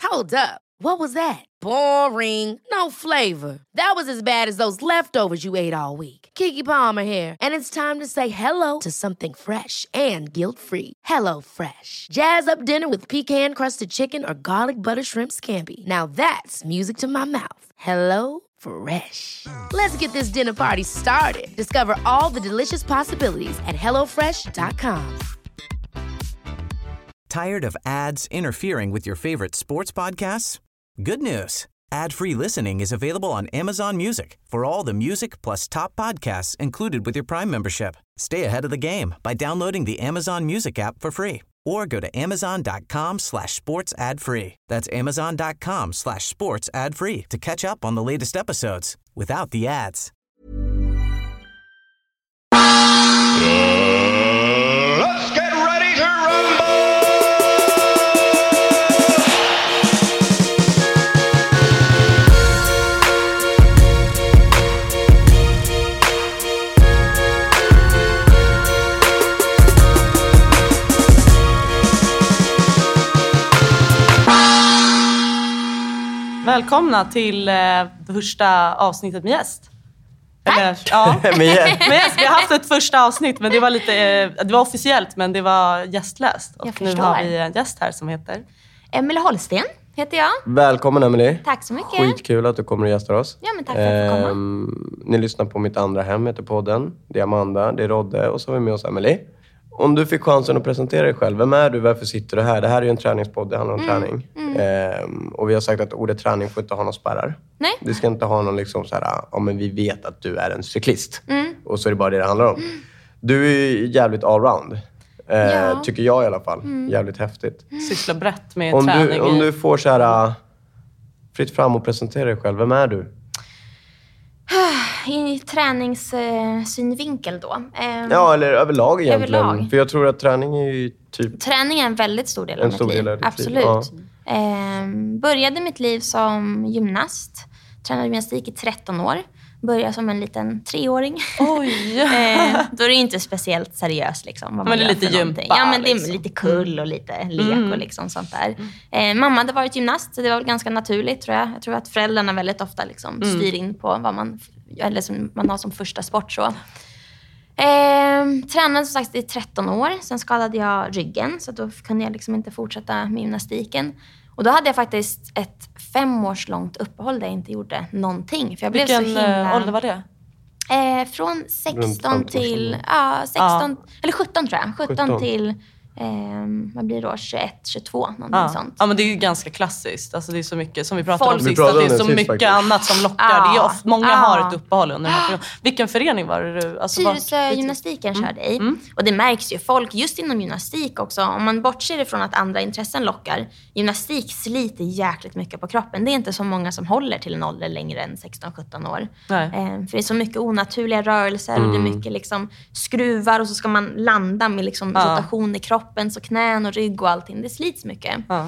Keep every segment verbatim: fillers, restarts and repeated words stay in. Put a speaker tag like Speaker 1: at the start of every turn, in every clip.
Speaker 1: Hold up. What was that? Boring. No flavor. That was as bad as those leftovers you ate all week. Keke Palmer here, and it's time to say hello to something fresh and guilt-free. Hello Fresh. Jazz up dinner with pecan-crusted chicken or garlic butter shrimp scampi. Now that's music to my mouth. Hello Fresh. Let's get this dinner party started. Discover all the delicious possibilities at hello fresh dot com.
Speaker 2: Tired of ads interfering with your favorite sports podcasts? Good news. Ad-free listening is available on Amazon Music for all the music plus top podcasts included with your Prime membership. Stay ahead of the game by downloading the Amazon Music app for free or go to amazon.com slash sports ad free. That's amazon.com slash sports ad free to catch up on the latest episodes without the ads.
Speaker 3: Let's get ready to rumble!
Speaker 4: Välkomna till eh, första avsnittet med gäst. Eller, ja.
Speaker 5: med gäst.
Speaker 4: med gäst. Vi har haft ett första avsnitt, men det var lite eh, det var officiellt, men det var gästlöst. Och
Speaker 6: jag
Speaker 4: nu
Speaker 6: förstår.
Speaker 4: har vi en gäst här som heter
Speaker 6: Emelie Holsten heter jag.
Speaker 5: Välkommen Emelie.
Speaker 6: Tack så mycket.
Speaker 5: Skitkul att du kommer och gästar oss.
Speaker 6: Ja, men tack för att jag fick komma.
Speaker 5: Ehm, ni lyssnar på Mitt andra hem, heter podden. Det är Amanda, det är Rodde och så har vi med oss Emelie. Om du fick chansen att presentera dig själv, vem är du, varför sitter du här? Det här är ju en träningspodd, det handlar om mm. träning. Mm. Ehm, och vi har sagt att ordet träning får inte ha någon spärrar.
Speaker 6: Nej.
Speaker 5: Det ska inte ha någon liksom så här, ja men vi vet att du är en cyklist.
Speaker 6: Mm.
Speaker 5: Och så är det bara det det handlar om. Mm. Du är jävligt allround. Ehm,
Speaker 6: ja.
Speaker 5: Tycker jag i alla fall.
Speaker 6: Mm.
Speaker 5: Jävligt häftigt.
Speaker 4: Syssla brett med
Speaker 5: om
Speaker 4: träning.
Speaker 5: Du, om du får så här, fritt fram och presentera dig själv, vem är du?
Speaker 6: I träningssynvinkel då. Um,
Speaker 5: ja, eller överlag egentligen.
Speaker 6: Överlag.
Speaker 5: För jag tror att träning är ju typ...
Speaker 6: Träning är en väldigt stor del av
Speaker 5: en
Speaker 6: mitt
Speaker 5: stor
Speaker 6: liv.
Speaker 5: Del av ditt
Speaker 6: Absolut.
Speaker 5: Liv. Ja.
Speaker 6: Um, började mitt liv som gymnast. Tränade gymnastik i tretton år. Började som en liten treåring.
Speaker 4: Oj!
Speaker 6: eh, då är det inte speciellt seriöst liksom. Vad man
Speaker 4: men det är
Speaker 6: gör
Speaker 4: lite
Speaker 6: för
Speaker 4: gympa.
Speaker 6: Ja, men det är
Speaker 4: liksom.
Speaker 6: lite kull och lite lek
Speaker 4: mm.
Speaker 6: och liksom sånt där. Eh, mamma hade varit gymnast, så det var väl ganska naturligt tror jag. Jag tror att föräldrarna väldigt ofta liksom mm. styr in på vad man, eller som man har som första sport så. Eh, tränade som sagt i tretton år. Sen skadade jag ryggen, så då kunde jag liksom inte fortsätta med gymnastiken. Och då hade jag faktiskt ett fem års långt uppehåll där jag inte gjorde någonting. För jag blev
Speaker 4: Vilken
Speaker 6: så himla...
Speaker 4: ålder var det?
Speaker 6: Eh, från sexton till... Ja, sexton... Ja. Eller sjutton tror jag. sjutton, sjutton. till... Eh, vad blir det då? tjugoett, tjugotvå, någonting
Speaker 4: ja.
Speaker 6: sånt.
Speaker 4: Ja, men det är ju ganska klassiskt. Alltså det är så mycket, som vi pratade
Speaker 6: Folk,
Speaker 4: om sist, att det är så mycket
Speaker 5: faktiskt.
Speaker 4: annat som lockar.
Speaker 6: Ja.
Speaker 4: Det är ofta, många
Speaker 6: ja.
Speaker 4: har ett uppehåll under den här perioden. Vilken förening var det du... Alltså,
Speaker 6: Tyresö gymnastiken mm. körde i. Mm. Och det märks ju. Folk, just inom gymnastik också, om man bortser ifrån att andra intressen lockar, gymnastik sliter jäkligt mycket på kroppen. Det är inte så många som håller till en ålder längre än sexton sjutton år.
Speaker 4: Nej.
Speaker 6: Eh, för det är så mycket onaturliga rörelser mm. och det är mycket liksom skruvar och så ska man landa med liksom
Speaker 4: ja.
Speaker 6: rotation i kroppen, så knän och rygg och allting. Det slits mycket.
Speaker 4: Ja.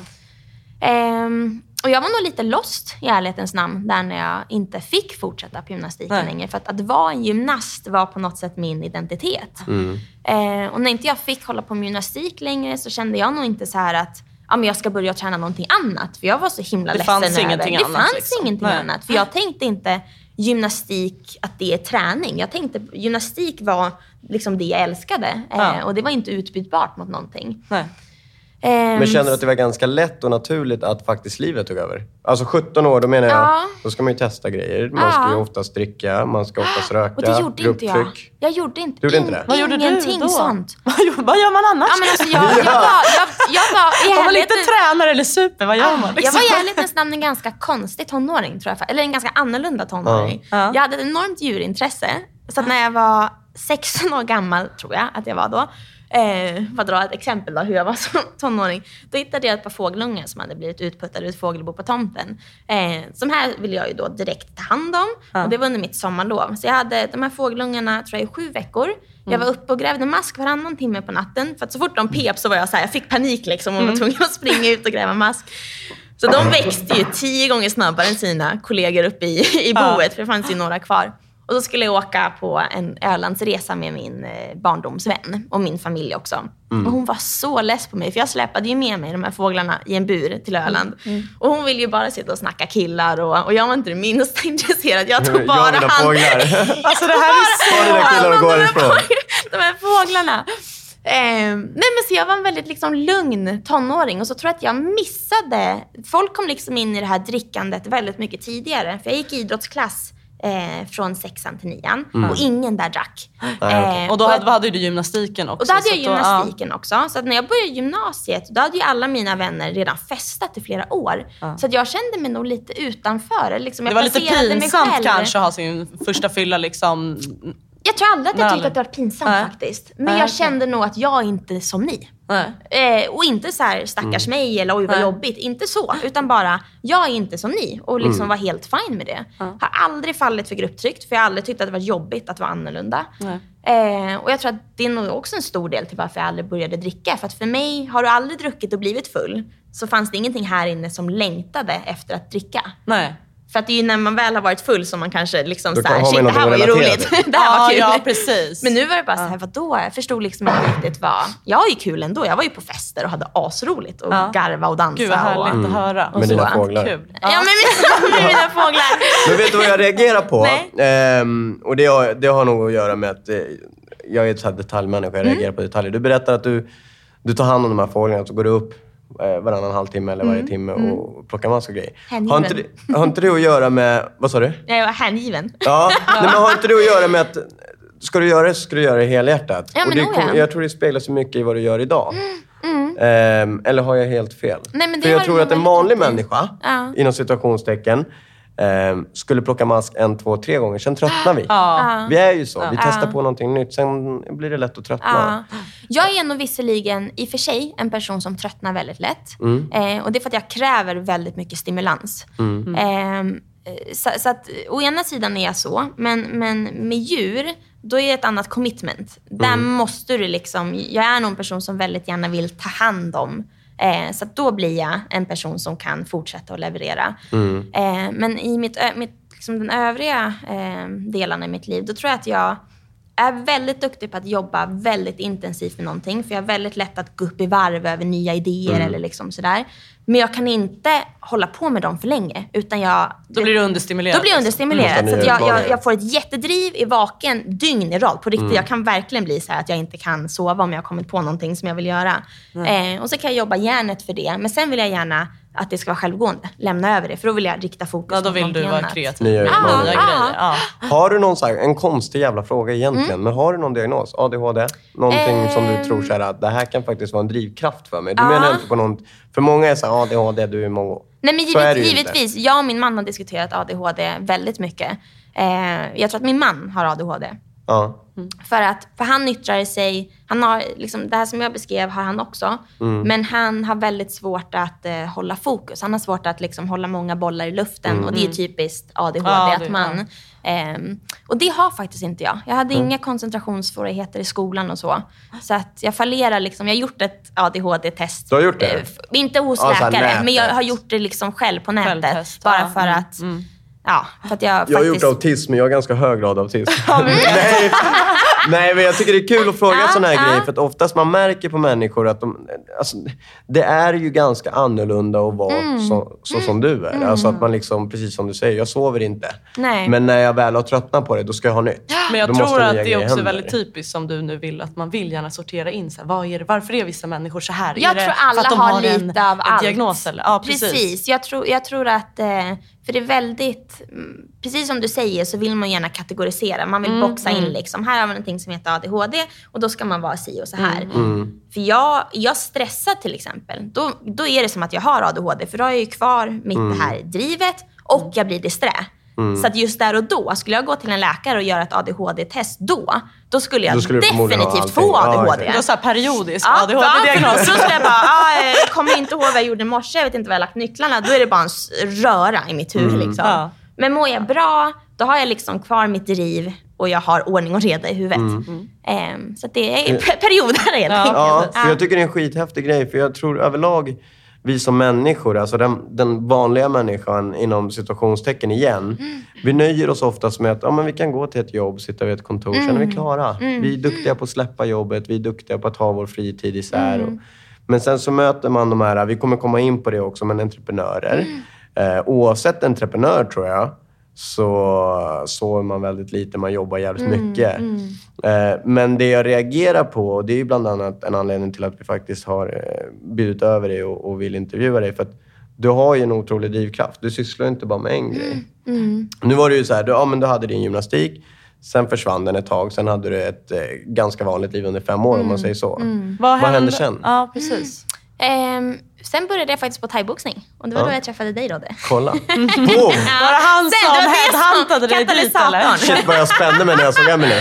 Speaker 6: Um, och jag var nog lite lost i ärlighetens namn där när jag inte fick fortsätta på gymnastiken Nej. längre. För att, att vara en gymnast var på något sätt min identitet.
Speaker 5: Mm.
Speaker 6: Uh, och när inte jag fick hålla på med gymnastik längre så kände jag nog inte så här att ja, men jag ska börja träna någonting annat. För jag var så himla
Speaker 4: det
Speaker 6: ledsen
Speaker 4: fanns
Speaker 6: över.
Speaker 4: Ingenting
Speaker 6: det
Speaker 4: annat,
Speaker 6: fanns
Speaker 4: liksom.
Speaker 6: ingenting
Speaker 4: Nej.
Speaker 6: annat. För jag tänkte inte gymnastik att det är träning. Jag tänkte gymnastik var liksom det jag älskade.
Speaker 4: Ja.
Speaker 6: Uh, och det var inte utbytbart mot någonting.
Speaker 4: Nej.
Speaker 5: Men känner du att det var ganska lätt och naturligt att faktiskt livet tog över? Alltså sjutton år, då menar jag,
Speaker 6: ja.
Speaker 5: då ska man ju testa grejer. Man
Speaker 6: ja.
Speaker 5: ska ju oftast dricka, man ska oftast röka,
Speaker 6: och det gjorde inte jag.
Speaker 5: grupptryck.
Speaker 6: Jag gjorde inte,
Speaker 5: du gjorde inte det?
Speaker 4: Vad gjorde
Speaker 6: ingenting
Speaker 4: du då?
Speaker 6: sånt.
Speaker 4: Vad gör man annars?
Speaker 6: Ja, men alltså, jag, jag, var, jag, jag var i
Speaker 4: Om man inte
Speaker 6: ärlighetens-
Speaker 4: tränar eller super, vad gör man? Liksom?
Speaker 6: Jag var i ärlighetens namn en ganska konstig tonåring tror jag. Eller en ganska annorlunda tonåring.
Speaker 4: Ja.
Speaker 6: Jag hade ett enormt djurintresse. Så att när jag var sexton år gammal, tror jag att jag var då. Eh, för att dra ett exempel då, hur jag var som tonåring. Då hittade jag ett par fågelungar som hade blivit utputtade ur ett fågelbo på tomten. Eh, som här ville jag ju då direkt ta hand om.
Speaker 4: Ja.
Speaker 6: Och det var under mitt sommarlov. Så jag hade de här fågelungarna tror jag i sju veckor. Jag var uppe och grävde mask varannan timme på natten. För att så fort de pep så var jag så här, jag fick panik liksom och var tvungen att springa ut och gräva mask. Så de växte ju tio gånger snabbare än sina kollegor uppe i, i boet. För det fanns ju några kvar. Och då skulle jag åka på en Ölandsresa med min eh, barndomsvän och min familj också. Mm. Och hon var så less på mig, för jag släpade ju med mig de här fåglarna i en bur till Öland. Mm. Och hon ville ju bara sitta och snacka killar och, och jag var inte det minsta intresserad. Jag tog bara
Speaker 5: jag
Speaker 6: hand.
Speaker 5: Fåglar.
Speaker 4: Alltså det här är så...
Speaker 5: Var det killar och går ifrån?
Speaker 6: De här fåglarna. Eh, nej men så jag var en väldigt liksom lugn tonåring och så tror jag att jag missade, folk kom liksom in i det här drickandet väldigt mycket tidigare, för jag gick idrottsklass eh, från sexan till nian mm. och ingen där drack.
Speaker 5: Nej,
Speaker 6: eh,
Speaker 4: och då hade, hade du gymnastiken också.
Speaker 6: Och då hade jag gymnastiken
Speaker 4: då,
Speaker 6: också, så att när jag började gymnasiet då hade ju alla mina vänner redan festat i flera år, ja. Så att jag kände mig nog lite utanför liksom, jag
Speaker 4: det var lite pinsamt kanske att ha sin första fylla liksom.
Speaker 6: Jag tror aldrig att jag tyckte att det var pinsamt Nej. faktiskt. Men Nej, jag kände nog att jag inte är som ni. Eh, och inte så här stackars mm. mig eller oj vad Nej. jobbigt. Inte så. Utan bara, jag är inte som ni. Och liksom mm. var helt fine med det. Mm. Har aldrig fallit för grupptryckt. För jag har aldrig tyckt att det var jobbigt att vara annorlunda. Eh, och jag tror att det är nog också en stor del till varför jag aldrig började dricka. För att för mig, har du aldrig druckit och blivit full, så fanns det ingenting här inne som längtade efter att dricka. Nej. För att det är ju när man väl har varit full som man kanske liksom så här, shit, det här var ju roligt. Det här var kul.
Speaker 4: Ja, precis.
Speaker 6: Men nu var det bara så här, vadå? Jag förstod liksom inte riktigt vad... Jag var ju kul ändå. Jag var ju på fester och hade asroligt och ja. garva och dansa.
Speaker 4: Gud vad härligt
Speaker 6: och,
Speaker 4: att höra.
Speaker 5: Med dina fåglar.
Speaker 6: Kul. Ja, ja med, med mina fåglar.
Speaker 5: Men vet du vad jag reagerar på? Ehm, och det har, det har nog att göra med att eh, jag är ett så här detaljmänniska. Jag reagerar mm. på detaljer. Du berättar att du, du tar hand om de här fåglarna, så går du upp varannan halvtimme eller varje
Speaker 6: mm.
Speaker 5: timme
Speaker 6: mm.
Speaker 5: och plockar massa grejer. Har inte, det, har inte det att göra med... Vad sa du?
Speaker 6: Jag var hängiven.
Speaker 5: Ja, nej, men har inte det att göra med att... Ska du göra det så ska du göra det helhjärtat.
Speaker 6: Ja,
Speaker 5: och det,
Speaker 6: nog, ja.
Speaker 5: Jag tror det speglar så mycket i vad du gör idag.
Speaker 6: Mm.
Speaker 5: Mm. Um, eller har jag helt fel?
Speaker 6: Nej, men det
Speaker 5: För jag tror att en vanlig
Speaker 6: väldigt...
Speaker 5: människa,
Speaker 6: ja.
Speaker 5: inom situationstecken, Um, skulle plocka mask en, två, tre gånger. Sen tröttnar vi.
Speaker 6: Ja.
Speaker 5: Vi är ju så. Vi
Speaker 6: ja.
Speaker 5: testar på någonting nytt. Sen blir det lätt att tröttna.
Speaker 6: Ja. Jag är nog visserligen i och för sig en person som tröttnar väldigt lätt. Mm. Eh, och det är för att jag kräver väldigt mycket stimulans. Mm. Eh, så, så att å ena sidan är jag så. Men, men med djur, då är det ett annat commitment. Där mm. måste du liksom... Jag är nog en person som väldigt gärna vill ta hand om. Eh, så att då blir jag en person som kan fortsätta att leverera. Mm. Eh, men i mitt, mitt, liksom den övriga eh, delarna i mitt liv, då tror jag att jag är väldigt duktig på att jobba väldigt intensivt med någonting. För jag är väldigt lätt att gå upp i varv över nya idéer mm. eller liksom sådär. Men jag kan inte hålla på med dem för länge. Utan jag...
Speaker 4: Då blir du understimulerad.
Speaker 6: Då blir jag understimulerad. Mm. Så att jag, jag, jag får ett jättedriv i vaken dygn i rad. På riktigt, mm. jag kan verkligen bli så här att jag inte kan sova om jag har kommit på någonting som jag vill göra. Mm. Eh, och så kan jag jobba järnet för det. Men sen vill jag gärna att det ska vara självgående. Lämna över det. För då vill jag rikta fokus
Speaker 4: ja, då
Speaker 6: på
Speaker 4: vill
Speaker 6: någonting
Speaker 4: du vara
Speaker 6: annat.
Speaker 4: kreativ.
Speaker 5: Nya
Speaker 6: ah,
Speaker 5: grejer.
Speaker 6: Ah.
Speaker 5: Har du någon så här, en konstig jävla fråga egentligen.
Speaker 6: Mm.
Speaker 5: Men har du någon diagnos? A D H D? Någonting
Speaker 6: eh.
Speaker 5: som du tror så här, att det här kan faktiskt vara en drivkraft för mig. Du
Speaker 6: ah.
Speaker 5: menar inte på någon... För många är så här, A D H D, du är många.
Speaker 6: Nej, men givet, givetvis. Jag och min man har diskuterat A D H D väldigt mycket. Eh, jag tror att min man har A D H D.
Speaker 5: Ja.
Speaker 6: Mm. För att för han yttrar sig, han har liksom, det här som jag beskrev har han också. Mm. Men han har väldigt svårt att eh, hålla fokus. Han har svårt att liksom, hålla många bollar i luften. Mm. Och det är typiskt A D H D. Ja, att man, eh, och det har faktiskt inte jag. Jag hade mm. inga koncentrationssvårigheter i skolan och så. Så att jag fallerar liksom. Jag har gjort ett A D H D-test.
Speaker 5: Du har gjort det?
Speaker 6: Eh, inte hos ja, läkare, men jag har gjort det liksom själv på nätet. Självtest, bara för
Speaker 4: ja.
Speaker 6: att...
Speaker 4: Mm.
Speaker 6: Ja, för att jag,
Speaker 5: jag
Speaker 6: faktiskt...
Speaker 5: har gjort autism, men jag har ganska hög grad av autism. Nej, nej, men jag tycker det är kul att fråga ja, sådana här ja. grejer. För att oftast man märker på människor att de... Alltså, det är ju ganska annorlunda att vara mm. så, så mm. som du är. Mm. Alltså att man liksom, precis som du säger, jag sover inte.
Speaker 6: Nej.
Speaker 5: Men när jag väl har tröttnat på det, då ska jag ha nytt.
Speaker 4: Men jag
Speaker 5: då
Speaker 4: tror att det är också
Speaker 5: händer.
Speaker 4: väldigt typiskt som du nu vill. Att man vill gärna sortera in. Så här, vad är det, varför är vissa människor så här?
Speaker 6: Jag
Speaker 4: är
Speaker 6: tror
Speaker 4: det
Speaker 6: alla
Speaker 4: för att de
Speaker 6: har,
Speaker 4: har
Speaker 6: lite
Speaker 4: en,
Speaker 6: av
Speaker 4: en
Speaker 6: allt.
Speaker 4: diagnos? Eller? Ja, precis.
Speaker 6: precis. Jag tror, jag tror att... Eh, för det är väldigt... Precis som du säger så vill man gärna kategorisera. Man vill mm, boxa in
Speaker 4: mm.
Speaker 6: liksom. Här har man någonting som heter A D H D. Och då ska man vara si och så här.
Speaker 5: Mm.
Speaker 6: För jag, jag stressar till exempel. Då, då är det som att jag har A D H D. För då har jag ju kvar mitt mm. det här drivet. Och jag blir disträ. Mm. Så att just där och då, skulle jag gå till en läkare och göra ett A D H D-test då, då skulle jag då definitivt få A D H D.
Speaker 4: Ja, det var så här periodisk
Speaker 6: ja,
Speaker 4: A D H D-diagnos.
Speaker 6: Då skulle jag bara, ah, jag kommer inte ihåg vad jag gjorde i morse, jag vet inte vad jag lagt nycklarna. Då är det bara en röra i mitt huvud. Mm. Liksom. Ja. Men mår jag bra, då har jag liksom kvar mitt driv och jag har ordning och reda i huvudet. Mm. Um, så att det är perioder helt
Speaker 5: ja.
Speaker 6: enkelt.
Speaker 5: Ja, för jag tycker det är en skithäftig grej. För jag tror överlag, vi som människor, alltså den, den vanliga människan inom situationstecken igen, mm. vi nöjer oss oftast med att ja, men vi kan gå till ett jobb, sitta vid ett kontor, mm. sen är vi klara. Mm. Vi är duktiga på att släppa jobbet, vi är duktiga på att ha vår fritid isär. Mm. Och, men sen så möter man de här, vi kommer komma in på det också, men entreprenörer. Mm. Eh, oavsett entreprenör tror jag, så sover man väldigt lite, man jobbar jävligt mm, mycket. Mm. Eh, men det jag reagerar på, det är ju bland annat en anledning till att vi faktiskt har eh, bjudit över dig och, och vill intervjua dig. För att du har ju en otrolig drivkraft. Du sysslar inte bara med en grej.
Speaker 6: Mm.
Speaker 5: Nu var det ju så här, du, ja, men du hade din gymnastik. Sen försvann den ett tag. Sen hade du ett eh, ganska vanligt liv under fem år, mm. om man säger så.
Speaker 4: Mm.
Speaker 5: Vad,
Speaker 4: Vad hände?
Speaker 5: hände sen?
Speaker 4: Ja, precis.
Speaker 6: Um, sen började jag faktiskt på thaiboxning. Och det var ja. då jag träffade dig, Rodde.
Speaker 5: Kolla. Boom!
Speaker 4: Var det han som headhuntade dig dit, eller?
Speaker 5: Shit, vad jag spände mig när jag såg Emily.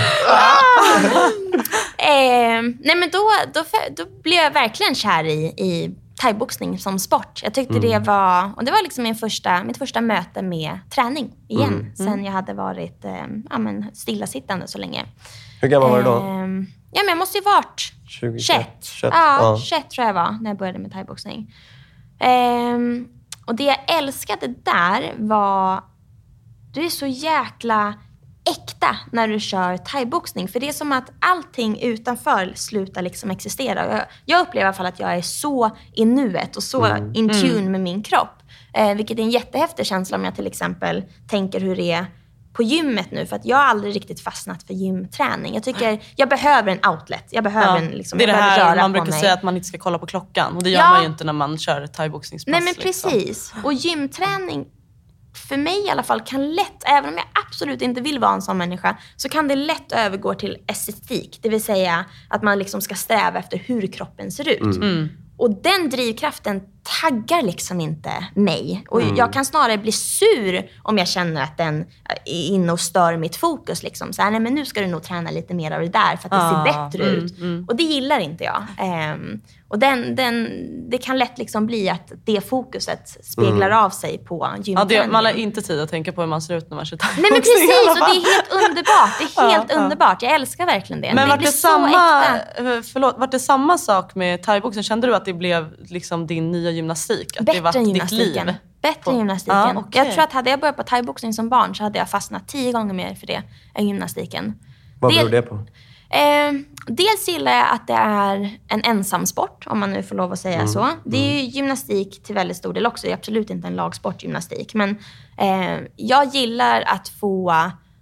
Speaker 6: um, nej, men då, då, då blev jag verkligen kär i, i thaiboxning som sport. Jag tyckte mm. det var... Och det var liksom min första, mitt första möte med träning igen. Mm. Sen jag hade varit um, ja, men stillasittande så länge.
Speaker 5: Hur gammal var du då?
Speaker 6: Um, ja, men jag måste ju varit...
Speaker 5: tjugoett.
Speaker 6: Ja, ja, tjugoett tror jag var när jag började med thaiboxning. Um, och det jag älskade där var... Du är så jäkla äkta när du kör thaiboxning. För det är som att allting utanför slutar liksom existera. Jag, jag upplever i alla fall att jag är så i nuet och så mm. in tune mm. med min kropp. Eh, vilket är en jättehäftig känsla om jag till exempel tänker hur det är på gymmet nu. För att jag har aldrig riktigt fastnat för gymträning. Jag tycker, jag behöver en outlet. Jag behöver
Speaker 4: ja.
Speaker 6: en, liksom,
Speaker 4: det är
Speaker 6: jag
Speaker 4: det här man brukar
Speaker 6: mig.
Speaker 4: säga att man inte ska kolla på klockan. Och det gör
Speaker 6: ja.
Speaker 4: man ju inte när man kör thaiboxningspass.
Speaker 6: Nej, men precis. Liksom. Och gymträning, för mig i alla fall, kan lätt, även om jag absolut inte vill vara en sån människa, så kan det lätt övergå till estetik. Det vill säga att man liksom ska sträva efter hur kroppen ser ut.
Speaker 4: Mm.
Speaker 6: Och den drivkraften taggar liksom inte mig. Och mm. jag kan snarare bli sur om jag känner att den är inne och stör mitt fokus. Liksom. Så här, nej, men nu ska du nog träna lite mer av det där för att det ah, ser bättre mm, ut. Mm. Och det gillar inte jag. Um, och den, den, det kan lätt liksom bli att det fokuset speglar mm. av sig på gymträningen.
Speaker 4: Ja, man har inte tid att tänka på hur man ser ut när man kör thaiboxning.
Speaker 6: Nej, men precis. Och det är helt underbart. Det är helt ja, underbart. Jag älskar verkligen det.
Speaker 4: Men
Speaker 6: det
Speaker 4: var det, det samma,
Speaker 6: förlåt,
Speaker 4: var det samma sak med thaiboxning? Kände du att det blev liksom din nya gymnastik? Att
Speaker 6: Bättre
Speaker 4: det var
Speaker 6: gymnastiken.
Speaker 4: Ditt liv?
Speaker 6: Bättre gymnastiken. Ah,
Speaker 4: okay.
Speaker 6: Jag tror att hade jag börjat på thaiboxning som barn så hade jag fastnat tio gånger mer för det än gymnastiken.
Speaker 5: Vad beror det på?
Speaker 6: Eh, dels gillar jag att det är en ensam sport, om man nu får lov att säga mm. så. Det är ju gymnastik till väldigt stor del också. Det är absolut inte en lagsport, gymnastik. Men eh, jag gillar att få...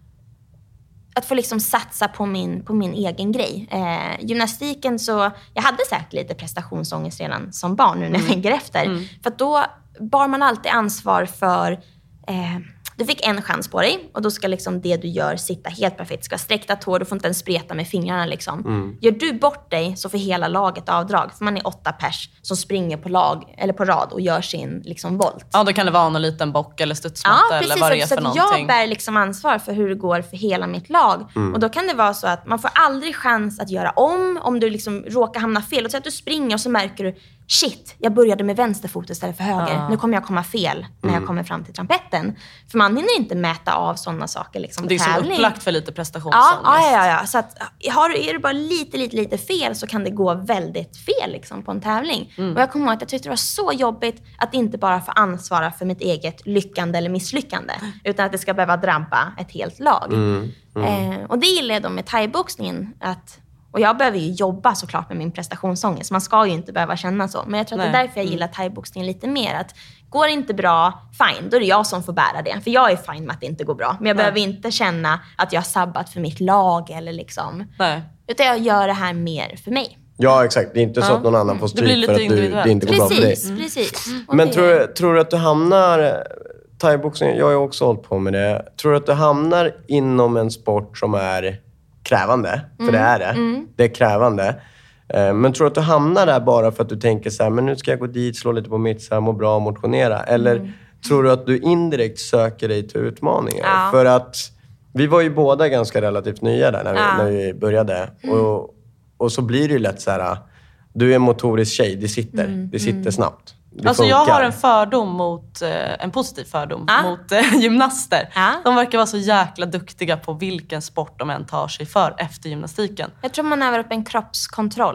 Speaker 6: Att få liksom satsa på min, på min egen grej. Eh, gymnastiken så... Jag hade säkert lite prestationsångest redan som barn nu när jag mm. tänker efter. Mm. För att då bar man alltid ansvar för... Eh, du fick en chans på dig och då ska liksom det du gör sitta helt perfekt. Du ska ha sträckta tår, du får inte ens spreta med fingrarna. Liksom. Mm. Gör du bort dig så får hela laget avdrag. För man är åtta pers som springer på, lag, eller på rad och gör sin liksom, volt.
Speaker 4: Ja, då kan det vara en liten bock eller studsmatta
Speaker 6: ja,
Speaker 4: eller vad det är för
Speaker 6: så
Speaker 4: någonting.
Speaker 6: Jag bär liksom ansvar för hur det går för hela mitt lag. Mm. Och då kan det vara så att man får aldrig chans att göra om om du liksom råkar hamna fel. Och så att du springer och så märker du, shit, jag började med vänsterfot istället för höger. Ja. Nu kommer jag komma fel när
Speaker 5: Mm.
Speaker 6: jag kommer fram till trampetten. För man hinner inte mäta av sådana saker. Liksom,
Speaker 4: det är så
Speaker 6: tävling.
Speaker 4: upplagt för lite prestationsångest.
Speaker 6: Ja, ja, ja, ja. Så att, har, är du bara lite, lite, lite fel så kan det gå väldigt fel liksom, på en tävling. Mm. Och jag kommer ihåg att jag tyckte det var så jobbigt att inte bara få ansvara för mitt eget lyckande eller misslyckande. Utan att det ska behöva drabba ett helt lag.
Speaker 5: Mm. Mm.
Speaker 6: Eh, och det gillar jag då med thaiboxningen. Att, och jag behöver ju jobba såklart med min prestationsångest. Man ska ju inte behöva känna så. Men jag tror att
Speaker 4: Nej.
Speaker 6: det är därför jag gillar thaiboxningen lite mer. Att går det inte bra, fine. Då är det jag som får bära det. För jag är fine med att det inte går bra. Men jag Nej. behöver inte känna att jag har sabbat för mitt lag. Eller liksom.
Speaker 4: Nej.
Speaker 6: Utan jag gör det här mer för mig.
Speaker 5: Ja, exakt. Det är inte så att någon annan får stryk för att du, det inte går
Speaker 6: precis,
Speaker 5: bra för dig.
Speaker 6: Precis, precis. Mm.
Speaker 5: Men
Speaker 6: det...
Speaker 5: tror, tror du att du hamnar... Thaiboxning, jag har ju också hållit på med det. Tror du att du hamnar inom en sport som är krävande? För
Speaker 6: mm.
Speaker 5: det är det.
Speaker 6: Mm.
Speaker 5: Det är krävande. Men tror du att du hamnar där bara för att du tänker så här, men nu ska jag gå dit, slå lite på mitt, så här, må bra och motionera? Eller mm. tror du att du indirekt söker dig till utmaningar?
Speaker 6: Ja.
Speaker 5: För att vi var ju båda ganska relativt nya där när vi,
Speaker 6: ja.
Speaker 5: när vi började.
Speaker 6: Mm.
Speaker 5: Och, och så blir det ju lätt så här, du är en motorisk tjej, det sitter.
Speaker 6: Mm.
Speaker 5: Det sitter snabbt. Det
Speaker 4: alltså
Speaker 5: funkar.
Speaker 4: jag har en fördom mot, eh, en positiv fördom
Speaker 6: ah.
Speaker 4: mot eh, gymnaster.
Speaker 6: Ah.
Speaker 4: De verkar vara så jäkla duktiga på vilken sport de än tar sig för efter gymnastiken.
Speaker 6: Jag tror man övar upp en kroppskontroll.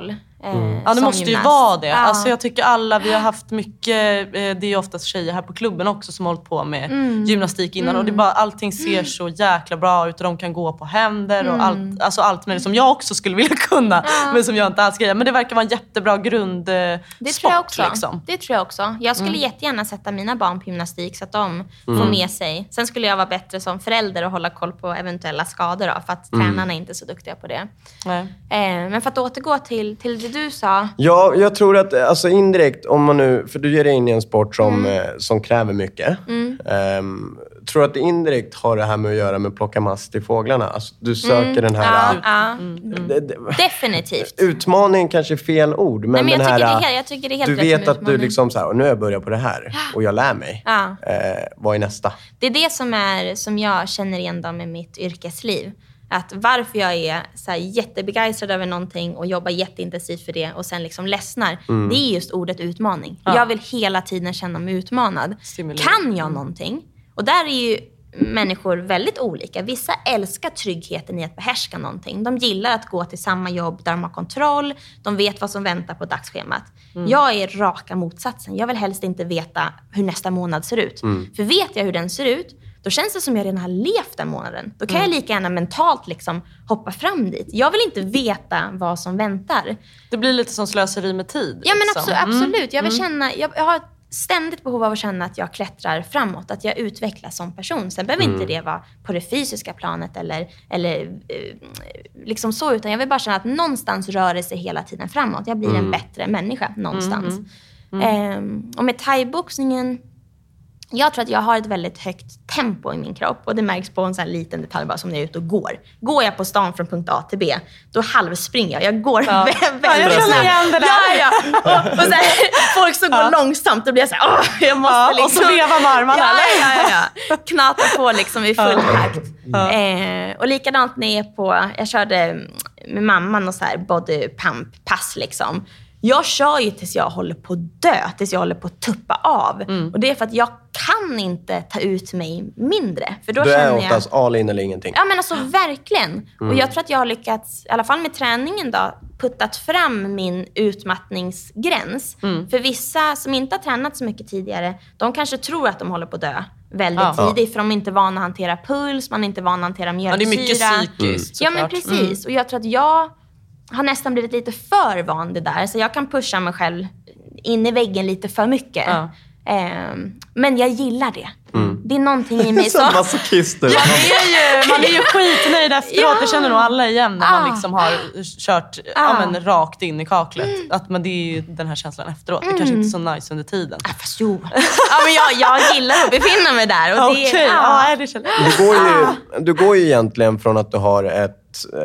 Speaker 6: Mm.
Speaker 4: Ja, det måste
Speaker 6: gymnast.
Speaker 4: ju vara det.
Speaker 6: Ja.
Speaker 4: Alltså, jag tycker alla, vi har haft mycket, det är ju oftast tjejer här på klubben också som har hållit på med mm. gymnastik innan. Mm. Och det är bara, allting ser mm. så jäkla bra ut och de kan gå på händer och mm. allt, alltså allt med det som jag också skulle vilja kunna, ja. men som jag inte alls kan göra. Men det verkar vara en jättebra grundsport.
Speaker 6: Det tror jag också.
Speaker 4: Liksom.
Speaker 6: Det tror jag också. Jag skulle mm. jättegärna sätta mina barn på gymnastik så att de mm. får med sig. Sen skulle jag vara bättre som förälder och hålla koll på eventuella skador då, för att mm. tränarna är inte så duktiga på det. Nej. Eh, men för att återgå till, till det du sa.
Speaker 5: Ja, jag tror att alltså indirekt, om man nu, för du ger dig in i en sport som, mm. eh, som kräver mycket. Mm. Um, tror att det indirekt har det här med att göra med att plocka mast till fåglarna. Alltså, du söker mm. den här...
Speaker 6: Ja, ja. Mm. Det, det, Definitivt.
Speaker 5: Utmaning kanske är fel ord. Men,
Speaker 6: Nej, men jag,
Speaker 5: den här,
Speaker 6: tycker det är, jag tycker det är helt
Speaker 5: du
Speaker 6: rätt
Speaker 5: vet att du liksom så här, och nu har jag börjat på det här och jag lär mig.
Speaker 6: Ja.
Speaker 5: Eh, vad är nästa?
Speaker 6: Det är det som, är, som jag känner igen då med mitt yrkesliv. Att varför jag är så här jättebegeistrad över någonting och jobbar jätteintensivt för det och sen liksom ledsnar. Mm. Det är just ordet utmaning. Ja. Jag vill hela tiden känna mig utmanad. Stimulera. Kan jag någonting? Och där är ju människor väldigt olika. Vissa älskar tryggheten i att behärska någonting. De gillar att gå till samma jobb där de har kontroll. De vet vad som väntar på dagsschemat. Mm. Jag är raka motsatsen. Jag vill helst inte veta hur nästa månad ser ut. Mm. För vet jag hur den ser ut, då känns det som jag redan har levt den månaden. Då kan mm. jag lika gärna mentalt liksom hoppa fram dit. Jag vill inte veta vad som väntar.
Speaker 4: Det blir lite som slöseri med tid.
Speaker 6: Ja, men
Speaker 4: liksom.
Speaker 6: absolut. absolut. Jag vill känna... Jag, jag har ständigt behov av att känna att jag klättrar framåt. Att jag utvecklas som person. Sen behöver mm. inte det vara på det fysiska planet eller, eller eh, liksom så. Utan jag vill bara känna att någonstans rör det sig hela tiden framåt. Jag blir mm. en bättre människa någonstans. Mm. Mm. Eh, och med thaiboxningen... Jag tror att jag har ett väldigt högt tempo i min kropp. Och det märks på en sån här liten detalj bara som när jag är ute och går. Går jag på stan från punkt A till B, då halvspringer jag. Jag går ja. väldigt
Speaker 4: ja, jag känner igen det där.
Speaker 6: Ja, ja. Och, och så här, folk som ja. går långsamt, då blir jag så här, åh, jag måste ja, liksom...
Speaker 4: Och så vevar med armarna.
Speaker 6: Ja, ja, ja, ja. Knata på liksom i full takt. Ja. Eh, och likadant när jag är på... Jag körde med mamman och så här body pump pass liksom. Jag kör ju tills jag håller på att dö, tills jag håller på att tuppa av. Mm. Och det är för att jag kan inte ta ut mig mindre. För då
Speaker 5: du
Speaker 6: känner
Speaker 5: är oftast
Speaker 6: jag...
Speaker 5: all in eller ingenting.
Speaker 6: Ja, men alltså verkligen. Mm. Och jag tror att jag har lyckats, i alla fall med träningen då, puttat fram min utmattningsgräns. Mm. För vissa som inte har tränat så mycket tidigare, de kanske tror att de håller på att dö väldigt ja. tidigt. För de är inte vana att hantera puls, man är inte vana att hantera mjölksyra.
Speaker 4: Ja, det är mycket psykiskt.
Speaker 6: Mm. Ja, men precis. Mm. Och jag tror att jag... har nästan blivit lite för van det där. Så jag kan pusha mig själv in i väggen lite för mycket. Ja. Um, men jag gillar det. Mm. Det är någonting i mig som...
Speaker 5: Masochister.
Speaker 4: Ja, man är ju, man är ju skitnöjd efteråt. Ja. Det känner nog alla igen när ah. man liksom har kört ah. ja, men, rakt in i kaklet. Mm. Att, men det är ju den här känslan efteråt. Det är mm. kanske inte så nice under tiden.
Speaker 6: Ah, fast jo. Ja, men jag, jag gillar att befinna mig där.
Speaker 4: Okej, okay. ah. ah, det känner jag.
Speaker 5: Du går ju, du går ju egentligen från att du har ett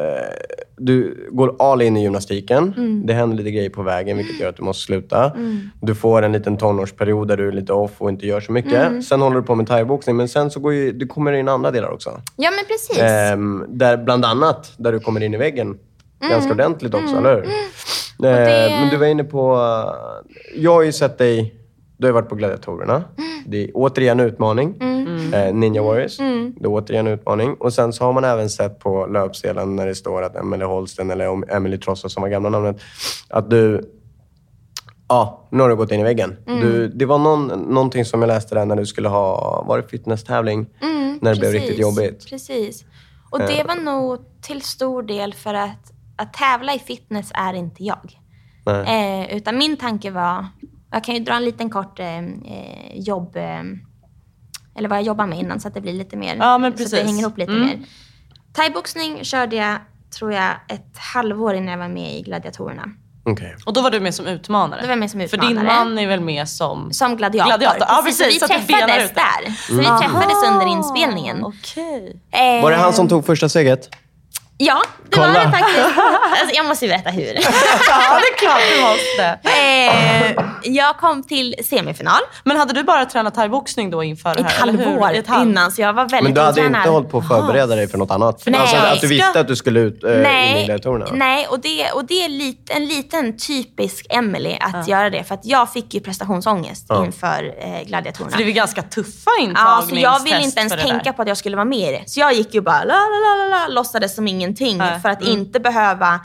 Speaker 5: du går all in i gymnastiken. Mm. Det händer lite grejer på vägen, vilket gör att du måste sluta. Mm. Du får en liten tonårsperiod där du är lite off och inte gör så mycket. Mm. Sen håller du på med thaiboxning, men sen så går ju, du kommer in i andra delar också.
Speaker 6: Ja, men precis.
Speaker 5: Ehm, där bland annat, där du kommer in i väggen. Mm. Ganska ordentligt också, mm. eller hur? Mm.
Speaker 6: Det...
Speaker 5: Ehm, men du var inne på... Jag har ju sett dig... Du har varit på gladiatorerna. Mm. Det är återigen utmaning. Mm. Eh, Ninja Warriors. Mm. Det är återigen utmaning. Och sen så har man även sett på löpsedeln när det står att Emelie Holsten eller Emelie Trossard som var gamla namnet. Att du... Ja, nu har du gått in i väggen. Mm. Du, det var någon, någonting som jag läste där när du skulle ha... Var det fitness-tävling? Mm, när det
Speaker 6: precis,
Speaker 5: blev riktigt jobbigt.
Speaker 6: Precis. Och det var nog till stor del för att, att tävla i fitness är inte jag. Eh, utan min tanke var... Jag kan ju dra en liten kort eh, jobb... Eh, eller vad jag jobbar med innan så att det blir lite mer...
Speaker 4: Ja, men
Speaker 6: precis. Så att det hänger ihop lite mm. mer. Thaiboxning körde jag, tror jag, ett halvår innan jag var med i gladiatorerna.
Speaker 5: Okay.
Speaker 4: Och då var du med som utmanare?
Speaker 6: Då var jag med som utmanare.
Speaker 4: För din man är väl med som...
Speaker 6: Som gladiator.
Speaker 4: gladiator. Ja, precis.
Speaker 6: precis. Så vi träffades där. Så mm. vi träffades under inspelningen.
Speaker 4: Okej.
Speaker 6: Okay.
Speaker 5: Eh, var det han som tog första steget?
Speaker 6: Ja, det Kolla. var det faktiskt. Alltså, jag måste ju berätta hur.
Speaker 4: Ja, det är klart du måste.
Speaker 6: Eh, jag kom till semifinal.
Speaker 4: Men hade du bara tränat thaiboxning då inför det här?
Speaker 6: Ett halvår Ett halv... innan, så jag var väldigt
Speaker 5: Men du hade
Speaker 6: otränad.
Speaker 5: inte hållit på att förbereda dig för något annat?
Speaker 6: Nej.
Speaker 5: Alltså att du visste att du skulle ut äh,
Speaker 6: nej,
Speaker 5: in i gladiatorerna?
Speaker 6: Nej, och det, och det är lit, en liten typisk Emelie att ja. göra det. För att jag fick ju prestationsångest ja. inför eh, gladiatorerna.
Speaker 4: För det var ganska tuffa intagningstest.
Speaker 6: Ja, så jag ville inte ens tänka där. på att jag skulle vara med i det. Så jag gick ju bara la la la la, låtsades som ingenting. Nej. För att mm. inte behöva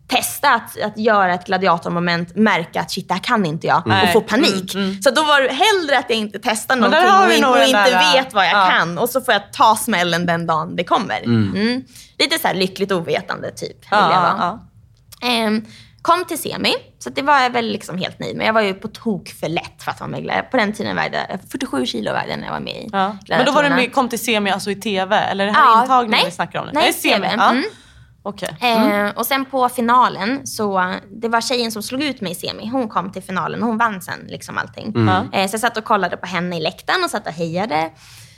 Speaker 6: testa att, att göra ett gladiatormoment, märka att shit, det här kan inte jag
Speaker 4: Nej.
Speaker 6: och få panik. Mm, mm. Så då var det hellre att jag inte testar någonting och, in, och inte där, vet vad jag ja. kan. Och så får jag ta smällen den dagen det kommer. Mm. Mm. Lite så här lyckligt ovetande typ.
Speaker 4: Ja,
Speaker 6: vill jag vara.
Speaker 4: Ja.
Speaker 6: Um, kom till semi, så det var jag väl liksom helt nöjd med. Jag var ju på tok för lätt för att vara med. På den tiden vägde jag fyrtiosju kilo vägde när jag var med i
Speaker 4: ja. Men då var du med, kom till semi alltså i tv? Eller det här
Speaker 6: ja,
Speaker 4: intagningen
Speaker 6: nej,
Speaker 4: vi snackar om?
Speaker 6: Nej, nej
Speaker 4: semi.
Speaker 6: Ja. Mm.
Speaker 4: Okay. Mm.
Speaker 6: Eh, och sen på finalen, så det var tjejen som slog ut mig i semi. Hon kom till finalen och hon vann sen liksom allting. Mm. Eh, så jag satt och kollade på henne i läktaren och satt och hejade.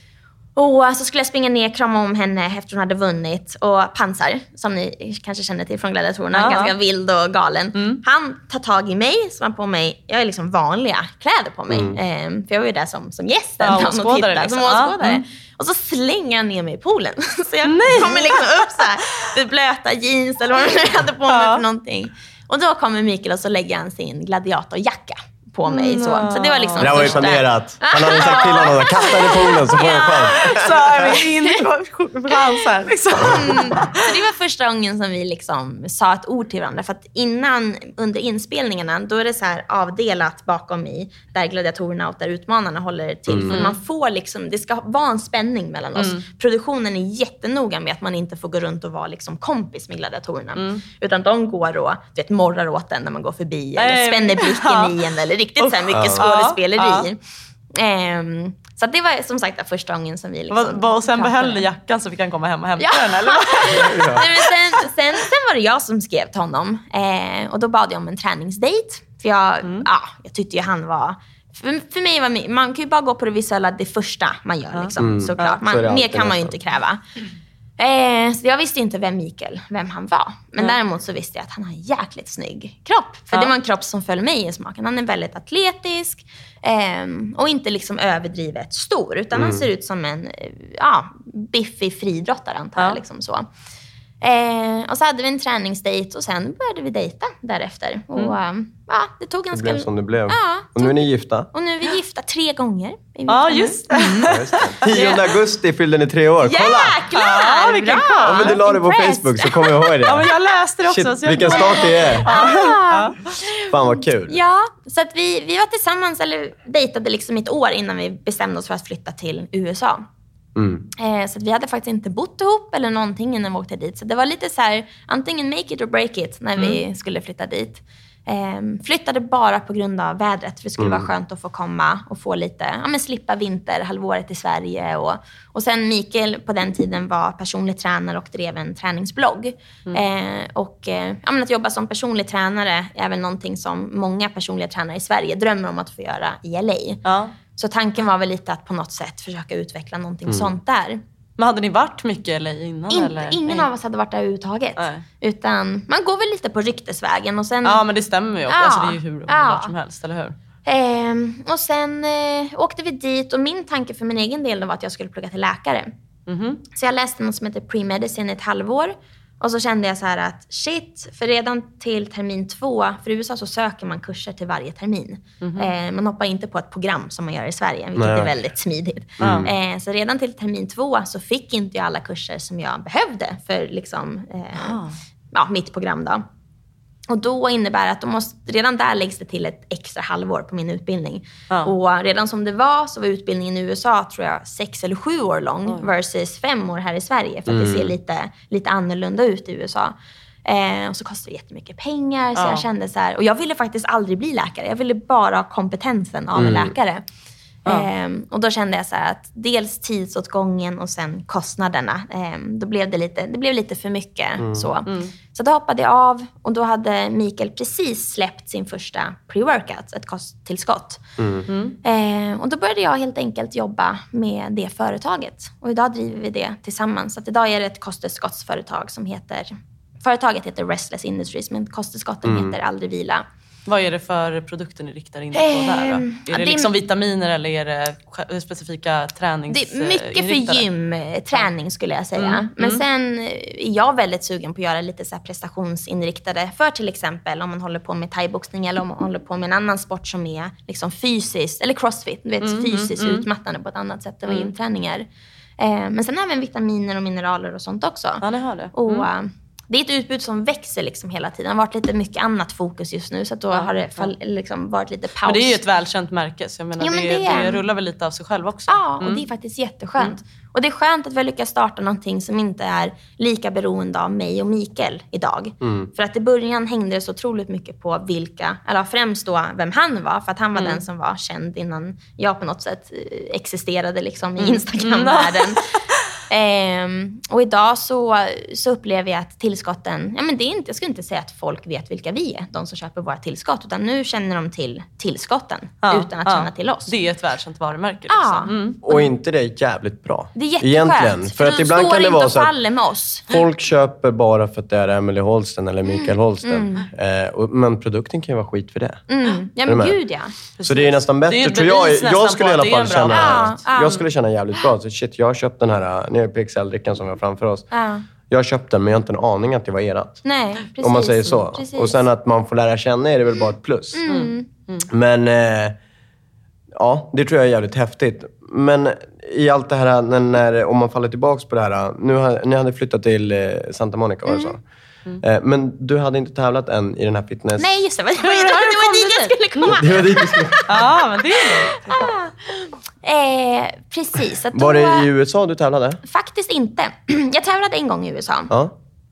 Speaker 6: Och så skulle jag springa ner, krama om henne efter hon hade vunnit. Och Pansar, som ni kanske känner till från gladiatorerna, ja. ganska vild och galen. Mm. Han tar tag i mig, som har på mig, jag är liksom vanliga kläder på mig. Mm. Eh, för jag var ju där som, som gäst.
Speaker 4: Ja, och skådare.
Speaker 6: Liksom. Som åskådare. Mm. Och så slänger han ner mig i poolen. Så jag Nej. kommer liksom upp så här, det blöta jeans eller vad jag hade på mig ja. för någonting. Och då kommer Mikael och så lägger han sin gladiatorjacka på mig. Så, så det var liksom
Speaker 5: det var ju planerat. Han hade sagt till honom att kasta i poolen så får
Speaker 6: ja.
Speaker 5: han chans.
Speaker 4: Så är vi in på chansen. Liksom.
Speaker 6: Mm. Så det var första gången som vi liksom sa ett ord till varandra. För att innan, under inspelningarna, då är det så här avdelat bakom mig, där gladiatorerna och där utmanarna håller till. Mm. För man får liksom, det ska vara en spänning mellan oss. Mm. Produktionen är jättenoga med att man inte får gå runt och vara liksom kompis med gladiatorerna. Mm. Utan de går och vet, morrar åt en när man går förbi. Eller
Speaker 4: Nej.
Speaker 6: spänner blicken ja. i en. Eller riktigt så här mycket uh, skådespeleri. Uh, uh. Um, så det var som sagt första gången som vi liksom...
Speaker 4: Va, och sen behöll jackan så vi kan komma hem och hämta
Speaker 6: ja.
Speaker 4: den, eller?
Speaker 6: ja. Nej, sen, sen, sen var det jag som skrev till honom. Eh, och då bad jag om en träningsdate. För jag, mm. ja, jag tyckte ju han var... För, för mig var man kan ju bara gå på det visuella det första man gör. Liksom, mm. såklart. Man, så mer kan man ju inte kräva. Eh, så jag visste inte vem Mikael, vem han var. Men mm. däremot så visste jag att han har en jäkligt snygg kropp. För ja. det var en kropp som föll mig i smaken. Han är väldigt atletisk eh, och inte liksom överdrivet stor. Utan mm. han ser ut som en ja, biffig friidrottare antar jag. Ja. Liksom så. Eh, och så hade vi en träningsdate och sen började vi dejta därefter. Och mm. ja, det tog ganska...
Speaker 5: Det blev som det blev.
Speaker 6: Ja,
Speaker 5: och nu är ni gifta.
Speaker 6: Och nu är vi gifta tre gånger.
Speaker 4: Ja, just det.
Speaker 6: Mm.
Speaker 5: Ja, just det. tionde augusti fyllde ni tre år. Kolla!
Speaker 6: Jäklar!
Speaker 4: Ja, vilken bra!
Speaker 5: Ja, men du la det på Facebook så kommer jag ihåg det.
Speaker 4: Ja, men jag läste det också.
Speaker 5: Shit,
Speaker 4: så jag
Speaker 5: vilken start det är.
Speaker 6: Ja.
Speaker 5: Fan vad kul.
Speaker 6: Ja, så att vi, vi var tillsammans, eller dejtade liksom ett år innan vi bestämde oss för att flytta till U S A. Mm. Eh, så att vi hade faktiskt inte bott ihop eller någonting innan vi åkte dit. Så det var lite så här, antingen make it or break it när mm. vi skulle flytta dit. Eh, flyttade bara på grund av vädret. För det skulle mm. vara skönt att få komma och få lite, ja men slippa vinterhalvåret i Sverige. Och, och sen Mikael på den tiden var personlig tränare och drev en träningsblogg. Mm. Eh, och eh, ja, men att jobba som personlig tränare är väl någonting som många personliga tränare i Sverige drömmer om att få göra i L A. Ja. Så tanken var väl lite att på något sätt försöka utveckla någonting mm. sånt där.
Speaker 4: Men hade ni varit mycket i L A innan?
Speaker 6: In,
Speaker 4: eller?
Speaker 6: Ingen Nej. av oss hade varit där överhuvudtaget. Nej. Utan man går väl lite på ryktesvägen. Och sen,
Speaker 4: ja, men det stämmer ju. Ja, alltså, det är ju hur underbart ja. som helst, eller hur?
Speaker 6: Ehm, och sen eh, åkte vi dit. Och min tanke för min egen del var att jag skulle plugga till läkare. Mm-hmm. Så jag läste något som heter pre-medicine ett halvår. Och så kände jag så här att shit, för redan till termin två, för i U S A så söker man kurser till varje termin. Mm-hmm. Eh, man hoppar inte på ett program som man gör i Sverige, vilket Nej. är väldigt smidigt. Mm. Eh, så redan till termin två så fick inte jag alla kurser som jag behövde för liksom, eh, ah. ja, mitt program då. Och då innebär att de måste, redan där läggs det till ett extra halvår på min utbildning. Ja. Och redan som det var så var utbildningen i U S A tror jag sex eller sju år lång mm. versus fem år här i Sverige. För att mm. det ser lite, lite annorlunda ut i U S A. Eh, och så kostar det jättemycket pengar. Så ja. jag kände så här, och jag ville faktiskt aldrig bli läkare. Jag ville bara ha kompetensen av mm. en läkare. Ja. Ehm, och då kände jag så här att dels tidsåtgången och sen kostnaderna. Ehm, då blev det lite, det blev lite för mycket. Mm. Så. Mm. så då hoppade jag av och då hade Mikael precis släppt sin första pre-workout, ett kosttillskott. Mm. Ehm, och då började jag helt enkelt jobba med det företaget. Och idag driver vi det tillsammans. Så att idag är det ett kosttillskottsföretag som heter, företaget heter Restless Industries, men kosttillskotten mm. heter Aldrig Vila.
Speaker 4: Vad är det för produkter ni riktar in på där då? Är det, det liksom vitaminer eller är det specifika tränings...
Speaker 6: Det är mycket för gymträning skulle jag säga. Mm. Men mm. sen är jag väldigt sugen på att göra lite så här prestationsinriktade. För till exempel om man håller på med thaiboxning eller om man håller på med en annan sport som är liksom fysiskt, eller crossfit, du vet, mm. fysiskt mm. utmattande på ett annat sätt än vad gymträningar. Eh, men sen även vitaminer och mineraler och sånt också.
Speaker 4: Ja, det har det.
Speaker 6: Och...
Speaker 4: Mm.
Speaker 6: det är ett utbud som växer liksom hela tiden. Det har varit lite mycket annat fokus just nu. Så att då ja, har det fall, liksom varit lite paus.
Speaker 4: Men det är ju ett välkänt märke. Så jag menar, ja, men det, det, det rullar väl lite av sig själv också.
Speaker 6: Ja, mm. och det är faktiskt jätteskönt. Mm. Och det är skönt att vi lyckas starta någonting som inte är lika beroende av mig och Mikael idag. Mm. För att i början hängde det så otroligt mycket på vilka, eller främst då vem han var. För att han var mm. den som var känd innan jag på något sätt existerade liksom i mm. Instagram-världen. Ehm, och idag så, så upplever jag att tillskotten, ja men det är inte, jag skulle inte säga att folk vet vilka vi är, de som köper våra tillskott, utan nu känner de till tillskotten ja, utan att ja. känna till oss.
Speaker 4: Det är ett välkänt varumärke liksom.
Speaker 6: Ja.
Speaker 4: Mm.
Speaker 5: Och inte det är jävligt bra.
Speaker 6: Det är jätteskönt.
Speaker 5: Egentligen. För att ibland kan det vara så att
Speaker 6: med oss.
Speaker 5: folk köper bara för att det är Emily Holsten eller Mikael mm. Holsten. Mm. Eh, och, men produkten kan ju vara skit för det.
Speaker 6: Mm. Ja men gud ja.
Speaker 5: Precis. Så det är nästan bättre, tror jag. Jag skulle i alla fall känna, ja, ja. jag skulle känna jävligt bra. Så shit, jag har köpt den här nya P X L-drickan som vi har framför oss. Ja. Jag har köpt den men jag har inte en aning att det var erat.
Speaker 6: Nej, precis.
Speaker 5: Om man säger så.
Speaker 6: Precis.
Speaker 5: Och sen att man får lära känna är det väl bara ett plus.
Speaker 6: Mm. Mm.
Speaker 5: Men eh, ja, det tror jag är jävligt häftigt. Men i allt det här, när, när, om man faller tillbaka på det här. Nu har, ni hade flyttat till eh, Santa Monica, var det så? Mm. Eh, men du hade inte tävlat än i den här fitness...
Speaker 6: Nej, just det. Det var, det var, det var dit jag skulle komma.
Speaker 5: Det var dit jag skulle komma.
Speaker 4: Ja, men det är det.
Speaker 6: Ah. Eh, precis. Att
Speaker 5: var
Speaker 6: då,
Speaker 5: det i U S A du tävlade?
Speaker 6: Faktiskt inte. Jag tävlade en gång i U S A.
Speaker 5: Ja.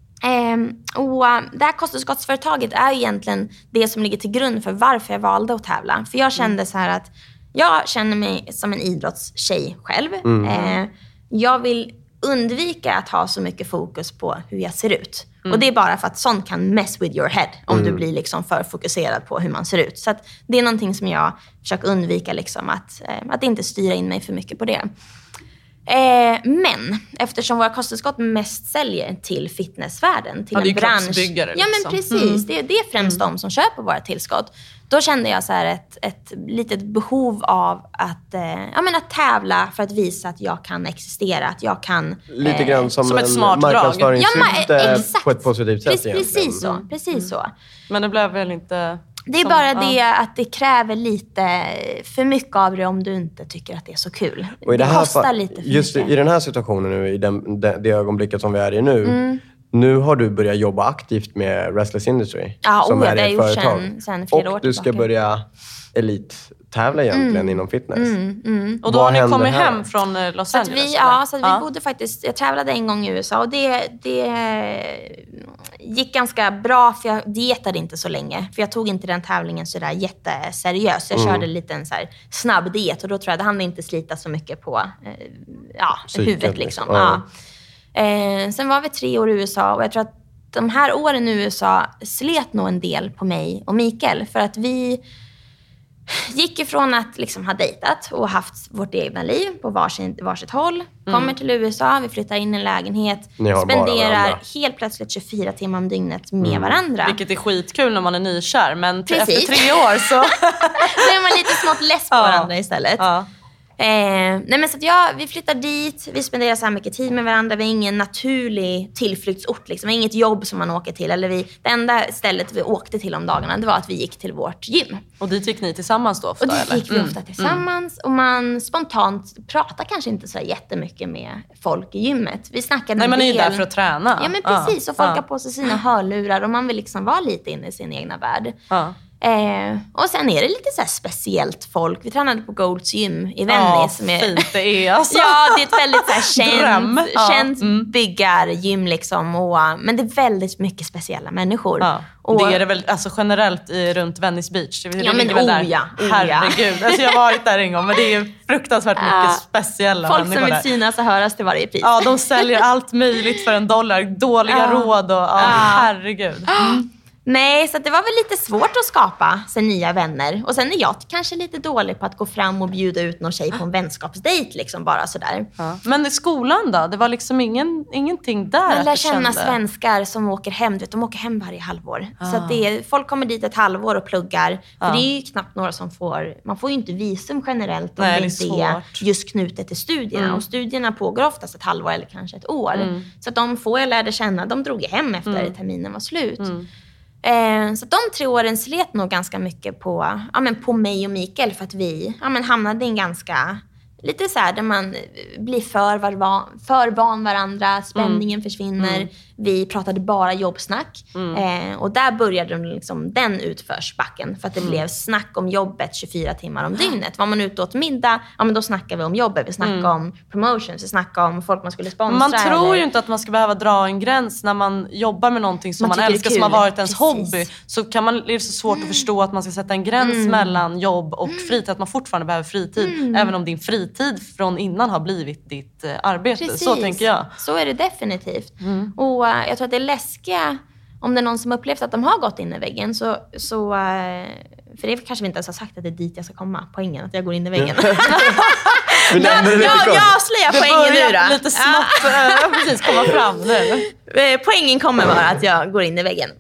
Speaker 6: Eh, och det här kosttillskottsföretaget är egentligen det som ligger till grund för varför jag valde att tävla. För jag kände så här att jag känner mig som en idrottstjej själv. Mm. Eh, jag vill undvika att ha så mycket fokus på hur jag ser ut. Mm. Och det är bara för att sånt kan mess with your head om mm. du blir liksom för fokuserad på hur man ser ut. Så att det är någonting som jag försöker undvika, liksom, att, eh, att inte styra in mig för mycket på det. Eh, men eftersom våra kosttillskott mest säljer till fitnessvärlden, till
Speaker 4: ja,
Speaker 6: en bransch.
Speaker 4: Liksom.
Speaker 6: Ja, men precis. Mm. Det, det är främst mm. de som köper våra tillskott. Då kände jag så här ett, ett litet behov av att, eh, ja, men att tävla för att visa att jag kan existera, att jag kan...
Speaker 5: Lite grann
Speaker 6: eh,
Speaker 5: som,
Speaker 4: som
Speaker 5: en
Speaker 4: ett smart
Speaker 5: marknadsföringssyfte
Speaker 6: ja,
Speaker 5: på ett positivt sätt.
Speaker 6: Precis, precis så.
Speaker 5: Mm.
Speaker 6: Precis så.
Speaker 4: Men det blev väl inte...
Speaker 6: Det är
Speaker 4: som,
Speaker 6: bara det
Speaker 4: ja.
Speaker 6: att det kräver lite för mycket av det om du inte tycker att det är så kul.
Speaker 5: Och i det,
Speaker 6: det
Speaker 5: här
Speaker 6: kostar
Speaker 5: fa-
Speaker 6: lite för
Speaker 5: just
Speaker 6: mycket.
Speaker 5: I den här situationen nu, i den, det, det ögonblicket som vi är i nu,
Speaker 6: mm.
Speaker 5: nu har du börjat jobba aktivt med Restless Industry.
Speaker 6: Ja,
Speaker 5: som
Speaker 6: oh,
Speaker 5: är
Speaker 6: det
Speaker 5: ett företag.
Speaker 6: Sen, sen flera
Speaker 5: och
Speaker 6: år
Speaker 5: du ska
Speaker 6: tillbaka.
Speaker 5: börja elittävla egentligen
Speaker 6: mm.
Speaker 5: inom fitness.
Speaker 6: Mm, mm.
Speaker 4: Och då
Speaker 5: Vad
Speaker 4: har ni kommit
Speaker 5: här?
Speaker 4: hem från Los
Speaker 6: så
Speaker 4: Angeles?
Speaker 6: Vi, ja, så att vi
Speaker 4: ja.
Speaker 6: bodde faktiskt... Jag tävlade en gång i U S A och det, det gick ganska bra för jag dietade inte så länge. För jag tog inte den tävlingen så där jätteseriöst. Jag mm. körde lite en så här snabb diet och då tror jag det hann inte slita så mycket på eh, ja, huvudet. Liksom. Ja. Ja. Eh, sen var vi tre år i U S A och jag tror att de här åren i U S A slet nog en del på mig och Mikael. För att vi gick ifrån att liksom ha dejtat och haft vårt egna liv på varsin, varsitt håll. Kommer mm. till U S A, vi flyttar in i en lägenhet. Spenderar helt plötsligt tjugofyra timmar om dygnet med mm. varandra.
Speaker 4: Vilket är skitkul när man är nykär. Men t- efter tre år så...
Speaker 6: då är man lite smått less på
Speaker 4: ja.
Speaker 6: varandra istället.
Speaker 4: Ja.
Speaker 6: Eh, nej men så att ja, vi flyttar dit, vi spenderar så här mycket tid med varandra. Vi har ingen naturlig tillflyktsort liksom. Vi har inget jobb som man åker till eller vi, det enda stället vi åkte till om dagarna, det var att vi gick till vårt gym.
Speaker 4: Och dit gick ni tillsammans då ofta?
Speaker 6: Och dit
Speaker 4: eller?
Speaker 6: gick vi ofta tillsammans mm. och man spontant pratar kanske inte så jättemycket med folk i gymmet. Vi snackade
Speaker 4: Nej,
Speaker 6: en
Speaker 4: man är ju
Speaker 6: del.
Speaker 4: där för att träna.
Speaker 6: Ja men precis,
Speaker 4: ja.
Speaker 6: och folk
Speaker 4: ja.
Speaker 6: har på sig sina hörlurar och man vill liksom vara lite inne i sin egna värld.
Speaker 4: Ja.
Speaker 6: Eh, och sen är det lite så här speciellt folk. Vi tränade på Golds gym i Venice.
Speaker 4: Ja,
Speaker 6: med,
Speaker 4: fint det är alltså.
Speaker 6: Ja, det är ett väldigt så här känt,
Speaker 4: ja.
Speaker 6: känt
Speaker 4: mm.
Speaker 6: byggargym liksom. Och, men det är väldigt mycket speciella människor.
Speaker 4: Ja.
Speaker 6: Och,
Speaker 4: det är det väl alltså generellt i, runt Venice Beach. Det
Speaker 6: ja, men
Speaker 4: väl där.
Speaker 6: Oh, ja, oh,
Speaker 4: herregud. Alltså, jag har varit där en gång, men det är fruktansvärt mycket uh, speciella
Speaker 6: folk
Speaker 4: människor
Speaker 6: som vill
Speaker 4: där.
Speaker 6: synas och höras till varje pris.
Speaker 4: Ja, de säljer allt möjligt för en dollar. Dåliga uh, råd och ja, uh, herregud. Mm.
Speaker 6: Nej, så det var väl lite svårt att skapa sig nya vänner. Och sen är jag kanske lite dålig på att gå fram och bjuda ut någon tjej på en vänskapsdejt liksom bara sådär.
Speaker 4: Ja. Men i skolan då? Det var liksom ingen, ingenting där?
Speaker 6: Man lär
Speaker 4: känna
Speaker 6: känna svenskar som åker hem. Vet, de åker hem varje halvår. Ah. Så att det är, folk kommer dit ett halvår och pluggar. För ah. det är ju knappt några som får... Man får ju inte visum generellt om
Speaker 4: Nej,
Speaker 6: det inte är, är just knutet till studierna. Mm. Och studierna pågår oftast ett halvår eller kanske ett år. Mm. Så att de få jag lärde känna, de drog hem efter mm. terminen var slut. Mm. Eh, så de tre åren slet nog ganska mycket på, ja, men på mig och Mikael för att vi ja, men hamnade i en ganska lite så här där man blir för, var, för van varandra. Spänningen mm. försvinner. Mm. Vi pratade bara jobbsnack. Mm. Eh, och där började de liksom den utförsbacken. För att det mm. blev snack om jobbet tjugofyra timmar om dygnet. Var man ute åt middag, ja men då snackar vi om jobbet. Vi snackar mm. om promotions, vi snackar om folk man skulle sponsra.
Speaker 4: Man tror
Speaker 6: eller...
Speaker 4: ju inte att man ska behöva dra en gräns när man jobbar med någonting som man, man älskar, som har varit ens Precis. hobby. Så kan man, det är så svårt mm. att förstå att man ska sätta en gräns mm. mellan jobb och fritid. Att man fortfarande behöver fritid. Mm. Även om din fritid från innan har blivit ditt uh, arbete.
Speaker 6: Precis.
Speaker 4: Så tänker jag.
Speaker 6: Så är det definitivt. Mm. Och uh, jag tror att det är läskiga, om det är någon som upplevt att de har gått in i väggen, så, så uh, för det kanske vi inte ens har sagt att det är dit jag ska komma. Poängen, att jag går in i väggen.
Speaker 5: jag, jag,
Speaker 6: jag avslöjar poängen nu då.
Speaker 4: Lite snabbt uh, precis komma fram nu.
Speaker 6: Poängen kommer vara att jag går in i väggen.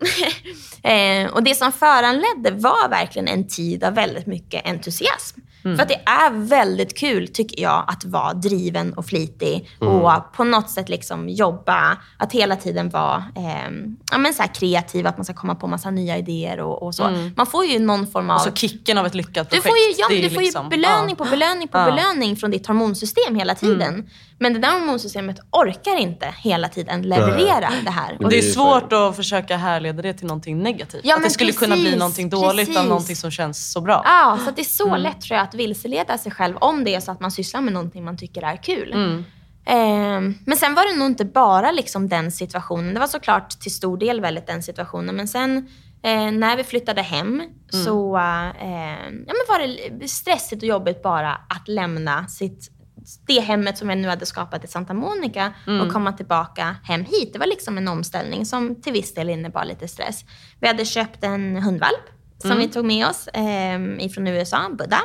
Speaker 6: eh, och det som föranledde var verkligen en tid av väldigt mycket entusiasm. Mm. För att det är väldigt kul, tycker jag, att vara driven och flitig. Mm. Och på något sätt liksom jobba. Att hela tiden vara eh, ja, men så här kreativ. Att man ska komma på massa nya idéer och, och så. Mm. Man får ju någon form av...
Speaker 4: Och så kicken av ett lyckat projekt.
Speaker 6: Du får ju, ja, du får
Speaker 4: liksom,
Speaker 6: ju belöning ja. på belöning på ja. belöning från ditt hormonsystem hela tiden. Mm. Men det där hormonsystemet orkar inte hela tiden leverera Nej. det här.
Speaker 4: Och det är svårt att försöka härleda det till någonting negativt. Ja, att det skulle precis, kunna bli någonting dåligt precis. av någonting som känns så bra.
Speaker 6: Ja, så det är så mm. lätt tror jag att vilseleda sig själv om det är så att man sysslar med någonting man tycker är kul. Mm. Eh, men sen var det nog inte bara liksom den situationen. Det var såklart till stor del väldigt den situationen. Men sen eh, när vi flyttade hem mm. så eh, ja, men var det stressigt och jobbigt bara att lämna sitt det hemmet som jag nu hade skapat i Santa Monica mm. och komma tillbaka hem hit. Det var liksom en omställning som till viss del innebar lite stress. Vi hade köpt en hundvalp som mm. vi tog med oss eh, ifrån U S A, Buddha.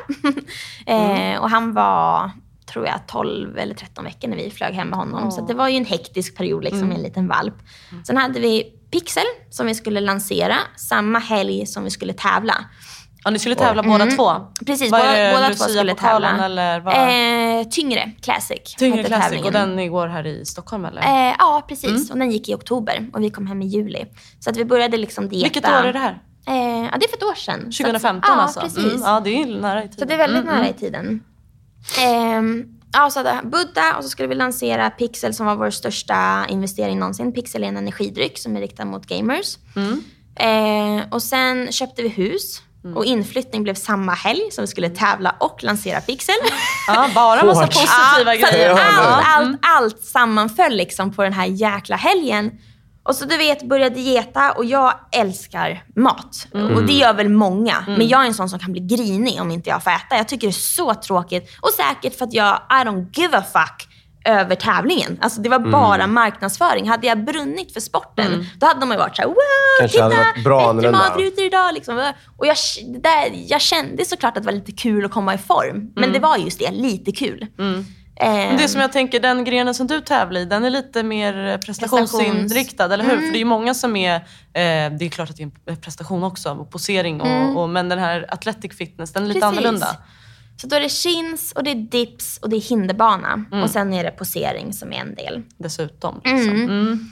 Speaker 6: eh, mm. Och han var, tror jag, tolv eller tretton veckor när vi flög hem med honom. Oh. Så det var ju en hektisk period liksom, mm. med en liten valp. Mm. Sen hade vi Pixel som vi skulle lansera samma helg som vi skulle tävla.
Speaker 4: Ja, ni skulle tävla båda
Speaker 6: mm.
Speaker 4: två?
Speaker 6: Precis, båda, båda två skulle tävla.
Speaker 4: Eller vad?
Speaker 6: Eh, tyngre Classic.
Speaker 4: Tyngre Classic, och den igår här i Stockholm eller?
Speaker 6: Eh, ja, precis. Mm. Och den gick i oktober och vi kom hem i juli. Så att vi började liksom dieta.
Speaker 4: Vilket år är det här?
Speaker 6: Eh, ja, det är för ett år sedan.
Speaker 4: tjugohundrafemton
Speaker 6: att,
Speaker 4: alltså?
Speaker 6: Ja, precis. Mm.
Speaker 4: Ja, det är nära i tiden.
Speaker 6: Så det är väldigt
Speaker 4: mm,
Speaker 6: nära
Speaker 4: mm.
Speaker 6: i tiden. Eh, ja, så hade Buddha och så skulle vi lansera Pixel som var vår största investering någonsin. Pixel är en energidryck som är riktad mot gamers. Mm. Eh, och sen köpte vi hus. Mm. Och inflyttning blev samma helg som vi skulle tävla och lansera Pixel.
Speaker 4: Ja, bara massa Hårt. positiva
Speaker 6: ja,
Speaker 4: grejer.
Speaker 6: Allt, allt, allt sammanföll liksom på den här jäkla helgen. Och så du vet, började dieta och jag älskar mat. Mm. Och det gör väl många. Mm. Men jag är en sån som kan bli grinig om inte jag får äta. Jag tycker det är så tråkigt. Och säkert för att jag, I don't give a fuck över tävlingen. Alltså det var bara mm. marknadsföring. Hade jag brunnit för sporten, mm. då hade de ju varit så här, wow,
Speaker 5: kanske
Speaker 6: titta,
Speaker 5: hade varit bra
Speaker 6: bättre matrutor idag. Liksom. Och jag, där, jag kände såklart att det var lite kul att komma i form. Men mm. det var just det, lite kul. Mm.
Speaker 4: Um, det som jag tänker, den grenen som du tävlar i, den är lite mer prestationsinriktad, eller hur? Mm. För det är ju många som är, eh, det är klart att det är en prestation också, och posering, och, mm. och, men den här athletic fitness, den är lite Precis. annorlunda.
Speaker 6: Så då är det chins och det är dips och det är hinderbana. Mm. Och sen är det posering som är en del.
Speaker 4: Dessutom.
Speaker 6: Liksom. Mm.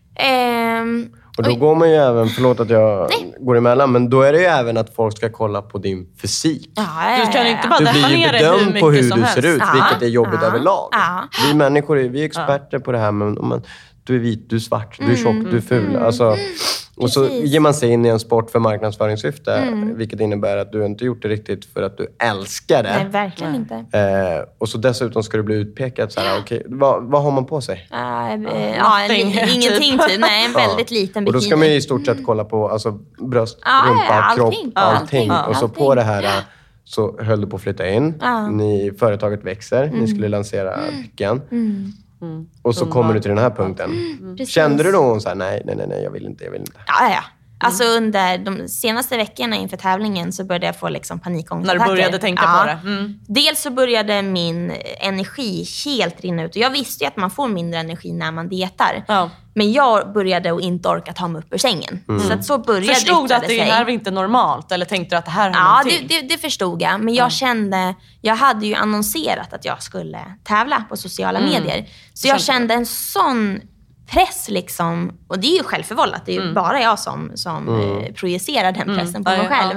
Speaker 6: Mm. Um,
Speaker 5: och då oj. går man ju även, förlåt att jag Nej. går emellan, men då är det ju även att folk ska kolla på din fysik.
Speaker 6: Ja,
Speaker 4: du kan inte bara
Speaker 5: du blir ju bedömd hur på hur du ser ut,
Speaker 6: ja.
Speaker 5: vilket är jobbigt
Speaker 6: ja.
Speaker 5: överlag.
Speaker 6: Ja.
Speaker 5: Vi människor, vi är experter ja. på det här, men, men du är vit, du är svart, du är tjock, mm. du är ful. Mm. Alltså, och så Precis. ger man sig in i en sport för marknadsföringssyfte, mm. vilket innebär att du inte gjort det riktigt för att du älskar det.
Speaker 6: Nej, verkligen inte.
Speaker 5: Eh, och så dessutom ska du bli utpekad. Så här, okay, vad, vad har man på sig?
Speaker 6: Uh, uh, ja, ingenting typ. Nej, en väldigt ja. liten bikini.
Speaker 5: Och då ska man ju i stort sett kolla på alltså, bröst,
Speaker 6: ja,
Speaker 5: rumpa,
Speaker 6: allting.
Speaker 5: kropp, allting.
Speaker 6: allting.
Speaker 5: Och så
Speaker 6: allting.
Speaker 5: på det här så höll du på att flytta in.
Speaker 6: Ja.
Speaker 5: Ni, företaget växer. Mm. Ni skulle lansera drycken. Mm. Mm. Och så kommer du till den här punkten. Mm. Kände du någon så här, nej, nej, nej, jag vill inte, jag vill inte.
Speaker 6: Ja, ja. Alltså under de senaste veckorna inför tävlingen så började jag få liksom panikångestattacker.
Speaker 4: När du började tänka
Speaker 6: ja.
Speaker 4: på det? Mm.
Speaker 6: Dels så började min energi helt rinna ut. Och jag visste ju att man får mindre energi när man dietar. Ja. Men jag började att inte orka ta mig upp ur sängen. Mm. Så att så började
Speaker 4: Förstod du att det är inte normalt? Eller tänkte du att det här har
Speaker 6: ja,
Speaker 4: någonting?
Speaker 6: Ja, det, det, det förstod jag. Men jag mm. kände... Jag hade ju annonserat att jag skulle tävla på sociala mm. medier. Så jag kände en sån... press liksom, och det är ju självförvållat, det är ju mm. bara jag som, som mm. projicerar den pressen mm. på mig själv.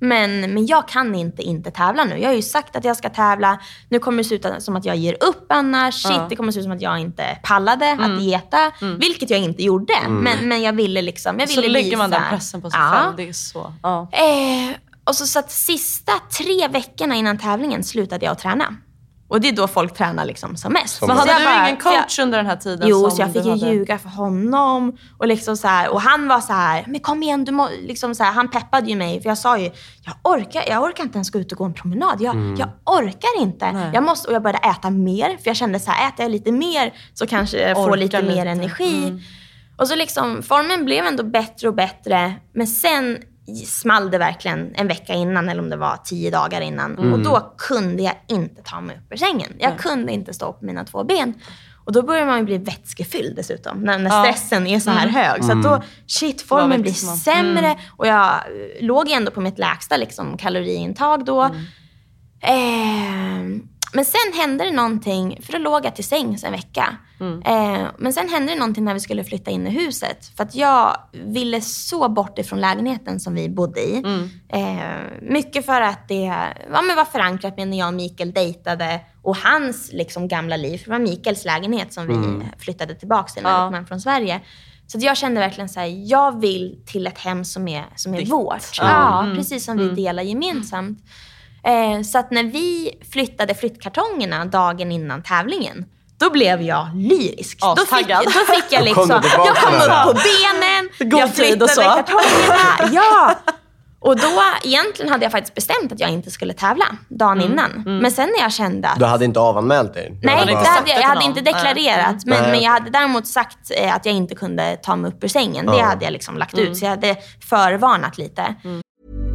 Speaker 6: Men, men jag kan inte inte tävla nu. Jag har ju sagt att jag ska tävla. Nu kommer det se ut som att jag ger upp annars. Shit, ja. Det kommer se ut som att jag inte pallade mm. att dieta. Mm. Vilket jag inte gjorde. Mm. Men, men jag ville liksom, jag ville
Speaker 4: så
Speaker 6: visa.
Speaker 4: lägger man den pressen på sig
Speaker 6: ja.
Speaker 4: själv. Det är så. Ja.
Speaker 6: Eh, och så, så att sista tre veckorna innan tävlingen slutade jag att träna. Och det är då folk tränar liksom som mest.
Speaker 4: Men hade du
Speaker 6: bara,
Speaker 4: ingen coach jag, under den här tiden?
Speaker 6: Jo,
Speaker 4: som
Speaker 6: så jag fick ju
Speaker 4: hade...
Speaker 6: ljuga för honom. Och, liksom så här, och han var så här, men kom igen, du må, liksom så här, han peppade ju mig. För jag sa ju, jag orkar, jag orkar inte ens gå ut och gå en promenad. Jag, mm. jag orkar inte. Jag måste, och jag började äta mer. För jag kände så här, äter jag lite mer så kanske jag får lite, lite mer energi. Mm. Och så liksom, formen blev ändå bättre och bättre. Men sen small det verkligen en vecka innan, eller om det var tio dagar innan. Mm. Och då kunde jag inte ta mig upp ur sängen. Jag mm. kunde inte stå på mina två ben. Och då börjar man ju bli vätskefylld dessutom. När, när stressen ja. är så här mm. hög. Så att då, shit, formen blir sämre. Mm. Och jag låg ändå på mitt lägsta liksom, kaloriintag då. Mm. Eh, men sen hände det någonting. För då låg jag till sängs en vecka. Mm. Eh, men sen hände det någonting när vi skulle flytta in i huset. För att jag ville så bort ifrån lägenheten som vi bodde i. Mm. Eh, mycket för att det ja, men var förankrat med när jag och Mikael dejtade. Och hans liksom, gamla liv. För det var Mikaels lägenhet som vi mm. flyttade tillbaka till när ja. vi kom från Sverige. Så att jag kände verkligen så här, jag vill till ett hem som är, som är vårt. Mm. Ja, precis som mm. vi delar gemensamt. Eh, så att när vi flyttade flyttkartongerna dagen innan tävlingen, då blev jag lyrisk. Då fick, då fick jag liksom, jag kom upp på benen, God jag flyttade så. kartongerna. Ja. Och då egentligen hade jag faktiskt bestämt att jag inte skulle tävla dagen mm. innan. Mm. Men sen när jag kände att...
Speaker 5: Du hade inte avanmält dig?
Speaker 6: Nej, hade bara... hade jag, jag hade inte deklarerat. Men, men jag hade däremot sagt att jag inte kunde ta mig upp ur sängen. Det hade jag liksom lagt mm. ut. Så jag hade förvarnat lite. Mm.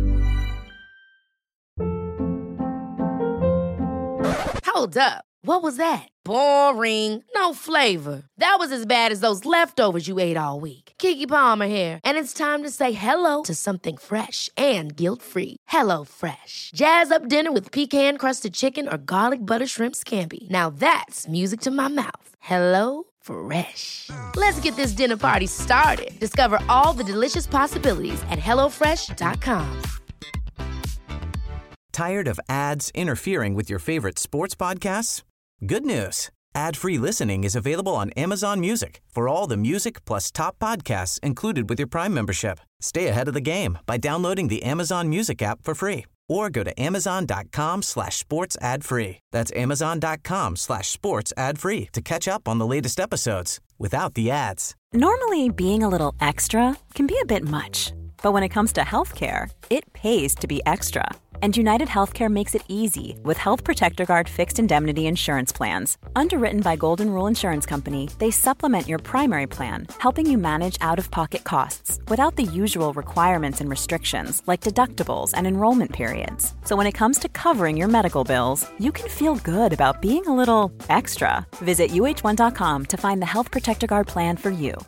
Speaker 1: Hold up. What was that? Boring. No flavor. That was as bad as those leftovers you ate all week. Keke Palmer here. And it's time to say hello to something fresh and guilt-free. Hello Fresh. Jazz up dinner with pecan-crusted chicken or garlic butter shrimp scampi. Now that's music to my mouth. Hello Fresh. Let's get this dinner party started. Discover all the delicious possibilities at hello fresh dot com.
Speaker 2: Tired of ads interfering with your favorite sports podcasts? Good news. Ad-free listening is available on Amazon Music for all the music plus top podcasts included with your Prime membership. Stay ahead of the game by downloading the Amazon Music app for free or go to amazon.com slash sports ad free. That's amazon.com slash sports ad free to catch up on the latest episodes without the ads.
Speaker 7: Normally, being a little extra can be a bit much. But when it comes to healthcare, it pays to be extra. And United Healthcare makes it easy with Health Protector Guard fixed indemnity insurance plans. Underwritten by Golden Rule Insurance Company, they supplement your primary plan, helping you manage out-of-pocket costs without the usual requirements and restrictions like deductibles and enrollment periods. So when it comes to covering your medical bills, you can feel good about being a little extra. Visit U H one dot com to find the Health Protector Guard plan for you.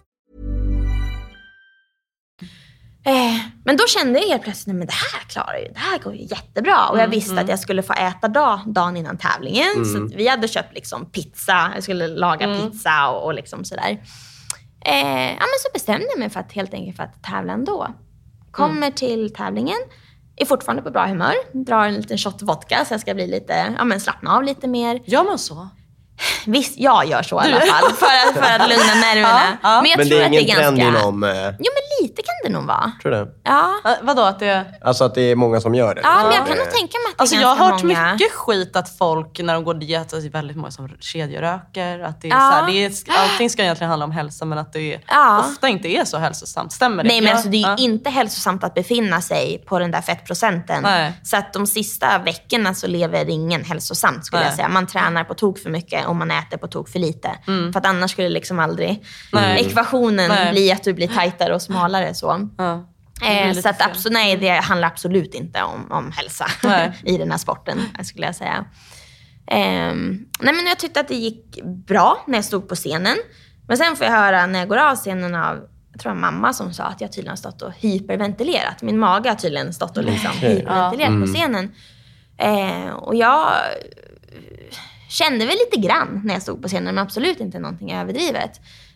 Speaker 6: Eh, men då kände jag helt plötsligt, men det här klarar ju, det här går ju jättebra. Och jag visste mm. att jag skulle få äta dag, dagen innan tävlingen. Mm. Så att vi hade köpt liksom pizza, jag skulle laga mm. pizza och, och liksom sådär. Eh, ja, men så bestämde jag mig för att helt enkelt för att tävla ändå. Kommer mm. till tävlingen, är fortfarande på bra humör. Drar en liten shot vodka så jag ska bli lite, ja men slappna av lite mer.
Speaker 4: Gör man så?
Speaker 6: Visst, jag gör så i alla fall. För att, för att lugna nerverna.
Speaker 5: Ja, ja.
Speaker 6: Men jag
Speaker 5: men
Speaker 6: tror
Speaker 5: det är
Speaker 6: att
Speaker 5: ingen
Speaker 6: det är ganska...
Speaker 5: trend inom... Eh...
Speaker 6: Jo, men lite kan det nog vara.
Speaker 5: Tror det?
Speaker 6: Ja.
Speaker 4: Uh, vadå? Att det...
Speaker 5: Alltså att det är många som gör det.
Speaker 6: Ja, men jag kan nog tänka mig att det
Speaker 4: alltså,
Speaker 6: är
Speaker 4: jag
Speaker 6: ganska
Speaker 4: har hört
Speaker 6: många...
Speaker 4: mycket skit att folk, när de går diet, alltså, det är väldigt många som kedjeröker. Att det är
Speaker 6: ja.
Speaker 4: så här, det är, allting ska egentligen handla om hälsa, men att det är,
Speaker 6: ja.
Speaker 4: ofta inte är så hälsosamt. Stämmer det?
Speaker 6: Nej, men
Speaker 4: ja.
Speaker 6: alltså, det är ju
Speaker 4: ja.
Speaker 6: inte hälsosamt att befinna sig på den där fettprocenten. Nej. Så att de sista veckorna så lever ingen hälsosamt, skulle Nej. jag säga. Man tränar på tok för mycket och man äter på tok för lite. Mm. För att annars skulle liksom aldrig nej. ekvationen nej. bli att du blir tajtare och smalare. Så, ja. eh, så att absolut, nej, det handlar absolut inte om, om hälsa i den här sporten, skulle jag säga. Eh, nej, men jag tyckte att det gick bra när jag stod på scenen. Men sen får jag höra när jag går av scenen av, jag tror mamma som sa att jag tydligen har stått och hyperventilerat. Min mage har tydligen stått och liksom hyperventilerat mm. på scenen. Eh, och jag... kände väl lite grann när jag stod på scenen, men absolut inte någonting överdrivet.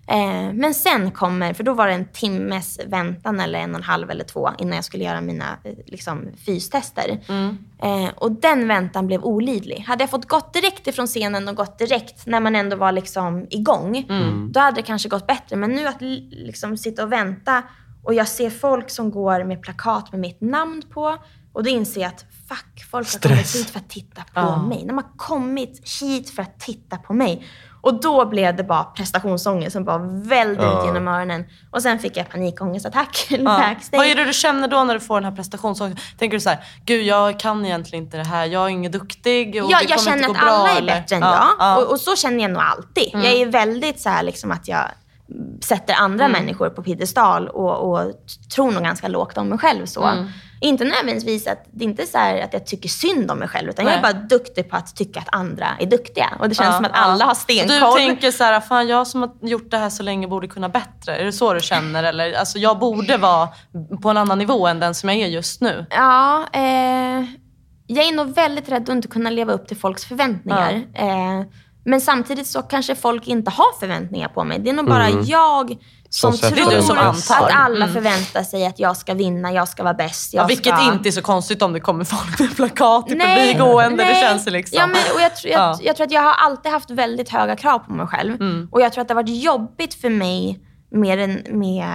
Speaker 6: Eh, men sen kommer, för då var det en timmes väntan eller en och en halv eller två innan jag skulle göra mina liksom, fystester. Mm. Eh, och den väntan blev olidlig. Hade jag fått gått direkt ifrån scenen och gått direkt när man ändå var liksom igång, mm. då hade det kanske gått bättre. Men nu att liksom sitta och vänta och jag ser folk som går med plakat med mitt namn på, och då inser jag att fuck, folk har kommit hit för att titta på ah. mig. De har kommit hit för att titta på mig. Och då blev det bara prestationsångest som var väldigt uh. genom öronen. Och sen fick jag panikångestattack. Uh.
Speaker 4: Vad är det du känner då när du får den här prestationsångesten? Tänker du så här, gud jag kan egentligen inte det här. Jag är ingen duktig och
Speaker 6: ja,
Speaker 4: det
Speaker 6: jag
Speaker 4: kommer inte gå
Speaker 6: bra. Jag känner att alla är
Speaker 4: eller?
Speaker 6: bättre än
Speaker 4: uh.
Speaker 6: jag.
Speaker 4: Uh.
Speaker 6: Och, och så känner jag nog alltid. Mm. Jag är väldigt så här liksom att jag sätter andra mm. människor på piedestal och, och tror nog ganska lågt om mig själv så. Mm. Inte nödvändigtvis att det är inte så här att jag tycker synd om mig själv, utan Nej. jag är bara duktig på att tycka att andra är duktiga. Och det känns ja, som att ja. alla har stenkoll.
Speaker 4: Du tänker så här, fan jag som har gjort det här så länge borde kunna bättre. Är det så du känner? Eller alltså jag borde vara på en annan nivå än den som jag är just nu.
Speaker 6: Ja, eh, jag är nog väldigt rädd att inte kunna leva upp till folks förväntningar. Ja. Eh, Men samtidigt så kanske folk inte har förväntningar på mig. Det är nog bara mm. jag som, som tror som att alla mm. förväntar sig att jag ska vinna, jag ska vara bäst. Jag
Speaker 4: ja, vilket
Speaker 6: ska...
Speaker 4: inte är så konstigt om det kommer folk med plakat i förbigående. Det känns liksom.
Speaker 6: Ja, men, och jag, jag, ja. jag tror att jag har alltid haft väldigt höga krav på mig själv. Mm. Och jag tror att det har varit jobbigt för mig med, en, med,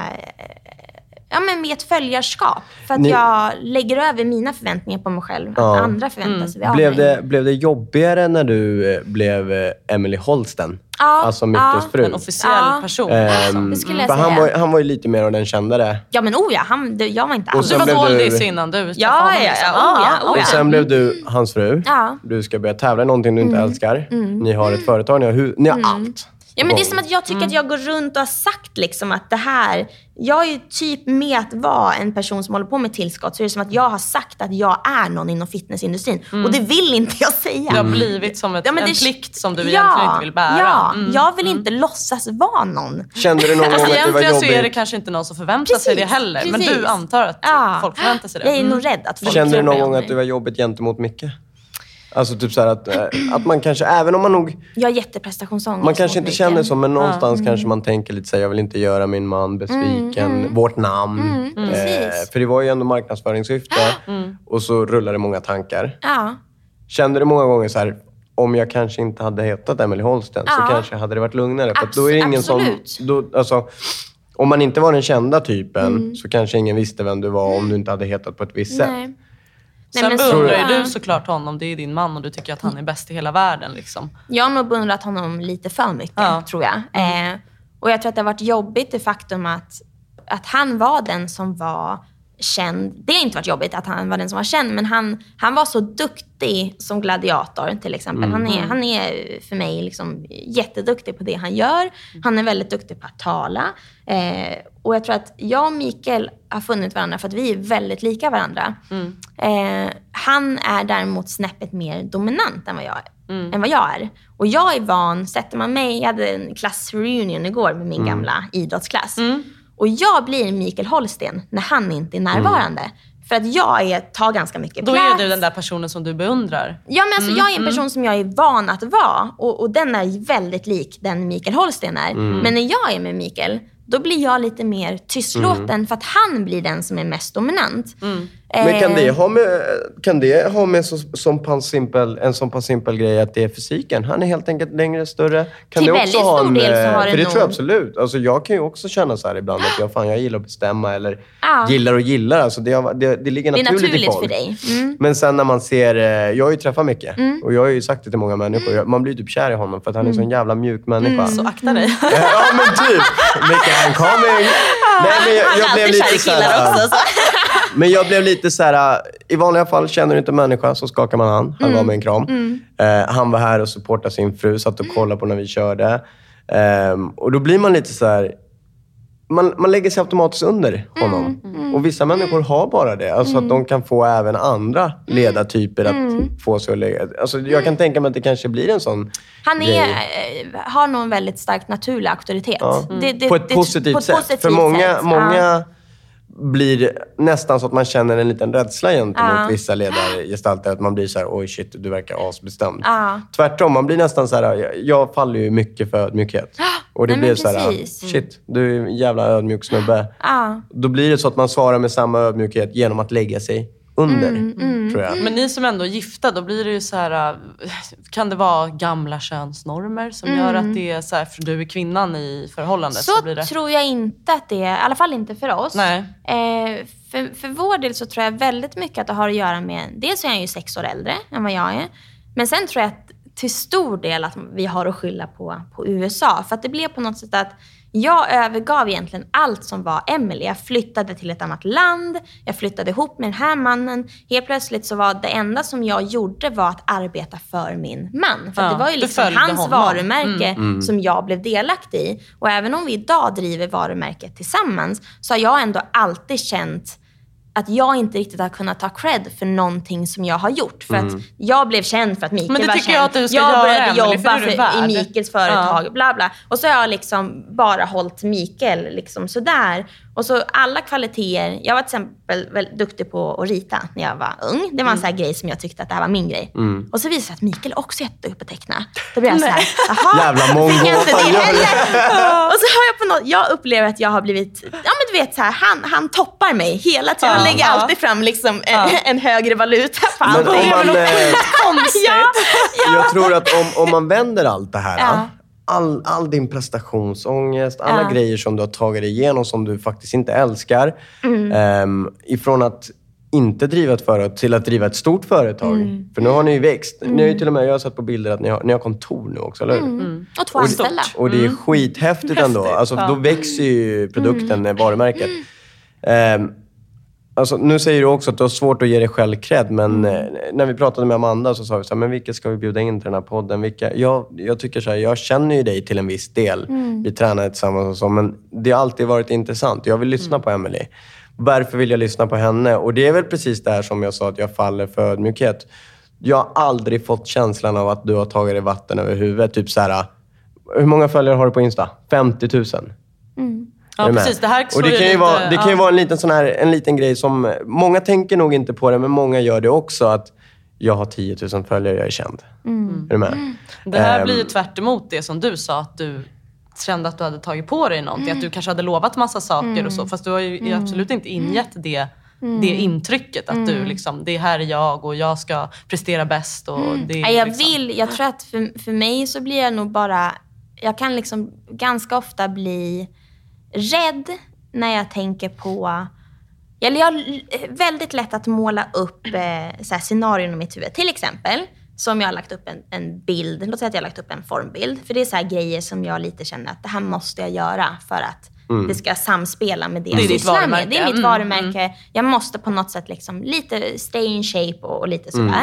Speaker 6: ja, men med ett följarskap. För att Ni... jag lägger över mina förväntningar på mig själv. Ja. Att andra förväntar sig mm. av
Speaker 5: blev
Speaker 6: mig.
Speaker 5: Det, blev det jobbigare när du blev Emily Holsten?
Speaker 6: Ja,
Speaker 5: alltså Mickels
Speaker 6: ja.
Speaker 5: fru.
Speaker 4: En officiell ja. person.
Speaker 5: Um,
Speaker 6: det skulle jag
Speaker 5: för
Speaker 6: säga.
Speaker 5: Han var, han var ju lite mer av den kändare.
Speaker 6: Ja, men oh ja, han, det, jag var inte alls.
Speaker 4: Du var doldis
Speaker 5: du...
Speaker 4: innan du
Speaker 6: ja, ja, ja,
Speaker 4: liksom.
Speaker 6: oh, ja, oh,
Speaker 5: Och
Speaker 6: ja.
Speaker 5: sen blev du hans fru.
Speaker 6: Ja.
Speaker 5: Du ska börja tävla i någonting du inte
Speaker 6: mm.
Speaker 5: älskar.
Speaker 6: Mm.
Speaker 5: Ni har ett företag, ni har, hu- ni har
Speaker 6: mm.
Speaker 5: allt.
Speaker 6: Ja, men det är som att jag tycker mm. att jag går runt och har sagt liksom att det här... Jag är ju typ med att vara en person som håller på med tillskott. Så är det som att jag har sagt att jag är någon inom fitnessindustrin. Mm. Och det vill inte jag säga.
Speaker 4: Det har blivit som ett, ja, en det, plikt som du
Speaker 6: ja,
Speaker 4: egentligen inte vill bära.
Speaker 6: Ja,
Speaker 4: mm.
Speaker 6: jag vill inte mm. låtsas vara någon.
Speaker 5: Kände du någon gång
Speaker 4: alltså,
Speaker 5: att det var jobbigt?
Speaker 4: Så är det kanske inte någon som förväntar
Speaker 6: precis,
Speaker 4: sig det heller.
Speaker 6: precis.
Speaker 4: Men du antar att ja. folk förväntar sig det.
Speaker 6: Jag är
Speaker 4: mm.
Speaker 6: nog rädd att folk
Speaker 5: Kände du någon
Speaker 6: det
Speaker 5: gång att det var jobbigt gentemot Micke? Alltså typ så här att, att man kanske, även om man nog...
Speaker 6: Jag har jätteprestationsångest.
Speaker 5: Man kanske inte känner så, men någonstans ja. kanske man tänker lite så här, jag vill inte göra min man besviken. Mm, mm. Vårt namn.
Speaker 6: Mm, mm.
Speaker 5: Eh, för det var ju ändå marknadsföringssyfte. Mm. Och så rullar det många tankar.
Speaker 6: Ja.
Speaker 5: Kände du många gånger så här, om jag kanske inte hade hetat Emily Holsten ja. så kanske hade det varit lugnare. För
Speaker 6: Abs-
Speaker 5: då är det ingen
Speaker 6: absolut.
Speaker 5: som... Då, alltså, om man inte var den kända typen
Speaker 6: mm.
Speaker 5: så kanske ingen visste vem du var om du inte hade hetat på ett visst
Speaker 6: Nej.
Speaker 5: sätt.
Speaker 4: Sen beundrar ju du såklart honom. Det är din man och du tycker att han är bäst i hela världen. Liksom.
Speaker 6: Jag har nog beundrat honom lite för mycket, ja. tror jag. Eh, och jag tror att det har varit jobbigt det faktum att, att han var den som var känd. Det har inte varit jobbigt att han var den som var känd, men han, han var så duktig som gladiator till exempel. Mm. Han, är, han är för mig liksom jätteduktig på det han gör. Han är väldigt duktig på att tala. Eh, och jag tror att jag och Mikael har funnit varandra för att vi är väldigt lika varandra. Mm. Eh, han är däremot snäppet mer dominant än vad jag är. Mm. än vad jag är. Och jag är van, sätter man mig, jag hade en klassreunion igår med min mm. gamla idrottsklass. Mm. Och jag blir Mikael Holsten när han inte är närvarande. Mm. För att jag är, tar ganska mycket
Speaker 4: Då
Speaker 6: plats.
Speaker 4: Då är du den där personen som du beundrar.
Speaker 6: Ja, men alltså mm. jag är en person mm. som jag är van att vara. Och, och den är väldigt lik den Mikael Holsten är. Mm. Men när jag är med Mikael, då blir jag lite mer tystlåten. Mm. För att han blir den som är mest dominant. Mm.
Speaker 5: Men kan det ha med, kan det ha med så, som pass simpel, en sån pass simpel grej att det är fysiken? Han är helt enkelt längre, större. Kan
Speaker 6: till
Speaker 5: det
Speaker 6: väldigt
Speaker 5: också ha
Speaker 6: stor
Speaker 5: en,
Speaker 6: del så har det
Speaker 5: för det
Speaker 6: nog...
Speaker 5: tror jag absolut. Alltså jag kan ju också känna så här ibland att jag, fan, jag gillar att bestämma eller
Speaker 6: ja.
Speaker 5: gillar och gillar. Alltså det, det, det ligger naturligt,
Speaker 6: det är naturligt
Speaker 5: i folk.
Speaker 6: För dig. Mm.
Speaker 5: Men sen när man ser, jag har ju träffat mycket.
Speaker 6: Mm.
Speaker 5: Och jag har ju sagt det till många människor. Mm. Man blir typ kär i honom för att han är en sån jävla mjuk människa.
Speaker 6: Mm.
Speaker 4: Så akta dig.
Speaker 5: Ja men typ. Micke, han kommer. Nej, men jag, jag blev lite så här,
Speaker 6: också, så.
Speaker 5: Men jag blev lite så här, i vanliga fall känner du inte människa så skakar man hand. Han mm. gav mig en kram. Mm. Uh, han var här och supportade sin fru, satt och kollade på när vi körde. Um, och då blir man lite så här, man, man lägger sig automatiskt under honom. Mm. Mm. Och vissa människor har bara det. Alltså mm. att de kan få även andra ledartyper att mm. få sig att lägga. Alltså jag kan tänka mig att det kanske blir en sån
Speaker 6: Han är, har nog en väldigt starkt naturlig auktoritet.
Speaker 5: Ja.
Speaker 6: Mm. Det, det,
Speaker 5: på ett
Speaker 6: det,
Speaker 5: positivt
Speaker 6: på ett
Speaker 5: sätt.
Speaker 6: positivt
Speaker 5: För många,
Speaker 6: sätt.
Speaker 5: många
Speaker 6: ja.
Speaker 5: blir nästan så att man känner en liten rädsla gentemot
Speaker 6: ja.
Speaker 5: vissa ledargestalter. Att man blir så här, oj shit, du verkar asbestämd.
Speaker 6: Ja.
Speaker 5: Tvärtom, man blir nästan så här, jag, jag faller ju mycket för ödmjukhet. Och det
Speaker 6: Nej,
Speaker 5: blir
Speaker 6: men
Speaker 5: så här,
Speaker 6: precis.
Speaker 5: shit, du är en jävla ödmjuk snubbe.
Speaker 6: Ja.
Speaker 5: Då blir det så att man svarar med samma ödmjukhet genom att lägga sig under,
Speaker 6: Mm, mm.
Speaker 5: tror jag.
Speaker 4: Men ni som ändå är gifta, då blir det ju så här, äh, kan det vara gamla könsnormer som
Speaker 6: Mm.
Speaker 4: gör att det är så här, för du är kvinnan i förhållandet?
Speaker 6: Så,
Speaker 4: Så blir det.
Speaker 6: tror jag inte att det är, i alla fall inte för oss.
Speaker 4: Nej.
Speaker 6: Eh, för, för vår del så tror jag väldigt mycket att det har att göra med, dels är jag ju sex år äldre än vad jag är. Men sen tror jag att till stor del att vi har att skylla på, på U S A. För att det blev på något sätt att jag övergav egentligen allt som var Emily. Jag flyttade till ett annat land. Jag flyttade ihop med den här mannen. Helt plötsligt så var det enda som jag gjorde var att arbeta för min man. För
Speaker 4: Ja,
Speaker 6: det var ju
Speaker 4: du
Speaker 6: liksom
Speaker 4: följde
Speaker 6: hans
Speaker 4: honom.
Speaker 6: varumärke
Speaker 5: Mm.
Speaker 6: som jag blev delaktig i. Och även om vi idag driver varumärket tillsammans så har jag ändå alltid känt att jag inte riktigt har kunnat ta cred för någonting som jag har gjort. För att jag blev känd för att Mikael
Speaker 4: Men det
Speaker 6: var
Speaker 4: tycker
Speaker 6: känd.
Speaker 4: jag att du ska
Speaker 6: jag
Speaker 4: göra,
Speaker 6: började
Speaker 4: Emily, för
Speaker 6: jobba
Speaker 4: det är du
Speaker 6: för,
Speaker 4: värd.
Speaker 6: i Mikaels företag, bla bla. Och så har jag liksom bara hållit Mikael liksom sådär. Och så alla kvaliteter. Jag var till exempel väldigt duktig på att rita när jag var ung. Det var en sån här grej som jag tyckte att det här var min grej. Och så visade det sig att Mikael också är jätteduktig på att teckna. Då blev jag såhär, jaha.
Speaker 5: Jävla mongo,
Speaker 6: fick jag inte
Speaker 5: vad fan
Speaker 6: det
Speaker 5: gör du?
Speaker 6: heller? Och så har jag på något, jag upplever att jag har blivit, ja men du vet så här, han, han toppar mig hela tiden. Han
Speaker 4: Ja,
Speaker 6: lägger
Speaker 4: ja.
Speaker 6: alltid fram liksom en, en högre valuta på
Speaker 5: Men
Speaker 6: allting.
Speaker 5: om man, eh,
Speaker 4: Konstigt.
Speaker 6: Ja,
Speaker 5: jag tror att om, om man vänder allt det här,
Speaker 6: Ja.
Speaker 5: all, all din prestationsångest, alla
Speaker 6: Ja.
Speaker 5: grejer som du har tagit dig igenom som du faktiskt inte älskar,
Speaker 6: Mm.
Speaker 5: ehm, ifrån att inte driva ett företag till att driva ett stort företag.
Speaker 6: Mm.
Speaker 5: För nu har ni ju växt. Ni har ju till och med, jag har sett på bilder att ni har, ni har kontor nu också, eller hur?
Speaker 6: Mm. Och två
Speaker 5: Och,
Speaker 6: anställda.
Speaker 5: och det är skithäftigt ändå.
Speaker 4: Häftigt,
Speaker 5: Alltså,
Speaker 4: ja.
Speaker 5: då växer ju produkten, varumärket. Ehm, Alltså, nu säger du också att du har svårt att ge dig själv cred, men eh, när vi pratade med Amanda så sa vi så här, men vilka ska vi bjuda in till den här podden? Vilka? Jag, jag tycker så här, jag känner ju dig till en viss del. Vi tränar tillsammans och så, men det har alltid varit intressant. Jag vill lyssna på Emily. Varför vill jag lyssna på henne? Och det är väl precis det här som jag sa, att jag faller för ödmjukhet. Jag har aldrig fått känslan av att du har tagit dig vatten över huvudet. Typ så här, hur många följare har du på Insta? femtio tusen.
Speaker 4: Ja,
Speaker 5: Är du med?
Speaker 4: precis. Det här
Speaker 5: och det
Speaker 4: slår
Speaker 5: kan ju
Speaker 4: lite-
Speaker 5: vara, det kan ju
Speaker 4: ja.
Speaker 5: vara en liten sån här, en liten grej som många tänker nog inte på det, men många gör det också, att jag har tio tusen följare, jag är känd. Är du med?
Speaker 4: Det här
Speaker 5: Ehm,
Speaker 4: blir ju tvärt emot det som du sa, att du kände att du hade tagit på dig någonting. Att du kanske hade lovat massa saker och så. Fast du har ju absolut inte ingett det, det intrycket. Att du liksom, det här är jag och jag ska prestera bäst. Och det är
Speaker 6: Nej, jag
Speaker 4: liksom,
Speaker 6: vill, jag tror att för, för mig så blir jag nog bara, jag kan liksom ganska ofta bli rädd när jag tänker på, eller jag har väldigt lätt att måla upp eh, så här scenarion i mitt huvud. Till exempel, som jag har lagt upp en, en bild, låt säga att jag har lagt upp en formbild. För det är så här grejer som jag lite känner att det här måste jag göra för att det ska samspela med det,
Speaker 4: Det är
Speaker 6: jag
Speaker 4: ditt
Speaker 6: sysslar med.
Speaker 4: varumärke.
Speaker 6: Det är mitt
Speaker 4: Mm,
Speaker 6: varumärke. Jag måste på något sätt liksom lite stay in shape och, och lite sådär.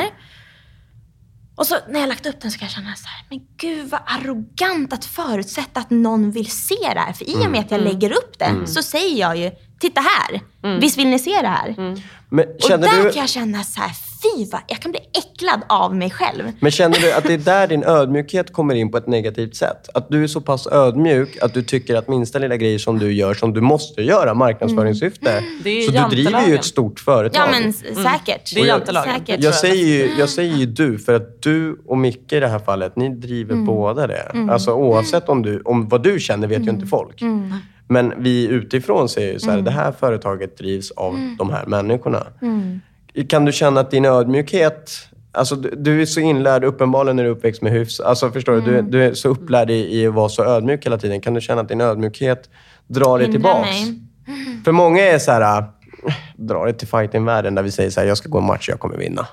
Speaker 6: Och så när jag har lagt upp den så kan jag känna så här, men gud vad arrogant att förutsätta att någon vill se det här. För i och med att jag lägger upp det så säger jag ju, titta här, visst vill ni se det här?
Speaker 5: Men
Speaker 6: Och
Speaker 5: känner,
Speaker 6: där
Speaker 5: du,
Speaker 6: kan jag känna så här, fy vad, jag kan bli äcklad av mig själv.
Speaker 5: men känner du att det är där din ödmjukhet kommer in på ett negativt sätt? Att du är så pass ödmjuk att du tycker att minsta lilla grejer som du gör, som du måste göra, marknadsföringssyfte.
Speaker 4: Det är
Speaker 5: Så du driver ju
Speaker 4: jantelagen.
Speaker 5: ett stort företag.
Speaker 6: Ja men s- säkert.
Speaker 4: Det är jantelagen.
Speaker 6: Säkert.
Speaker 4: tror
Speaker 5: Jag
Speaker 4: jag
Speaker 5: säger, ju, jag säger ju du, för att du och Micke i det här fallet, ni driver båda det. Alltså oavsett om, du, om vad du känner vet ju inte folk. Men vi utifrån säger ju så här, det här företaget drivs av de här människorna. Kan du känna att din ödmjukhet, alltså du, du är så inlärd, uppenbarligen när du är uppväxt med hyfs, alltså förstår du, du, du är så upplärd i, i att vara så ödmjuk hela tiden. Kan du känna att din ödmjukhet drar dig
Speaker 6: Hindrar
Speaker 5: tillbaks?
Speaker 6: mig.
Speaker 5: För många är så här, drar det till fighting-världen där vi säger så här, jag ska gå en match, jag kommer vinna.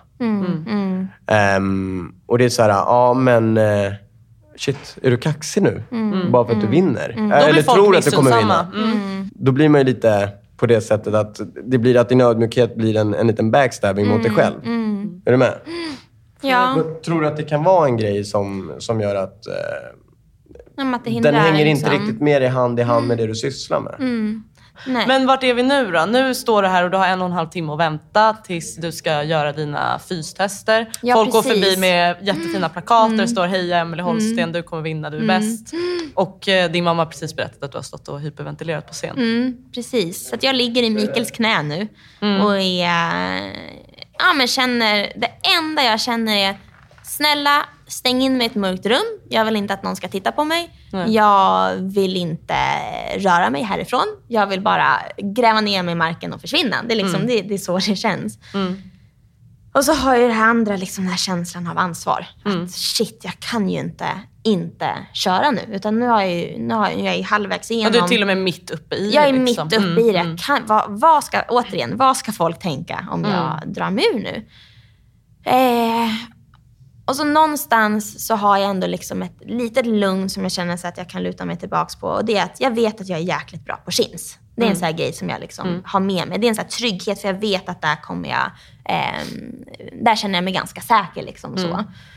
Speaker 5: Um, och det är så här, ja men uh, shit, är du kaxig nu? Bara för att du vinner?
Speaker 4: Då
Speaker 5: Eller
Speaker 4: blir folk
Speaker 5: tror att du kommer vinna?
Speaker 4: missunnsamma. Mm.
Speaker 5: Då blir man ju lite på det sättet att det blir att din ödmjukhet blir en, en liten backstabbing mot dig själv. Är du med?
Speaker 6: Ja,
Speaker 5: Jag tror att det kan vara en grej som, som gör att uh,
Speaker 6: men att det hindrar,
Speaker 5: den hänger
Speaker 6: liksom.
Speaker 5: inte riktigt med i hand i hand med det du sysslar med.
Speaker 6: Nej.
Speaker 4: Men vart är vi nu då? Nu står du här och du har en och en halv timme att vänta tills du ska göra dina fystester.
Speaker 6: Ja,
Speaker 4: Folk går
Speaker 6: precis.
Speaker 4: förbi med jättefina plakater. Det står hej Emily Holsten, du kommer vinna, du är bäst. Och eh, din mamma har precis berättat att du har stått och hyperventilerat på scen.
Speaker 6: Mm, precis. Så att jag ligger i Mikaels knä nu och är, ja, men känner, det enda jag känner är, snälla stäng in mig i ett mörkt rum. Jag vill inte att någon ska titta på mig.
Speaker 4: Nej.
Speaker 6: Jag vill inte röra mig härifrån. Jag vill bara gräva ner mig i marken och försvinna. Det är, liksom, mm. det, det är så det känns. Mm. Och så har ju det här andra, liksom den här känslan av ansvar. Mm. Att shit, jag kan ju inte inte köra nu. Utan nu, har jag ju, nu har jag, jag är halvvägs igenom.
Speaker 4: Och du är till och med mitt uppe i det.
Speaker 6: Jag är
Speaker 4: liksom.
Speaker 6: mitt uppe mm. i det. Kan, vad, vad ska, återigen, vad ska folk tänka om mm. jag drar mig ur nu? Eh, och så någonstans så har jag ändå liksom ett litet lugn som jag känner så att jag kan luta mig tillbaks på. Och det är att jag vet att jag är jäkligt bra på chins. Det är mm. en sån här grej som jag liksom mm. har med mig. Det är en sån här trygghet, för jag vet att där kommer jag... Eh, där känner jag mig ganska säker. Liksom, mm. så.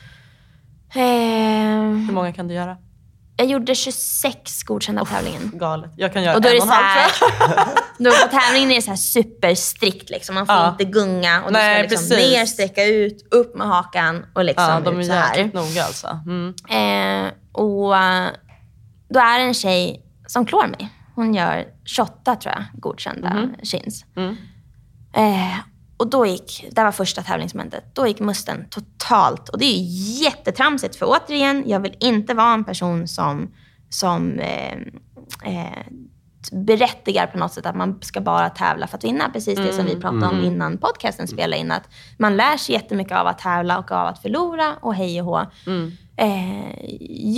Speaker 6: Eh,
Speaker 4: Hur många kan du göra?
Speaker 6: Jag gjorde tjugosex godkända oh, tävlingen.
Speaker 4: Galet. Jag kan göra
Speaker 6: och då
Speaker 4: en
Speaker 6: är
Speaker 4: och en halv.
Speaker 6: Då på tävlingen är det så här superstrikt. Liksom. Man får ja. inte gunga. Och
Speaker 4: Nej,
Speaker 6: du ska liksom ner, sträcka ut, upp med hakan. Och liksom
Speaker 4: ja, de är
Speaker 6: ut så här.
Speaker 4: jäkligt noga alltså. Mm.
Speaker 6: Eh, och då är det en tjej som klår mig. Hon gör tjugoåtta tror jag, godkända mm. chins. Mm. Eh, och då gick, det var första tävlingsmomentet, då gick musten totalt. Och det är jättetramsigt, för återigen, jag vill inte vara en person som, som eh, eh, berättigar på något sätt att man ska bara tävla för att vinna. Precis det som vi pratade om innan podcasten spelade in. Att man lär sig jättemycket av att tävla och av att förlora och hej och hå. Mm. Eh,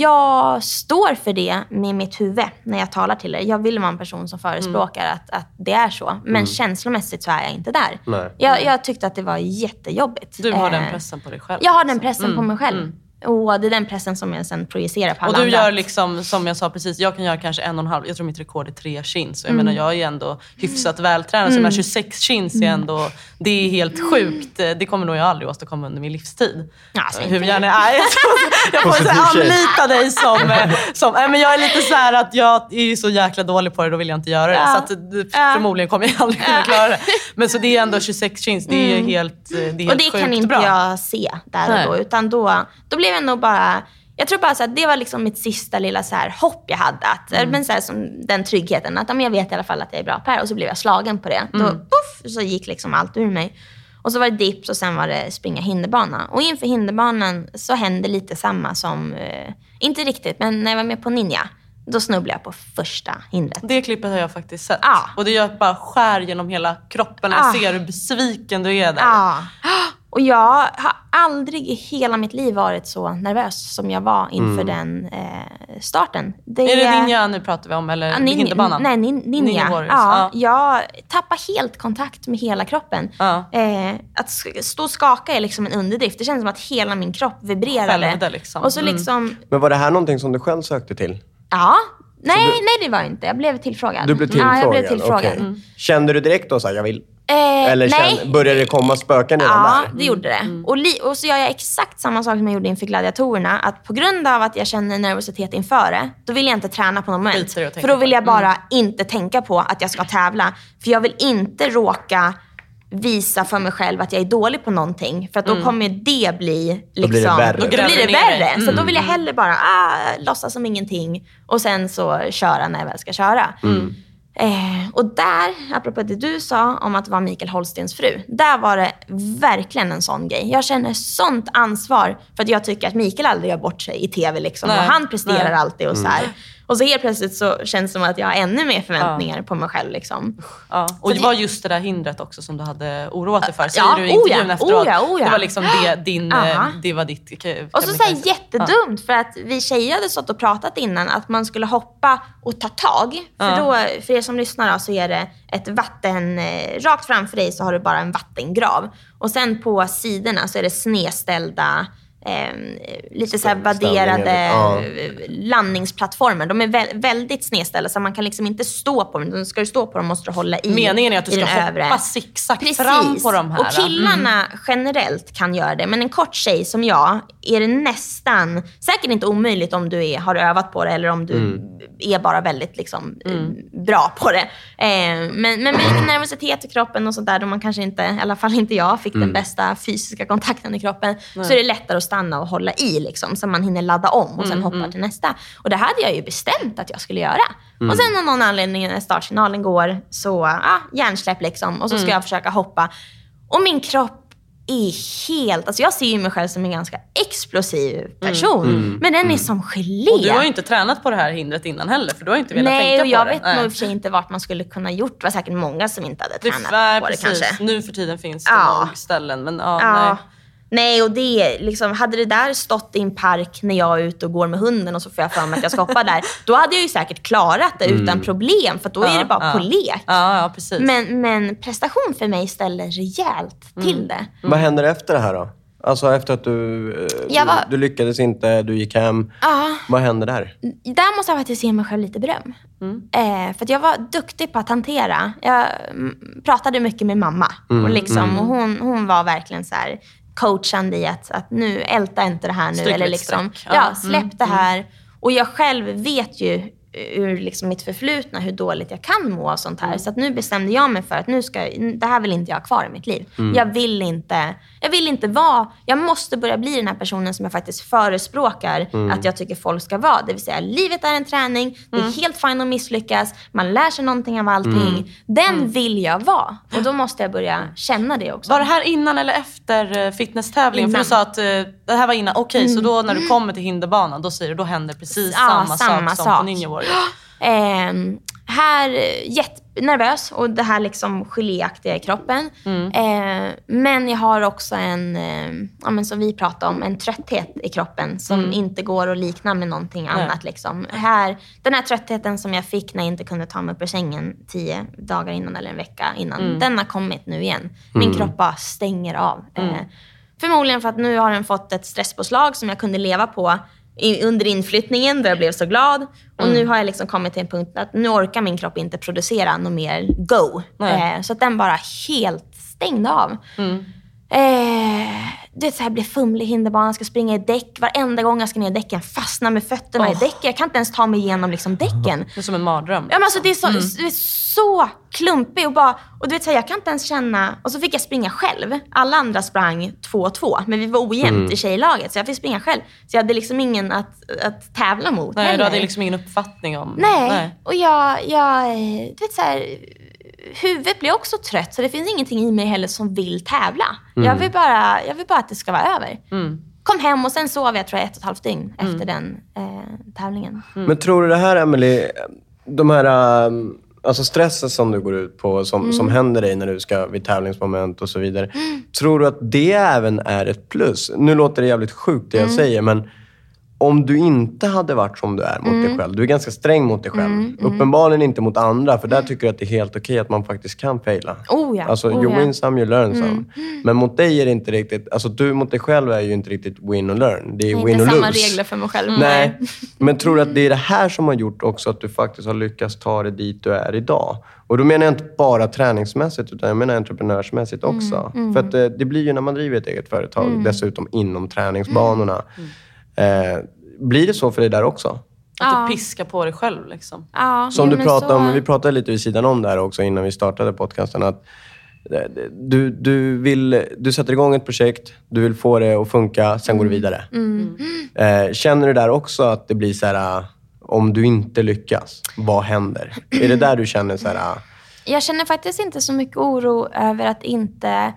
Speaker 6: jag står för det med mitt huvud när jag talar till er. Jag vill vara en person som förespråkar mm. att, att det är så. Men mm. känslomässigt så är jag inte där.
Speaker 5: Nej.
Speaker 6: Jag, jag tyckte att det var jättejobbigt.
Speaker 4: Du har
Speaker 6: eh,
Speaker 4: den pressen på dig själv.
Speaker 6: Jag har den pressen
Speaker 4: mm.
Speaker 6: på mig själv.
Speaker 4: Mm.
Speaker 6: Och det är den pressen som jag sen projicerar på alla
Speaker 4: andra. Och du
Speaker 6: andra.
Speaker 4: gör liksom, som jag sa precis, jag kan göra kanske en och en halv, jag tror mitt rekord är tre chins. Och jag
Speaker 6: Mm.
Speaker 4: menar, jag är ändå hyfsat vältränad. Mm. Så tjugosex chins är ändå, det är helt sjukt. Det kommer nog jag aldrig åstadkomma under min livstid.
Speaker 6: Ja,
Speaker 4: hur gärna är jag? Jag får så anlita dig som, som äh, men jag är lite så här att jag är så jäkla dålig på det, då vill jag inte göra det. Ja. Så att, förmodligen kommer jag aldrig kunna klara det. Men så det är ändå tjugosex chins, det är
Speaker 6: Mm.
Speaker 4: helt, det är helt
Speaker 6: och det
Speaker 4: sjukt
Speaker 6: kan inte
Speaker 4: bra.
Speaker 6: jag se där och då. Utan då, då blev jag nog bara... Jag tror bara så att det var liksom mitt sista lilla så här hopp jag hade. Att, mm. men så här, som den tryggheten. Att jag vet i alla fall att jag är bra på det här. Och så blev jag slagen på det. Mm. Då puff, så gick liksom allt ur mig. Och så var det dips och sen var det springa hinderbana. Och inför hinderbanan så hände lite samma som... Eh, inte riktigt, men när jag var med på Ninja. Då snubblade jag på första hindret.
Speaker 4: Det klippet har jag faktiskt sett.
Speaker 6: Ah.
Speaker 4: Och det gör att bara skär genom hela kroppen. Jag ah. ser hur besviken du är där.
Speaker 6: Ah. Och jag har aldrig i hela mitt liv varit så nervös som jag var inför mm. den eh, starten. Det
Speaker 4: är det Ninja nu pratar vi om, eller
Speaker 6: ja, nin-
Speaker 4: hinderbanan?
Speaker 6: Nej, nin- Ninja.
Speaker 4: Ninja Warriors.
Speaker 6: Ja,
Speaker 4: ja.
Speaker 6: Jag tappar helt kontakt med hela kroppen.
Speaker 4: Ja.
Speaker 6: Eh, att stå och skaka är liksom en underdrift. Det känns som att hela min kropp vibrerade.
Speaker 4: Självde liksom.
Speaker 6: Och så liksom...
Speaker 5: Mm. Men var det här någonting som du själv sökte till?
Speaker 6: Ja. Nej,
Speaker 5: du...
Speaker 6: nej, det var inte. Jag blev tillfrågad.
Speaker 5: Du blev tillfrågad?
Speaker 6: Ja, jag blev tillfrågad.
Speaker 5: Okay. Mm. Kände du direkt då så här, jag vill...
Speaker 6: Eh,
Speaker 5: Eller
Speaker 6: nej.
Speaker 5: kände, började det komma spöken redan
Speaker 6: ja,
Speaker 5: där?
Speaker 6: Ja, det gjorde det. Mm. Och, li- och så gör jag exakt samma sak som jag gjorde inför gladiatorerna. Att på grund av att jag känner nervositet inför det, då vill jag inte träna på något moment. För då vill jag bara mm. inte tänka på att jag ska tävla. För jag vill inte råka visa för mig själv att jag är dålig på någonting. För att då mm. kommer det bli liksom,
Speaker 5: då blir det värre.
Speaker 6: Då, då blir det värre. Mm. Så då vill jag hellre bara ah, låtsas som ingenting. Och sen så köra när jag väl ska köra. Mm. Eh, och där, apropå det du sa om att vara Mikael Holstens fru, där var det verkligen en sån grej. Jag känner sånt ansvar för att jag tycker att Mikael aldrig gör bort sig i tv liksom. Och han presterar nej. alltid och så här. Mm. Och så helt plötsligt så känns det som att jag har ännu mer förväntningar ja. på mig själv liksom.
Speaker 4: Ja. Och så det var just det där hindret också som du hade oroat dig för. Säger
Speaker 6: ja,
Speaker 4: du i intervjun
Speaker 6: oja,
Speaker 4: efteråt.
Speaker 6: Oja, oja.
Speaker 4: Det var liksom det, din, det var ditt...
Speaker 6: Och så säger jättedumt, ja. för att vi tjejer hade stått och pratat innan att man skulle hoppa och ta tag. För
Speaker 4: ja.
Speaker 6: då, för er som lyssnar då, så är det ett vatten, rakt framför dig så har du bara en vattengrav. Och sen på sidorna så är det snedställda... Eh, lite så här vadderade ja. landningsplattformar. De är vä- väldigt snedställda så man kan liksom inte stå på dem. Ska du stå på dem måste du hålla i.
Speaker 4: Meningen är att du ska hoppa övre. zigzag fram på de här.
Speaker 6: Och killarna mm. generellt kan göra det. Men en kort tjej som jag är det nästan, säkert inte omöjligt om du är, har övat på det eller om du mm. är bara väldigt liksom, mm. bra på det. Eh, men, men med lite nervositet i kroppen och sånt där, då man kanske inte, i alla fall inte jag, fick mm. den bästa fysiska kontakten i kroppen, Nej. så är det lättare att stanna och hålla i liksom, så man hinner ladda om och sen mm, hoppar mm. till nästa. Och det hade jag ju bestämt att jag skulle göra. Mm. Och sen av någon anledning när startsignalen går så, ah, hjärnsläpp liksom. Och så ska mm. jag försöka hoppa. Och min kropp är helt... Alltså jag ser ju mig själv som en ganska explosiv person. Mm. Mm. Men den är mm. som gelé.
Speaker 4: Och du har ju inte tränat på det här hindret innan heller. För du har inte velat
Speaker 6: Nej,
Speaker 4: tänka
Speaker 6: och jag
Speaker 4: på
Speaker 6: vet
Speaker 4: det.
Speaker 6: nog i och för sig inte vart man skulle kunna gjort. Det var säkert många som inte hade
Speaker 4: det
Speaker 6: tränat
Speaker 4: är,
Speaker 6: på
Speaker 4: precis.
Speaker 6: det kanske.
Speaker 4: Nu för tiden finns det
Speaker 6: ja.
Speaker 4: nog ställen. Men ja,
Speaker 6: ja.
Speaker 4: nej.
Speaker 6: Nej, och det liksom, hade det där stått i en park när jag är ute och går med hunden och så får jag för mig att jag ska hoppa där, då hade jag ju säkert klarat det mm. utan problem, för då
Speaker 4: ja,
Speaker 6: är det bara
Speaker 4: ja.
Speaker 6: på lek.
Speaker 4: Ja, ja, precis.
Speaker 6: Men, men prestation för mig ställer rejält mm. till det. Mm.
Speaker 5: Vad händer efter det här då? Alltså efter att du, du,
Speaker 6: var...
Speaker 5: du lyckades inte, du gick hem.
Speaker 6: Ja.
Speaker 5: Vad hände där?
Speaker 6: Där måste jag faktiskt ge mig själv lite beröm. Mm. Eh, för att jag var duktig på att hantera. Jag m- pratade mycket med mamma. Mm. Och, liksom, mm. och hon, hon var verkligen så här coachande i att, att nu älta inte det här nu.
Speaker 4: Stryk
Speaker 6: eller liksom,
Speaker 4: ja.
Speaker 6: ja, släpp mm. det här.
Speaker 4: Mm.
Speaker 6: Och jag själv vet ju ur liksom mitt förflutna hur dåligt jag kan må och sånt här. Mm. Så att nu bestämde jag mig för att nu ska, det här vill inte jag ha kvar i mitt liv. Mm. Jag vill inte jag vill inte vara, jag måste börja bli den här personen som jag faktiskt förespråkar mm. att jag tycker folk ska vara. Det vill säga, livet är en träning, det är mm. helt fint att misslyckas, man lär sig någonting av allting. Mm. Den mm. vill jag vara. Och då måste jag börja känna det också.
Speaker 4: Var det här innan eller efter fitnesstävlingen? För du sa att uh, det här var innan. Okej, okay, mm. så då när du kommer till hinderbanan, då säger du, då händer precis
Speaker 6: ja,
Speaker 4: samma,
Speaker 6: samma
Speaker 4: sak som
Speaker 6: sak.
Speaker 4: på Ninja Warrior.
Speaker 6: Eh, här, jättenervös och det här liksom geléaktiga i kroppen. Mm. Eh, men jag har också en, eh, ja, men som vi pratade om, en trötthet i kroppen som mm. inte går att likna med någonting annat. Mm. Liksom. Här, den här tröttheten som jag fick när jag inte kunde ta mig upp ur sängen tio dagar innan eller en vecka innan, mm. den har kommit nu igen. Min mm. kropp bara stänger av. Mm. Eh, förmodligen för att nu har den fått ett stresspåslag som jag kunde leva på under inflyttningen då jag blev så glad. Och mm. nu har jag liksom kommit till en punkt att nu orkar min kropp inte producera något mer go. Eh, så att den bara helt stängde av. Mm. Eh, du vet, så här blir fumlig hinderbanan, ska springa i däck. Varenda gång jag ska ner i däcken fastnar med fötterna oh. i däcken. Jag kan inte ens ta mig igenom liksom däcken.
Speaker 4: Det är som en mardröm.
Speaker 6: Ja, men alltså, det är så, mm. det är så klumpig och bara, och du vet så här, jag kan inte ens känna, och så fick jag springa själv. Alla andra sprang två och två, men vi var ojämnt mm. i tjejlaget, så jag fick springa själv. Så jag hade liksom ingen att, att tävla mot.
Speaker 4: Nej,
Speaker 6: heller.
Speaker 4: Du hade liksom ingen uppfattning om.
Speaker 6: Nej, Nej. och jag, jag du vet så här, huvudet blir också trött, så det finns ingenting i mig heller som vill tävla. Mm. Jag vill bara, jag vill bara att det ska vara över. Mm. Kom hem och sen sov jag tror jag ett och ett halvt dygn mm. efter den eh, tävlingen.
Speaker 5: Mm. Men tror du det här, Emelie, de här um, alltså stressen som du går ut på, som, mm. som händer dig när du ska vid tävlingsmoment och så vidare. Mm. Tror du att det även är ett plus? Nu låter det jävligt sjukt det jag mm. säger, men om du inte hade varit som du är mot mm. dig själv. Du är ganska sträng mot dig själv. Mm, mm. Uppenbarligen inte mot andra. För där tycker jag att det är helt okej att man faktiskt kan faila.
Speaker 6: Oh ja,
Speaker 5: alltså,
Speaker 6: oh
Speaker 5: you
Speaker 6: ja.
Speaker 5: win some, you learn some.
Speaker 6: Mm.
Speaker 5: Men mot dig är det inte riktigt... Alltså du mot dig själv är ju inte riktigt win och learn. Det är
Speaker 6: Nej,
Speaker 5: win
Speaker 6: inte
Speaker 5: och
Speaker 6: samma
Speaker 5: lose.
Speaker 6: regler för mig själv.
Speaker 5: Nej. Men tror du att det är det här som har gjort också att du faktiskt har lyckats ta dig dit du är idag? Och då menar jag inte bara träningsmässigt, utan jag menar entreprenörsmässigt också. Mm, mm. För att det, det blir ju när man driver ett eget företag, mm. dessutom inom träningsbanorna. Mm. Eh, Blir det så för dig där också? Att
Speaker 4: ja. du piskar på dig själv liksom.
Speaker 6: Ja,
Speaker 5: Som du pratade
Speaker 6: så...
Speaker 5: om, vi pratade lite vid sidan om där också innan vi startade podcasten. Att du, du, vill, du sätter igång ett projekt, du vill få det att funka, sen mm. går du vidare. Mm. Eh, känner du där också att det blir så här, om du inte lyckas, vad händer? Är det där du känner så här?
Speaker 6: Jag känner faktiskt inte så mycket oro över att inte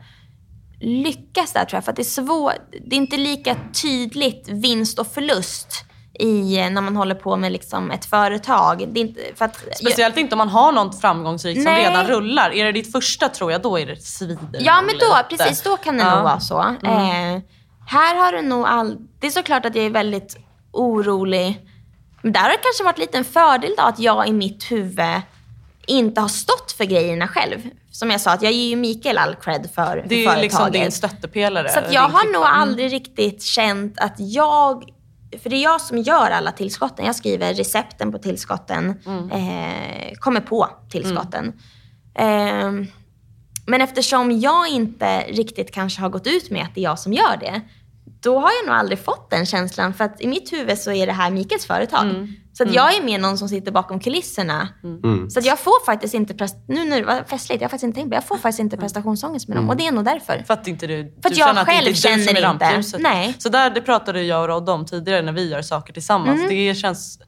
Speaker 6: lyckas där, tror jag. För att det är svårt, det är inte lika tydligt vinst och förlust i, när man håller på med liksom ett företag. Det är inte, för att,
Speaker 4: speciellt jag, inte om man har något framgångsrikt som redan rullar. Är det ditt första, tror jag, då är det svider.
Speaker 6: Ja, men då, precis, då kan det ja. nog vara så. Mm. Eh, här har det nog all... Det är såklart att jag är väldigt orolig. Men där har det kanske varit lite en fördel då, att jag i mitt huvud inte har stått för grejerna själv. Som jag sa, att jag ger ju Mikael all cred för, för företaget.
Speaker 4: Det är ju liksom din stöttepelare.
Speaker 6: Så att jag har nog aldrig riktigt känt att jag... För det är jag som gör alla tillskotten. Jag skriver recepten på tillskotten. Mm. Eh, kommer på tillskotten. Mm. Eh, men eftersom jag inte riktigt kanske har gått ut med att det är jag som gör det, då har jag nog aldrig fått den känslan. För att i mitt huvud så är det här Mikaels företag. Mm. Så att mm. jag är mer någon som sitter bakom kulisserna. Mm. Så att jag får faktiskt inte... Prest- nu när det var festligt, jag har faktiskt inte tänkt på. Jag får faktiskt inte prestationsångest med dem. Mm. Och det är nog därför.
Speaker 4: För att inte du,
Speaker 6: för att
Speaker 4: du
Speaker 6: jag
Speaker 4: känner
Speaker 6: själv
Speaker 4: att det inte är
Speaker 6: känner
Speaker 4: du
Speaker 6: inte.
Speaker 4: Nej. Så där, det pratade jag och Rod om tidigare när vi gör saker tillsammans. Mm. Det känns...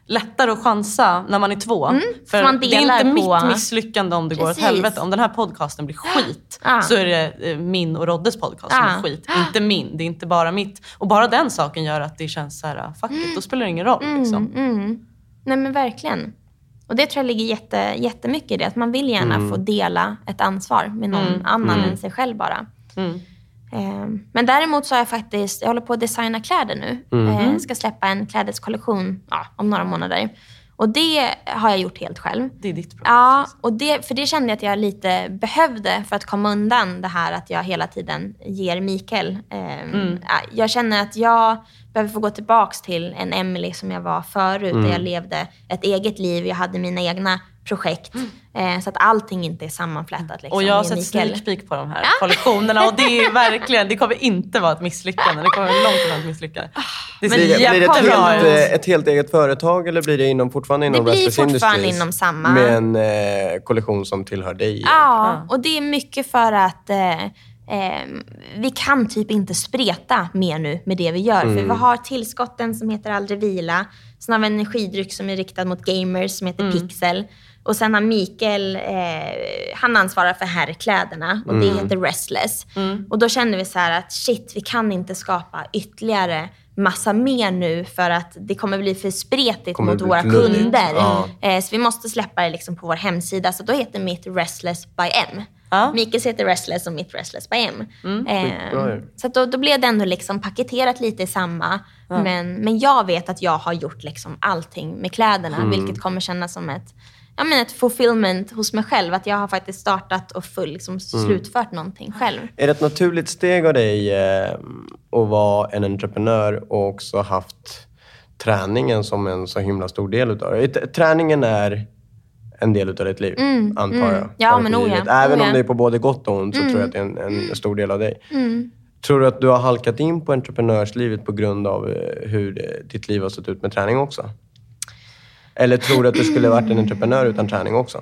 Speaker 4: lättare att chansa när man är två.
Speaker 6: Mm,
Speaker 4: för
Speaker 6: man
Speaker 4: det är inte
Speaker 6: på...
Speaker 4: mitt misslyckande om det
Speaker 6: Precis.
Speaker 4: går åt helvete. Om den här podcasten blir skit
Speaker 6: ah.
Speaker 4: så är det min och Roddes podcast
Speaker 6: ah.
Speaker 4: som är skit. Inte min, det är inte bara mitt. Och bara den saken gör att det känns så här, fuck it, då spelar det ingen roll.
Speaker 6: Mm,
Speaker 4: liksom.
Speaker 6: mm. Nej men verkligen. Och det tror jag ligger jätte, jättemycket i det. Att man vill gärna
Speaker 5: Mm.
Speaker 6: få dela ett ansvar med någon
Speaker 4: Mm.
Speaker 6: annan
Speaker 4: Mm.
Speaker 6: än sig själv bara.
Speaker 4: Mm.
Speaker 6: Eh, men däremot så har jag faktiskt, jag håller på att designa kläder nu.
Speaker 5: Mm.
Speaker 6: Eh, ska släppa en klädeskollektion ja, om några månader. Och det har jag gjort helt själv.
Speaker 4: Det är ditt projekt.
Speaker 6: Ja, och det, för det kände jag att jag lite behövde för att komma undan det här att jag hela tiden ger Mikael. Eh,
Speaker 4: Mm.
Speaker 6: Jag känner att jag behöver få gå tillbaks till en Emily som jag var förut.
Speaker 5: Mm.
Speaker 6: Där jag levde ett eget liv. Jag hade mina egna projekt. Eh, så att allting inte är sammanflätat. Liksom,
Speaker 4: Och jag har
Speaker 6: med
Speaker 4: sett
Speaker 6: Mikael.
Speaker 4: sneak peek på de här kollektionerna och det är verkligen, det kommer inte vara ett misslyckande. Det kommer långt ifrån ett misslyckande. Det ser
Speaker 5: Blir det, blir det ett,
Speaker 4: jättebra
Speaker 5: helt,
Speaker 4: ut.
Speaker 5: eh, ett helt eget företag eller blir det inom, fortfarande inom
Speaker 6: Det blir
Speaker 5: Restless
Speaker 6: fortfarande
Speaker 5: Industries
Speaker 6: inom samma.
Speaker 5: med en eh, kollektion som tillhör dig?
Speaker 6: Ja, och det är mycket för att eh, eh, vi kan typ inte spreta mer nu med det vi gör.
Speaker 5: Mm.
Speaker 6: För vi har tillskotten som heter Aldrig Vila. Sen har vi en energidryck som är riktad mot gamers som heter
Speaker 4: Mm.
Speaker 6: Pixel. Och sen har Mikael, eh, han ansvarar för herrkläderna och det heter Restless.
Speaker 4: Mm.
Speaker 6: Och då kände vi så här att shit, vi kan inte skapa ytterligare massa mer nu för att det kommer bli för spretigt
Speaker 5: Kommer
Speaker 6: mot
Speaker 5: bli
Speaker 6: våra
Speaker 5: för luddigt.
Speaker 6: kunder.
Speaker 5: Ja.
Speaker 6: Eh, så vi måste släppa det liksom på vår hemsida. Så då heter mitt Restless by M.
Speaker 4: Ja.
Speaker 6: Mikaels heter Restless och mitt Restless by M. Eh,
Speaker 5: Skitbra ju.
Speaker 6: så att då, då blev det ändå liksom paketerat lite i samma. Men, men jag vet att jag har gjort liksom allting med kläderna. Vilket kommer kännas som ett, ja, men ett fulfillment hos mig själv. Att jag har faktiskt startat och full, liksom, slutfört någonting själv.
Speaker 5: Är det ett naturligt steg av dig eh, att vara en entreprenör och också haft träningen som en så himla stor del utav det? T- Träningen är en del utav ditt liv,
Speaker 6: Mm,
Speaker 5: antar
Speaker 6: mm.
Speaker 5: jag.
Speaker 6: Ja,
Speaker 5: Bara
Speaker 6: men
Speaker 5: för
Speaker 6: oh ja,
Speaker 5: livet. Även
Speaker 6: oh
Speaker 5: om
Speaker 6: ja.
Speaker 5: det är på både gott och ont så
Speaker 6: Mm.
Speaker 5: tror jag att det är en, en stor del av dig.
Speaker 6: Mm.
Speaker 5: Tror du att du har halkat in på entreprenörslivet på grund av eh, hur eh, ditt liv har sett ut med träning också? Eller tror du att du skulle varit en entreprenör utan träning också?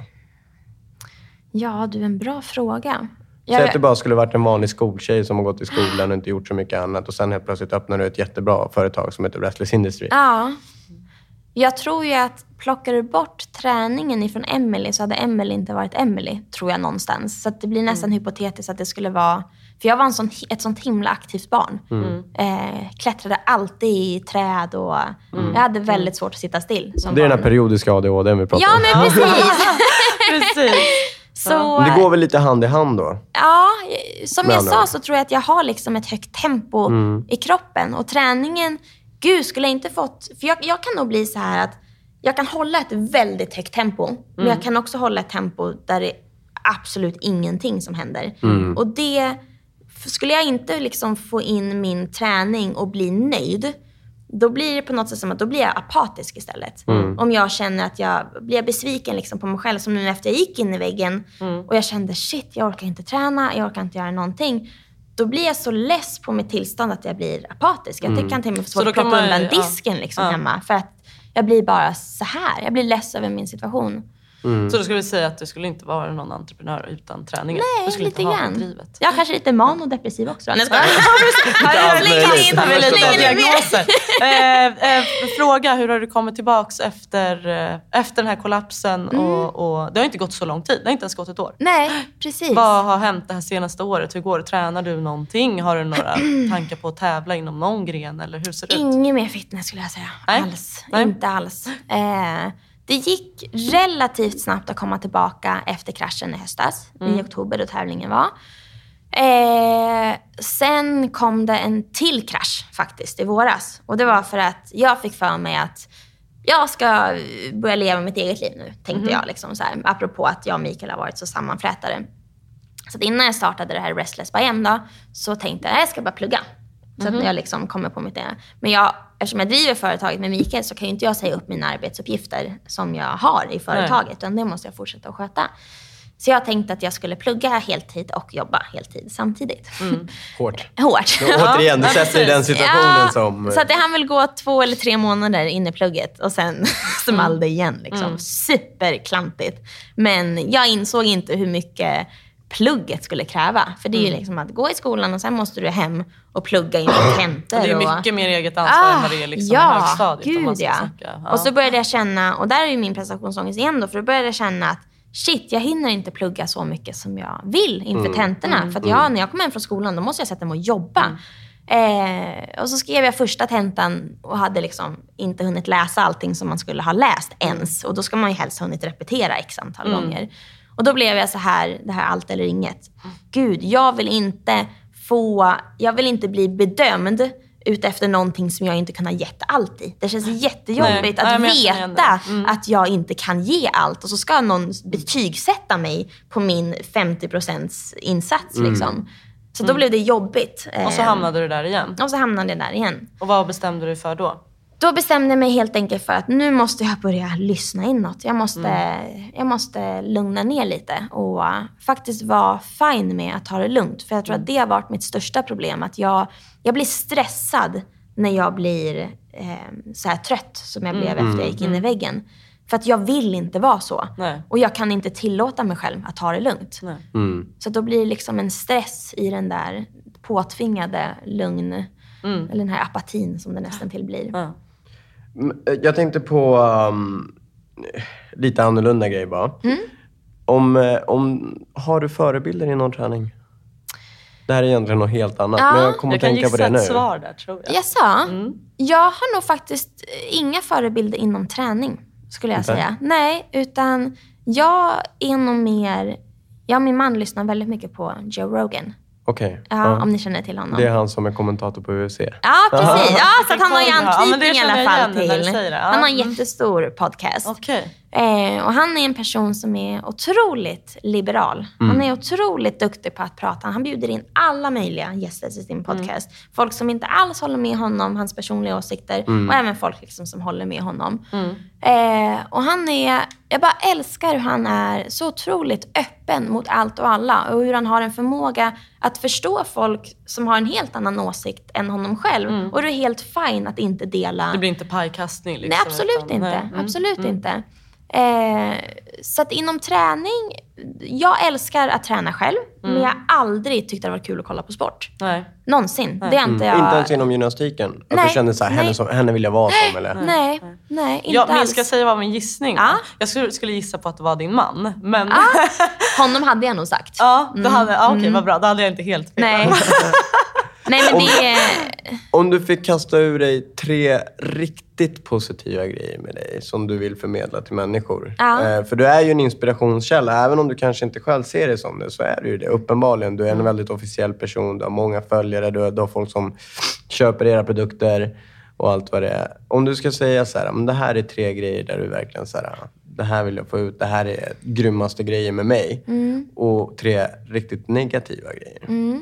Speaker 6: Ja, du, en bra fråga.
Speaker 5: Säg
Speaker 6: Jag,
Speaker 5: att du bara skulle varit en vanlig skoltjej som har gått i skolan och inte gjort så mycket annat och sen helt plötsligt öppnar du ett jättebra företag som heter Restless Industries.
Speaker 6: ja. Jag tror ju att plockar du bort träningen ifrån Emily så hade Emily inte varit Emily, tror jag någonstans. Så att det blir nästan hypotetiskt att det skulle vara... För jag var en sån, ett sånt himla aktivt barn. Eh, klättrade alltid i träd och jag hade väldigt svårt att sitta still som
Speaker 5: Det är den
Speaker 6: barn.
Speaker 5: här periodiska A D H D vi pratar
Speaker 6: Ja,
Speaker 5: om.
Speaker 6: men precis.
Speaker 4: Precis.
Speaker 6: Så,
Speaker 5: Det går väl lite hand i hand då?
Speaker 6: ja, som
Speaker 5: Med
Speaker 6: jag
Speaker 5: andra
Speaker 6: sa
Speaker 5: ord.
Speaker 6: så tror jag att jag har liksom ett högt tempo i kroppen. Och träningen, gud skulle jag inte fått... För jag, jag kan nog bli så här att jag kan hålla ett väldigt högt tempo. Men jag kan också hålla ett tempo där det är absolut ingenting som händer. Och det... Skulle jag inte liksom få in min träning och bli nöjd, då blir det på något sätt som att då blir jag apatisk istället. Om jag känner att jag blir besviken liksom på mig själv, som nu efter jag gick in i väggen och jag kände shit, jag orkar inte träna, jag orkar inte göra någonting. Då blir jag så less på mitt tillstånd att jag blir apatisk. Jag kan till och med få
Speaker 4: Så
Speaker 6: svårt
Speaker 4: då
Speaker 6: att
Speaker 4: kan
Speaker 6: plocka
Speaker 4: man-
Speaker 6: undan
Speaker 4: ja.
Speaker 6: disken liksom
Speaker 4: Ja.
Speaker 6: hemma. För att jag blir bara så här. Jag blir less över min situation.
Speaker 4: Så du skulle säga att du skulle inte vara någon entreprenör utan träningen? Du
Speaker 6: Nej,
Speaker 4: skulle
Speaker 6: lite
Speaker 4: inte ha
Speaker 6: grann.
Speaker 4: det drivet.
Speaker 6: Jag är kanske lite man och depressiv också. Nej, jag skojar.
Speaker 4: Här
Speaker 5: möjligt.
Speaker 4: slänger in, har vi lite
Speaker 6: Slänger in mer.
Speaker 4: diagnoser. eh, eh, fråga, hur har du kommit tillbaks efter, eh, efter den här kollapsen? Och, och, det har inte gått så lång tid, det har inte ens gått ett år.
Speaker 6: Nej, precis.
Speaker 4: Vad har hänt det här senaste året? Hur går det? Tränar du någonting? Har du några tankar på att tävla inom någon gren? Eller hur ser det ut?
Speaker 6: Inget mer fitness skulle jag säga.
Speaker 4: Nej.
Speaker 6: Alls.
Speaker 4: Nej.
Speaker 6: Inte alls. Eh, det gick relativt snabbt att komma tillbaka efter kraschen i höstas. I oktober då tävlingen var. Eh, sen kom det en till krasch faktiskt i våras. Och det var för att jag fick för mig att jag ska börja leva mitt eget liv nu, tänkte jag. Liksom, så här, apropå att jag och Mikael har varit så sammanflätade. Så att innan jag startade det här Restless by M då, så tänkte jag att jag ska bara plugga. Så att jag liksom kommer på mitt det. Men jag, eftersom jag driver företaget med Mikael så kan ju inte jag säga upp mina arbetsuppgifter som jag har i företaget. Utan det måste jag fortsätta att sköta. Så jag tänkte att jag skulle plugga heltid och jobba heltid samtidigt.
Speaker 5: Hårt.
Speaker 6: Hårt.
Speaker 5: Då, återigen, du sätter dig i den situationen som...
Speaker 6: Så att det hann väl gå två eller tre månader in i plugget och sen small det igen. Liksom. Superklantigt. Men jag insåg inte hur mycket plugget skulle kräva. För det är ju
Speaker 4: Mm.
Speaker 6: liksom att gå i skolan och sen måste du hem och plugga inför tentor.
Speaker 4: Det är mycket
Speaker 6: och...
Speaker 4: mer eget ansvar
Speaker 6: ah,
Speaker 4: än vad det är liksom
Speaker 6: ja,
Speaker 4: i högstadiet. Om man
Speaker 6: gud
Speaker 4: ska
Speaker 6: ja.
Speaker 4: snacka. Ja.
Speaker 6: Och så började jag känna, och där är ju min prestationsångest igen då, för då började jag känna att shit, jag hinner inte plugga så mycket som jag vill inför mm. tentorna. Mm. För att jag, när jag kommer hem från skolan, då måste jag sätta mig och jobba. Mm. Eh, och så skrev jag första tentan och hade liksom inte hunnit läsa allting som man skulle ha läst ens. Och då ska man ju helst ha hunnit repetera x antal mm. gånger. Och då blev jag så här, det här allt eller inget. Gud, jag vill inte få, jag vill inte bli bedömd utefter någonting som jag inte kan ha gett allt i. Det känns jättejobbigt
Speaker 4: Nej,
Speaker 6: att
Speaker 4: nej,
Speaker 6: veta
Speaker 4: mm.
Speaker 6: att jag inte kan ge allt. Och så ska någon betygsätta mig på min femtio procents insats. Mm. Liksom. Så då mm. blev det jobbigt.
Speaker 4: Och så hamnade du där igen.
Speaker 6: Och så hamnade jag där igen.
Speaker 4: Och vad bestämde du för då?
Speaker 6: Då bestämde jag mig helt enkelt för att nu måste jag börja lyssna inåt. Jag måste, mm. jag måste lugna ner lite och uh, faktiskt vara fine med att ta det lugnt. För jag tror att det har varit mitt största problem. Att jag, jag blir stressad när jag blir eh, så här trött som jag blev mm. efter jag gick in i väggen. För att jag vill inte vara så. Nej. Och jag kan inte tillåta mig själv att ta det lugnt. Mm. Så då blir det liksom en stress i den där påtvingade lugn. Mm. Eller den här apatin som det nästan till blir. Ja.
Speaker 5: Jag tänkte på um, lite annorlunda grejer bara. Mm. Om, om, har du förebilder i någon träning? Det här är egentligen något helt annat.
Speaker 6: Ja.
Speaker 5: Men jag kommer
Speaker 4: jag
Speaker 5: att tänka på det nu.
Speaker 4: Jag kan gissa ett svar där, tror jag.
Speaker 6: Jag sa, mm. jag har nog faktiskt inga förebilder inom träning, skulle jag inte. säga. Nej, utan jag är nog mer... Jag och min man lyssnar väldigt mycket på Joe Rogan.
Speaker 5: Okej. Okay.
Speaker 6: Ja, ja, om ni känner till honom.
Speaker 5: Det är han som är kommentator på U F C.
Speaker 6: Ja, precis. Ja, så att han har ju anknytning ja, i alla fall till.
Speaker 4: Ja.
Speaker 6: Han har en jättestor podcast.
Speaker 4: Okay.
Speaker 6: Eh, och han är en person som är otroligt liberal. Mm. Han är otroligt duktig på att prata. Han bjuder in alla möjliga gäster till sin podcast. Mm. Folk som inte alls håller med honom, hans personliga åsikter. Mm. Och även folk liksom som håller med honom. Mm. Eh, och han är... Jag bara älskar hur han är så otroligt öppen mot allt och alla. Och hur han har en förmåga att förstå folk som har en helt annan åsikt än honom själv. Mm. Och det är helt fine att inte dela...
Speaker 4: Det blir inte pajkastning liksom.
Speaker 6: Nej, absolut utan, inte. Nej. Mm. Absolut mm. inte. Eh, så att inom träning, jag älskar att träna själv, mm. men jag har aldrig tyckt att det var kul att kolla på sport. Nej. Någonsin. Nej. Det är inte,
Speaker 5: mm.
Speaker 6: jag...
Speaker 5: inte ens inom gymnastiken? Att nej. Du kände så här, henne, som, henne vill jag vara som? Eller?
Speaker 6: Nej, nej, nej inte
Speaker 4: ja,
Speaker 6: alls.
Speaker 4: Men jag ska säga vad min gissning
Speaker 6: ja.
Speaker 4: Jag skulle, skulle gissa på att det var din man. Men...
Speaker 6: Ja. Honom hade jag nog sagt.
Speaker 4: Ja, då hade, ja okej, okay, vad bra. Då hade jag inte helt fel.
Speaker 6: Nej. Nej, men det är...
Speaker 5: Om du fick kasta ur dig tre riktigt positiva grejer med dig som du vill förmedla till människor. Ja. Eh, för du är ju en inspirationskälla. Även om du kanske inte själv ser det som det, så är du ju det. Uppenbarligen. Du är en väldigt officiell person. Du har många följare. Du har, du har folk som köper era produkter och allt vad det är. Om du ska säga så här, men det här är tre grejer där du verkligen så här, det här vill jag få ut. Det här är grymmaste grejer med mig. Mm. Och tre riktigt negativa grejer. Mm.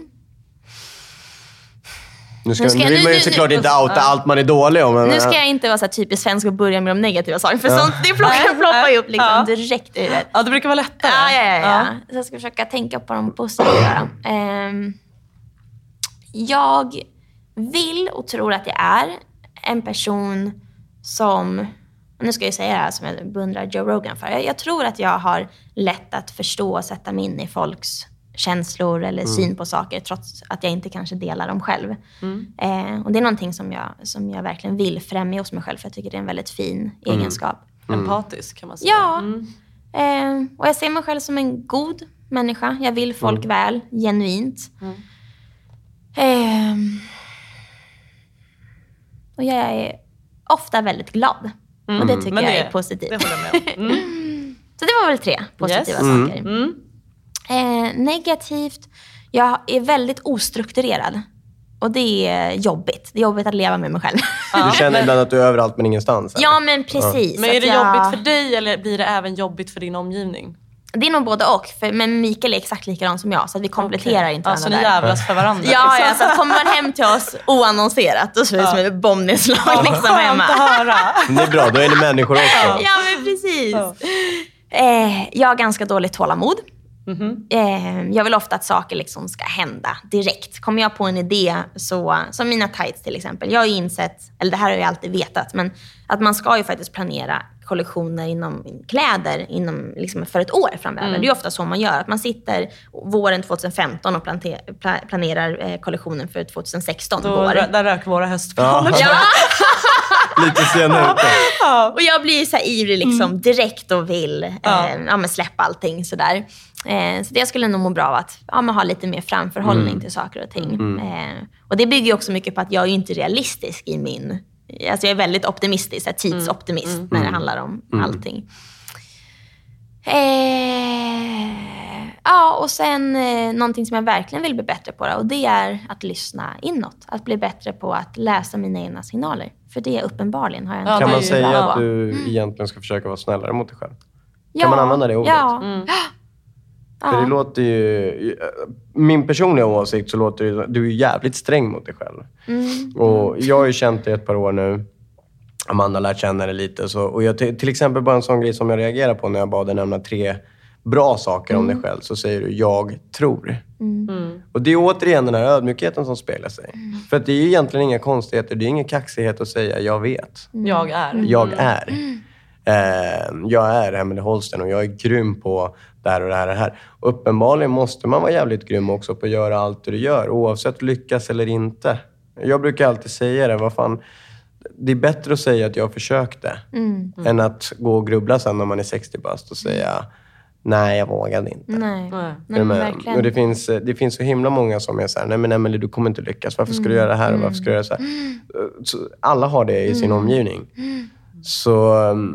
Speaker 5: Nu, ska, nu, ska, nu vill man ju nu, såklart nu, inte outa ja. allt man är dålig om. Men,
Speaker 6: nu ska jag inte vara så här typiskt svensk och börja med de negativa sakerna. För ja. sånt, det plockar, ploppar ju upp liksom ja. direkt i huvudet.
Speaker 4: Ja, det brukar vara lättare.
Speaker 6: Ja, ja, ja. ja. Så jag ska försöka tänka på de positiva. Um, jag vill och tror att jag är en person som... Nu ska jag säga det här som jag beundrar Joe Rogan för. Jag, jag tror att jag har lätt att förstå och sätta mig in i folks känslor eller mm. syn på saker trots att jag inte kanske delar dem själv. Mm. Eh, och det är någonting som jag, som jag verkligen vill främja hos mig själv, för jag tycker det är en väldigt fin mm. egenskap.
Speaker 4: Mm. Empatisk kan man säga.
Speaker 6: Ja, mm. eh, och jag ser mig själv som en god människa. Jag vill folk mm. väl, genuint. Mm. Eh, och jag är ofta väldigt glad. Mm. Och det tycker Men det, jag är positivt.
Speaker 4: Det håller jag med om. Mm.
Speaker 6: Så det var väl tre positiva yes. saker. Mm. Eh, negativt. Jag är väldigt ostrukturerad. Och det är jobbigt. Det är jobbigt att leva med mig själv.
Speaker 5: Ja, du känner men... ibland att du är överallt men ingenstans? Eller?
Speaker 6: Ja, men precis.
Speaker 4: Ja. Men är det
Speaker 6: jag...
Speaker 4: jobbigt för dig eller blir det även jobbigt för din omgivning?
Speaker 6: Det är nog både och. För, men Mikael är exakt likadan som jag. Så att vi kompletterar okay. inte
Speaker 4: varandra. Ja, så ni jävlas för varandra?
Speaker 6: Ja, ja, så att kommer man hem till oss oannonserat. Då så är det ja. som ett bombnedslag ja, liksom hemma.
Speaker 4: Höra.
Speaker 5: Det är bra, då är ni människor också.
Speaker 6: Ja, men precis. Ja. Eh, jag har ganska dåligt tålamod. Mm-hmm. Eh, jag vill ofta att saker liksom ska hända direkt. Kommer jag på en idé, så, som mina tights till exempel. Jag har ju insett, eller det här har jag alltid vetat, men att man ska ju faktiskt planera kollektioner inom kläder inom, liksom för ett år framöver. Mm. Det är ofta så man gör. Att man sitter våren tjugohundrafemton och plante- planerar eh, kollektionen för tjugohundrasexton.
Speaker 4: Då,
Speaker 6: vår.
Speaker 4: Där rök våra höstplaner.
Speaker 6: Ja.
Speaker 5: Lite senare.
Speaker 6: Ja. Och jag blir så här ivrig liksom, direkt och vill
Speaker 4: Ja.
Speaker 6: eh, ja, men släppa allting sådär. Eh, så det skulle nog må bra av att ja, man ha lite mer framförhållning mm. till saker och ting. Mm. Eh, och det bygger ju också mycket på att jag är ju inte realistisk i min... Alltså jag är väldigt optimistisk, här, tidsoptimist mm. när det handlar om mm. allting. Eh, ja, och sen eh, någonting som jag verkligen vill bli bättre på då, och det är att lyssna inåt. Att bli bättre på att läsa mina egna signaler. För det är uppenbarligen har jag inte.
Speaker 5: Kan man
Speaker 6: ju
Speaker 5: säga
Speaker 6: bra
Speaker 5: att
Speaker 6: på.
Speaker 5: du
Speaker 6: mm.
Speaker 5: egentligen ska försöka vara snällare mot dig själv?
Speaker 6: Ja,
Speaker 5: kan man använda det ordet?
Speaker 6: Ja.
Speaker 4: Mm.
Speaker 5: För det låter ju... Min personliga åsikt så låter det... Du är jävligt sträng mot dig själv.
Speaker 6: Mm.
Speaker 5: Och jag har ju känt det ett par år nu. Amanda har lärt känna det lite. Så, och jag, till exempel bara en sån grej som jag reagerar på när jag bad dig nämna tre bra saker mm. om dig själv. Så säger du, jag tror.
Speaker 6: Mm.
Speaker 4: Mm.
Speaker 5: Och det är återigen den här ödmjukheten som spelar sig. Mm. För att det är ju egentligen inga konstigheter. Det är ingen kaxighet att säga, jag vet.
Speaker 4: Mm. Jag är.
Speaker 5: Jag är. Mm. Eh, jag är Emelie Holsten och jag är grym på det här och det här och det här. Och uppenbarligen måste man vara jävligt grym också på att göra allt det du gör. Oavsett lyckas eller inte. Jag brukar alltid säga det, vad fan... Det är bättre att säga att jag försökte
Speaker 6: Mm.
Speaker 5: än att gå och grubbla sen när man är sextio bast och säga nej, jag vågade inte.
Speaker 6: Nej,
Speaker 4: nej.
Speaker 6: nej men verkligen.
Speaker 5: Och det finns, det finns så himla många som är så här, nej men Emelie, du kommer inte lyckas. Varför ska
Speaker 6: mm.
Speaker 5: du göra det här och varför ska du göra så här? Så alla har det i sin
Speaker 6: mm.
Speaker 5: omgivning.
Speaker 6: Mm.
Speaker 5: Så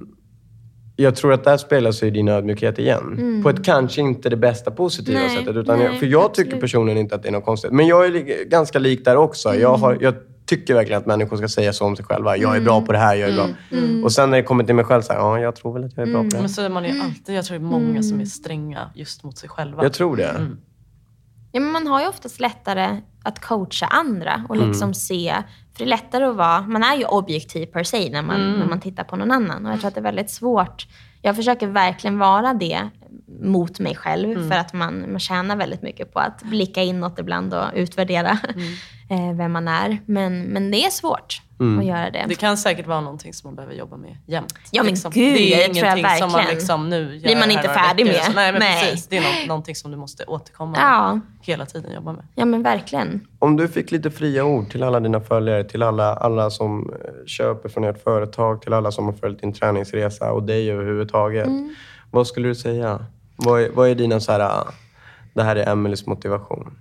Speaker 5: jag tror att där spelar sig din ödmjukhet igen. Mm. På ett kanske inte det bästa positiva
Speaker 6: nej,
Speaker 5: sättet. Utan
Speaker 6: nej,
Speaker 5: jag, för jag
Speaker 6: absolut.
Speaker 5: tycker personligen inte att det är något konstigt. Men jag är li- ganska lik där också.
Speaker 6: Mm.
Speaker 5: Jag, har, jag tycker verkligen att människor ska säga så om sig själva. Jag är bra på det här, jag är bra.
Speaker 6: Mm.
Speaker 5: Och sen när det kommer till mig själv så här, ja, jag tror väl att jag är bra på det här.
Speaker 4: Men så är man ju alltid, jag tror det är många som är stränga just mot sig själva.
Speaker 5: Jag tror det.
Speaker 4: Mm.
Speaker 6: Ja, men man har ju oftast lättare att coacha andra och liksom
Speaker 5: Mm.
Speaker 6: se, för det är lättare att vara, man är ju objektiv per se när man,
Speaker 4: Mm.
Speaker 6: när man tittar på någon annan, och jag tror att det är väldigt svårt. Jag försöker verkligen vara det mot mig själv
Speaker 4: Mm.
Speaker 6: för att man, man tjänar väldigt mycket på att blicka inåt ibland och utvärdera
Speaker 4: Mm.
Speaker 6: eh, vem man är. Men, men det är svårt
Speaker 5: Mm.
Speaker 6: att göra det.
Speaker 4: Det kan säkert vara någonting som man behöver jobba med jämt.
Speaker 6: Ja, men
Speaker 4: liksom.
Speaker 6: gud,
Speaker 4: det är
Speaker 6: det tror jag
Speaker 4: ingenting som man
Speaker 6: verkligen.
Speaker 4: liksom nu gör
Speaker 6: Blir man
Speaker 4: här
Speaker 6: inte
Speaker 4: några
Speaker 6: färdig
Speaker 4: veckor.
Speaker 6: med.
Speaker 4: Så, nej, men
Speaker 6: Nej.
Speaker 4: precis. Det är nå- någonting som du måste återkomma
Speaker 6: Ja.
Speaker 4: med. Hela tiden jobba med.
Speaker 6: Ja, men verkligen.
Speaker 5: Om du fick lite fria ord till alla dina följare, till alla, alla som eh, köper från ert företag, till alla som har följt din träningsresa och dig överhuvudtaget.
Speaker 6: Mm.
Speaker 5: Vad skulle du säga? Vad är, vad är dina så här, ah, det här är Emelies motivation?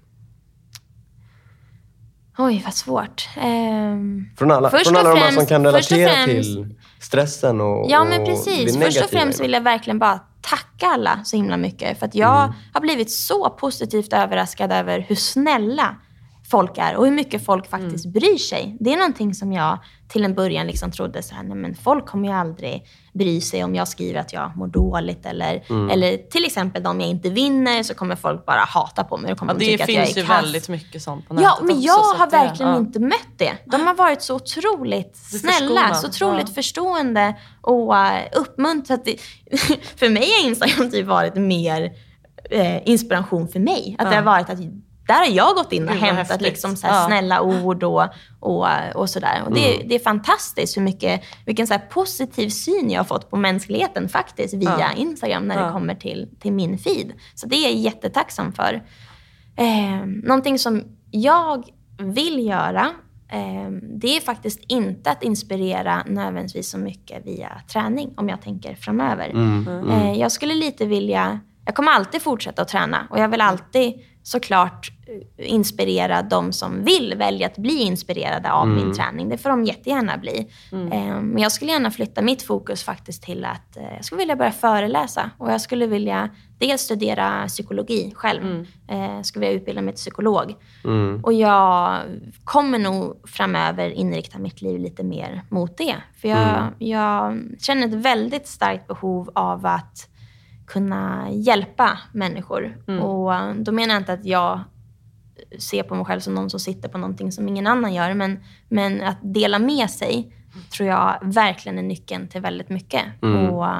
Speaker 6: Oj, vad svårt. Ehm,
Speaker 5: Från alla,
Speaker 6: Först
Speaker 5: från
Speaker 6: och
Speaker 5: alla de här
Speaker 6: främst-
Speaker 5: som kan
Speaker 6: först och
Speaker 5: relatera
Speaker 6: främst-
Speaker 5: till stressen och
Speaker 6: Ja, men
Speaker 5: och
Speaker 6: precis.
Speaker 5: det
Speaker 6: Först och
Speaker 5: negativa
Speaker 6: främst
Speaker 5: i
Speaker 6: vill jag verkligen bara tacka alla så himla mycket. För att jag
Speaker 5: Mm.
Speaker 6: har blivit så positivt överraskad över hur snälla folk är och hur mycket folk faktiskt bryr sig. Det är någonting som jag till en början liksom trodde så här, nej men folk kommer ju aldrig bry sig om jag skriver att jag mår dåligt eller,
Speaker 5: Mm.
Speaker 6: eller till exempel om jag inte vinner så kommer folk bara hata på mig och kommer
Speaker 4: Ja,
Speaker 6: de
Speaker 4: det
Speaker 6: tycka att jag är
Speaker 4: finns ju
Speaker 6: kass.
Speaker 4: väldigt mycket sånt på nätet
Speaker 6: Ja, men
Speaker 4: också,
Speaker 6: jag
Speaker 4: så
Speaker 6: har
Speaker 4: att det-
Speaker 6: verkligen
Speaker 4: ja.
Speaker 6: inte mött det. De har varit så otroligt
Speaker 4: Du
Speaker 6: snälla,
Speaker 4: förstår,
Speaker 6: så otroligt
Speaker 4: ja.
Speaker 6: förstående och uh, uppmuntrat. För mig har Instagram typ varit mer eh, inspiration för mig. Att
Speaker 4: Ja.
Speaker 6: det har varit att där har jag gått in och
Speaker 4: Gud, vad
Speaker 6: hämtat
Speaker 4: häftigt.
Speaker 6: liksom så här
Speaker 4: Ja.
Speaker 6: snälla ord och, och, och sådär. Och det,
Speaker 5: Mm.
Speaker 6: det är fantastiskt hur mycket, vilken så här positiv syn jag har fått på mänskligheten faktiskt via
Speaker 4: Ja.
Speaker 6: Instagram när
Speaker 4: Ja.
Speaker 6: det kommer till, till min feed. Så det är jag jättetacksam för. Eh, någonting som jag vill göra, eh, det är faktiskt inte att inspirera nödvändigtvis så mycket via träning, om jag tänker framöver.
Speaker 5: Mm. Mm.
Speaker 6: Eh, jag skulle lite vilja, jag kommer alltid fortsätta att träna och jag vill alltid såklart eh, inspirera de som vill välja att bli inspirerade av
Speaker 5: Mm.
Speaker 6: min träning. Det får de jättegärna bli. Eh, men jag skulle gärna flytta mitt fokus faktiskt till att eh, jag skulle vilja börja föreläsa och jag skulle vilja dels studera psykologi själv.
Speaker 4: Mm.
Speaker 6: Eh, skulle vilja utbilda mig till psykolog.
Speaker 5: Mm.
Speaker 6: Och jag kommer nog framöver inrikta mitt liv lite mer mot det. För jag,
Speaker 5: Mm.
Speaker 6: jag känner ett väldigt starkt behov av att kunna hjälpa människor.
Speaker 4: Mm.
Speaker 6: Och då menar jag inte att jag ser på mig själv som någon som sitter på någonting som ingen annan gör. Men, men att dela med sig tror jag verkligen är nyckeln till väldigt mycket.
Speaker 5: Mm.
Speaker 6: Och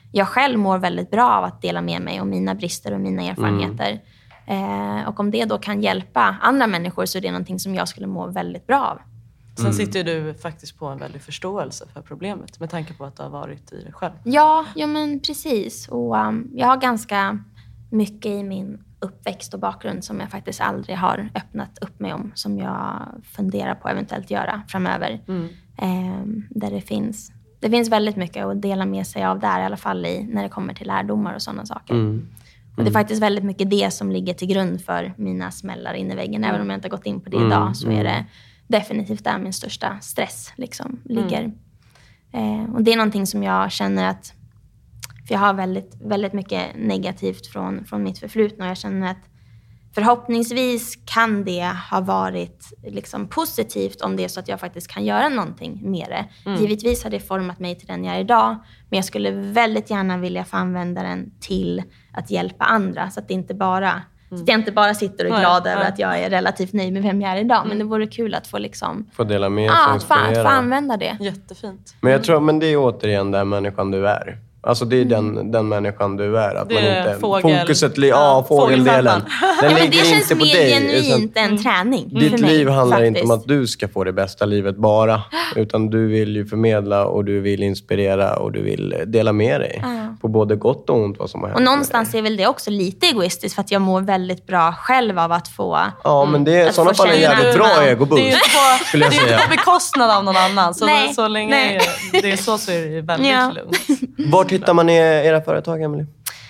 Speaker 6: jag själv mår väldigt bra av att dela med mig om mina brister och mina erfarenheter. Mm. Eh, och om det då kan hjälpa andra människor så är det någonting som jag skulle må väldigt bra av.
Speaker 4: Sen
Speaker 5: Mm.
Speaker 4: sitter du faktiskt på en väldig förståelse för problemet med tanke på att du har varit i det själv.
Speaker 6: Ja, ja men precis. Och um, jag har ganska mycket i min uppväxt och bakgrund som jag faktiskt aldrig har öppnat upp mig om. Som jag funderar på att eventuellt göra framöver.
Speaker 4: Mm.
Speaker 6: Eh, där det finns, det finns väldigt mycket att dela med sig av där. I alla fall i, när det kommer till lärdomar och sådana saker.
Speaker 5: Mm. Mm.
Speaker 6: Och det är faktiskt väldigt mycket det som ligger till grund för mina smällar in i väggen. Även om jag inte har gått in på det
Speaker 5: Mm.
Speaker 6: idag så är det definitivt där min största stress liksom ligger. Mm. Eh, och det är någonting som jag känner att... För jag har väldigt, väldigt mycket negativt från, från mitt förflutna. Och jag känner att förhoppningsvis kan det ha varit liksom positivt om det är så att jag faktiskt kan göra någonting med det. Mm. Givetvis har det format mig till den jag är idag. Men jag skulle väldigt gärna vilja få använda den till att hjälpa andra. Så att det inte bara... Mm. Så att jag inte bara sitter och är glad nej, över nej. att jag är relativt nöjd med vem jag är idag. Mm. Men det vore kul att få liksom...
Speaker 5: Få dela med sig
Speaker 6: ja,
Speaker 5: och inspirera.
Speaker 6: Att få, få använda det.
Speaker 4: Jättefint.
Speaker 5: Men jag tror, men det är återigen den människan du är. Alltså det är mm. den, den människan du är. Att
Speaker 4: det
Speaker 5: man
Speaker 4: är
Speaker 5: inte,
Speaker 4: fågel.
Speaker 5: Fokuset, ja, ja fågeldelen. Den
Speaker 6: ja,
Speaker 5: ligger
Speaker 6: det känns
Speaker 5: inte på
Speaker 6: mer
Speaker 5: dig.
Speaker 6: genuint än mm. träning.
Speaker 5: Ditt
Speaker 6: för mig,
Speaker 5: liv handlar
Speaker 6: faktiskt.
Speaker 5: inte om att du ska få det bästa livet bara. Utan du vill ju förmedla och du vill inspirera och du vill dela med dig. Mm. På både gott och ont vad som har hänt.
Speaker 6: Och någonstans är väl det också lite egoistiskt för att jag mår väldigt bra själv av att få...
Speaker 5: Ja, men det är i sådana fall en jävligt bra egoboost.
Speaker 4: Det är inte på, skulle jag säga. Det är inte på bekostnad av någon annan. Så, nej, så länge nej. det är så så är det väldigt ja. lugnt.
Speaker 5: Vart hittar man era företag, Emelie?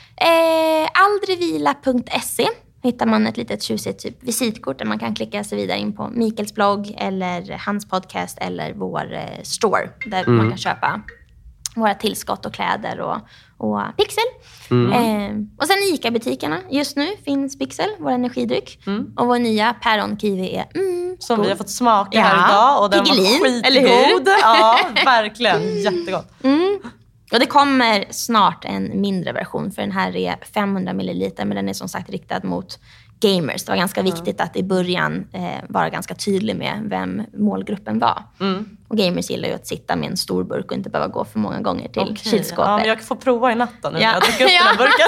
Speaker 6: Eh, aldrigvila punkt se hittar man ett litet tjusigt typ visitkort där man kan klicka sig vidare in på Mikaels blogg eller hans podcast eller vår eh, store där mm. man kan köpa våra tillskott och kläder och, och Pixel. Mm. Eh, och sen i ICA-butikerna. Just nu finns Pixel, vår energidryck. Mm. Och vår nya päron-kiwi är mm,
Speaker 4: som
Speaker 6: god.
Speaker 4: vi har fått smaka
Speaker 6: ja.
Speaker 4: här idag. Och den
Speaker 6: Piggelin,
Speaker 4: var skitgod.
Speaker 6: eller hur?
Speaker 4: Ja, verkligen. Jättegott.
Speaker 6: Mm. Och det kommer snart en mindre version. För den här är femhundra milliliter. Men den är som sagt riktad mot gamers. Det var ganska viktigt att i början eh, vara ganska tydlig med vem målgruppen var. Mm. Och gamers gillar ju att sitta med en stor burk och inte behöva gå för många gånger till okay. kylskåpet.
Speaker 4: Ja, men jag får prova i natten nu
Speaker 6: ja.
Speaker 4: när jag dricker upp den här burken.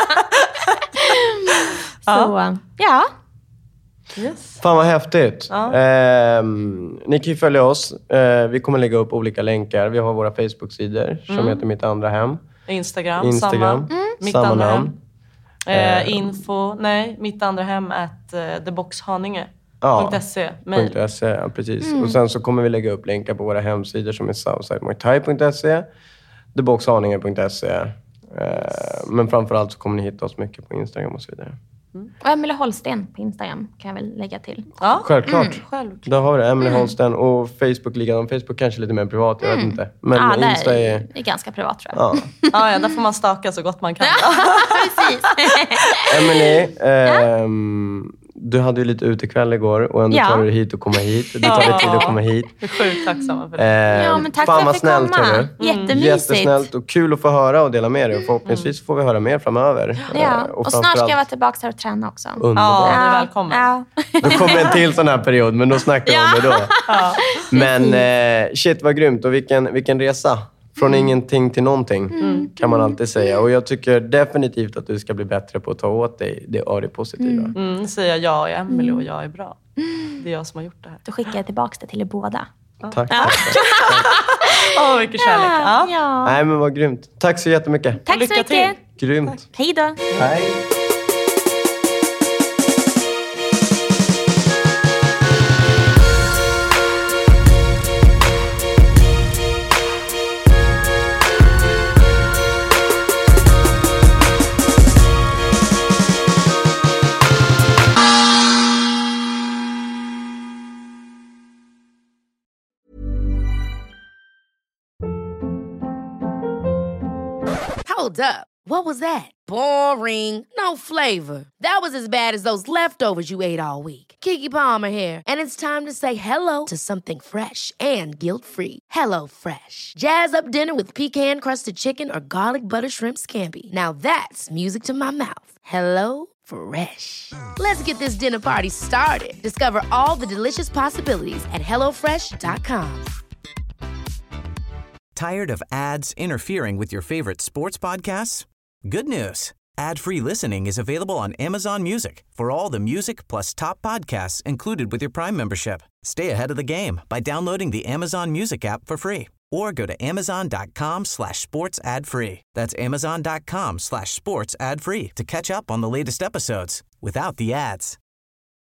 Speaker 6: Så, ja.
Speaker 4: Yes.
Speaker 5: Fan vad häftigt. Ja. Eh, ni kan ju följa oss. Eh, vi kommer lägga upp olika länkar. Vi har våra Facebook-sidor mm. som heter Mitt Andra Hem.
Speaker 4: Instagram,
Speaker 5: Instagram
Speaker 4: samma. Mm. Mitt
Speaker 5: samma
Speaker 4: andra
Speaker 5: namn.
Speaker 4: Hem. Eh, info, nej, Mitt Andra Hem at uh, theboxhaninge.
Speaker 5: Ja,
Speaker 4: .se,
Speaker 5: .se, ja, precis. Mm. Och sen så kommer vi lägga upp länkar på våra hemsidor som är southside muay thai punkt se, theboxhaninge punkt se. Eh, men framförallt så kommer ni hitta oss mycket på Instagram och så vidare.
Speaker 6: Mm. Och Emelie Holsten på Instagram kan jag väl lägga till.
Speaker 4: Ja,
Speaker 5: självklart.
Speaker 4: Mm. Självklart.
Speaker 5: Där har vi det, Emelie mm. Holsten och Facebook likadant. Facebook kanske lite mer privat, jag mm. vet inte. Men
Speaker 6: ja,
Speaker 5: Insta är...
Speaker 6: är... är ganska privat tror jag.
Speaker 5: Ja.
Speaker 4: ja, ja, där får man staka så gott man kan.
Speaker 6: Precis.
Speaker 5: Emelie, ehm, du hade ju lite utekväll igår och ändå
Speaker 6: ja.
Speaker 5: tar du hit och komma hit. Du tar dig tid att komma hit.
Speaker 4: Jag är sjukt tacksamma för det.
Speaker 5: Ehm,
Speaker 6: ja, men tack
Speaker 5: fan
Speaker 6: för att
Speaker 5: vad
Speaker 6: jag fick komma.
Speaker 5: Mm.
Speaker 6: Jättemysigt.
Speaker 5: Jättesnällt och kul att få höra och dela med dig. Och förhoppningsvis får vi höra mer framöver.
Speaker 6: Ja, och, och snart ska jag vara tillbaka här och träna också.
Speaker 5: Underbart.
Speaker 4: Ja, du är välkommen.
Speaker 6: Ja.
Speaker 5: Då kommer en till sån här period, men då snackar vi om det då.
Speaker 4: Ja.
Speaker 5: Men eh, shit vad grymt och vilken, vilken resa. Från mm. ingenting till någonting mm. kan man alltid säga. Och jag tycker definitivt att du ska bli bättre på att ta åt dig det, och det positiva.
Speaker 4: Mm. Mm, säger jag är Emelie och jag är bra. Det är jag som har gjort det här.
Speaker 6: Då skickar jag tillbaka det till er båda.
Speaker 5: Ja. Tack.
Speaker 6: Ja.
Speaker 4: Åh, oh, mycket kärlek. Ja.
Speaker 6: Ja.
Speaker 5: Nej, men vad grymt. Tack så jättemycket.
Speaker 6: Tack så mycket.
Speaker 4: Till.
Speaker 5: Grymt.
Speaker 6: Hej då.
Speaker 5: Hej.
Speaker 1: Hold up. What was that? Boring. No flavor. That was as bad as those leftovers you ate all week. Keke Palmer here, and it's time to say hello to something fresh and guilt-free. Hello Fresh. Jazz up dinner with pecan-crusted chicken or garlic butter shrimp scampi. Now that's music to my mouth. Hello Fresh. Let's get this dinner party started. Discover all the delicious possibilities at hello fresh dot com.
Speaker 2: Tired of ads interfering with your favorite sports podcasts? Good news. Ad-free listening is available on Amazon Music for all the music plus top podcasts included with your Prime membership. Stay ahead of the game by downloading the Amazon Music app for free or go to amazon.com slash sports ad free. That's amazon.com slash sports ad free to catch up on the latest episodes without the ads.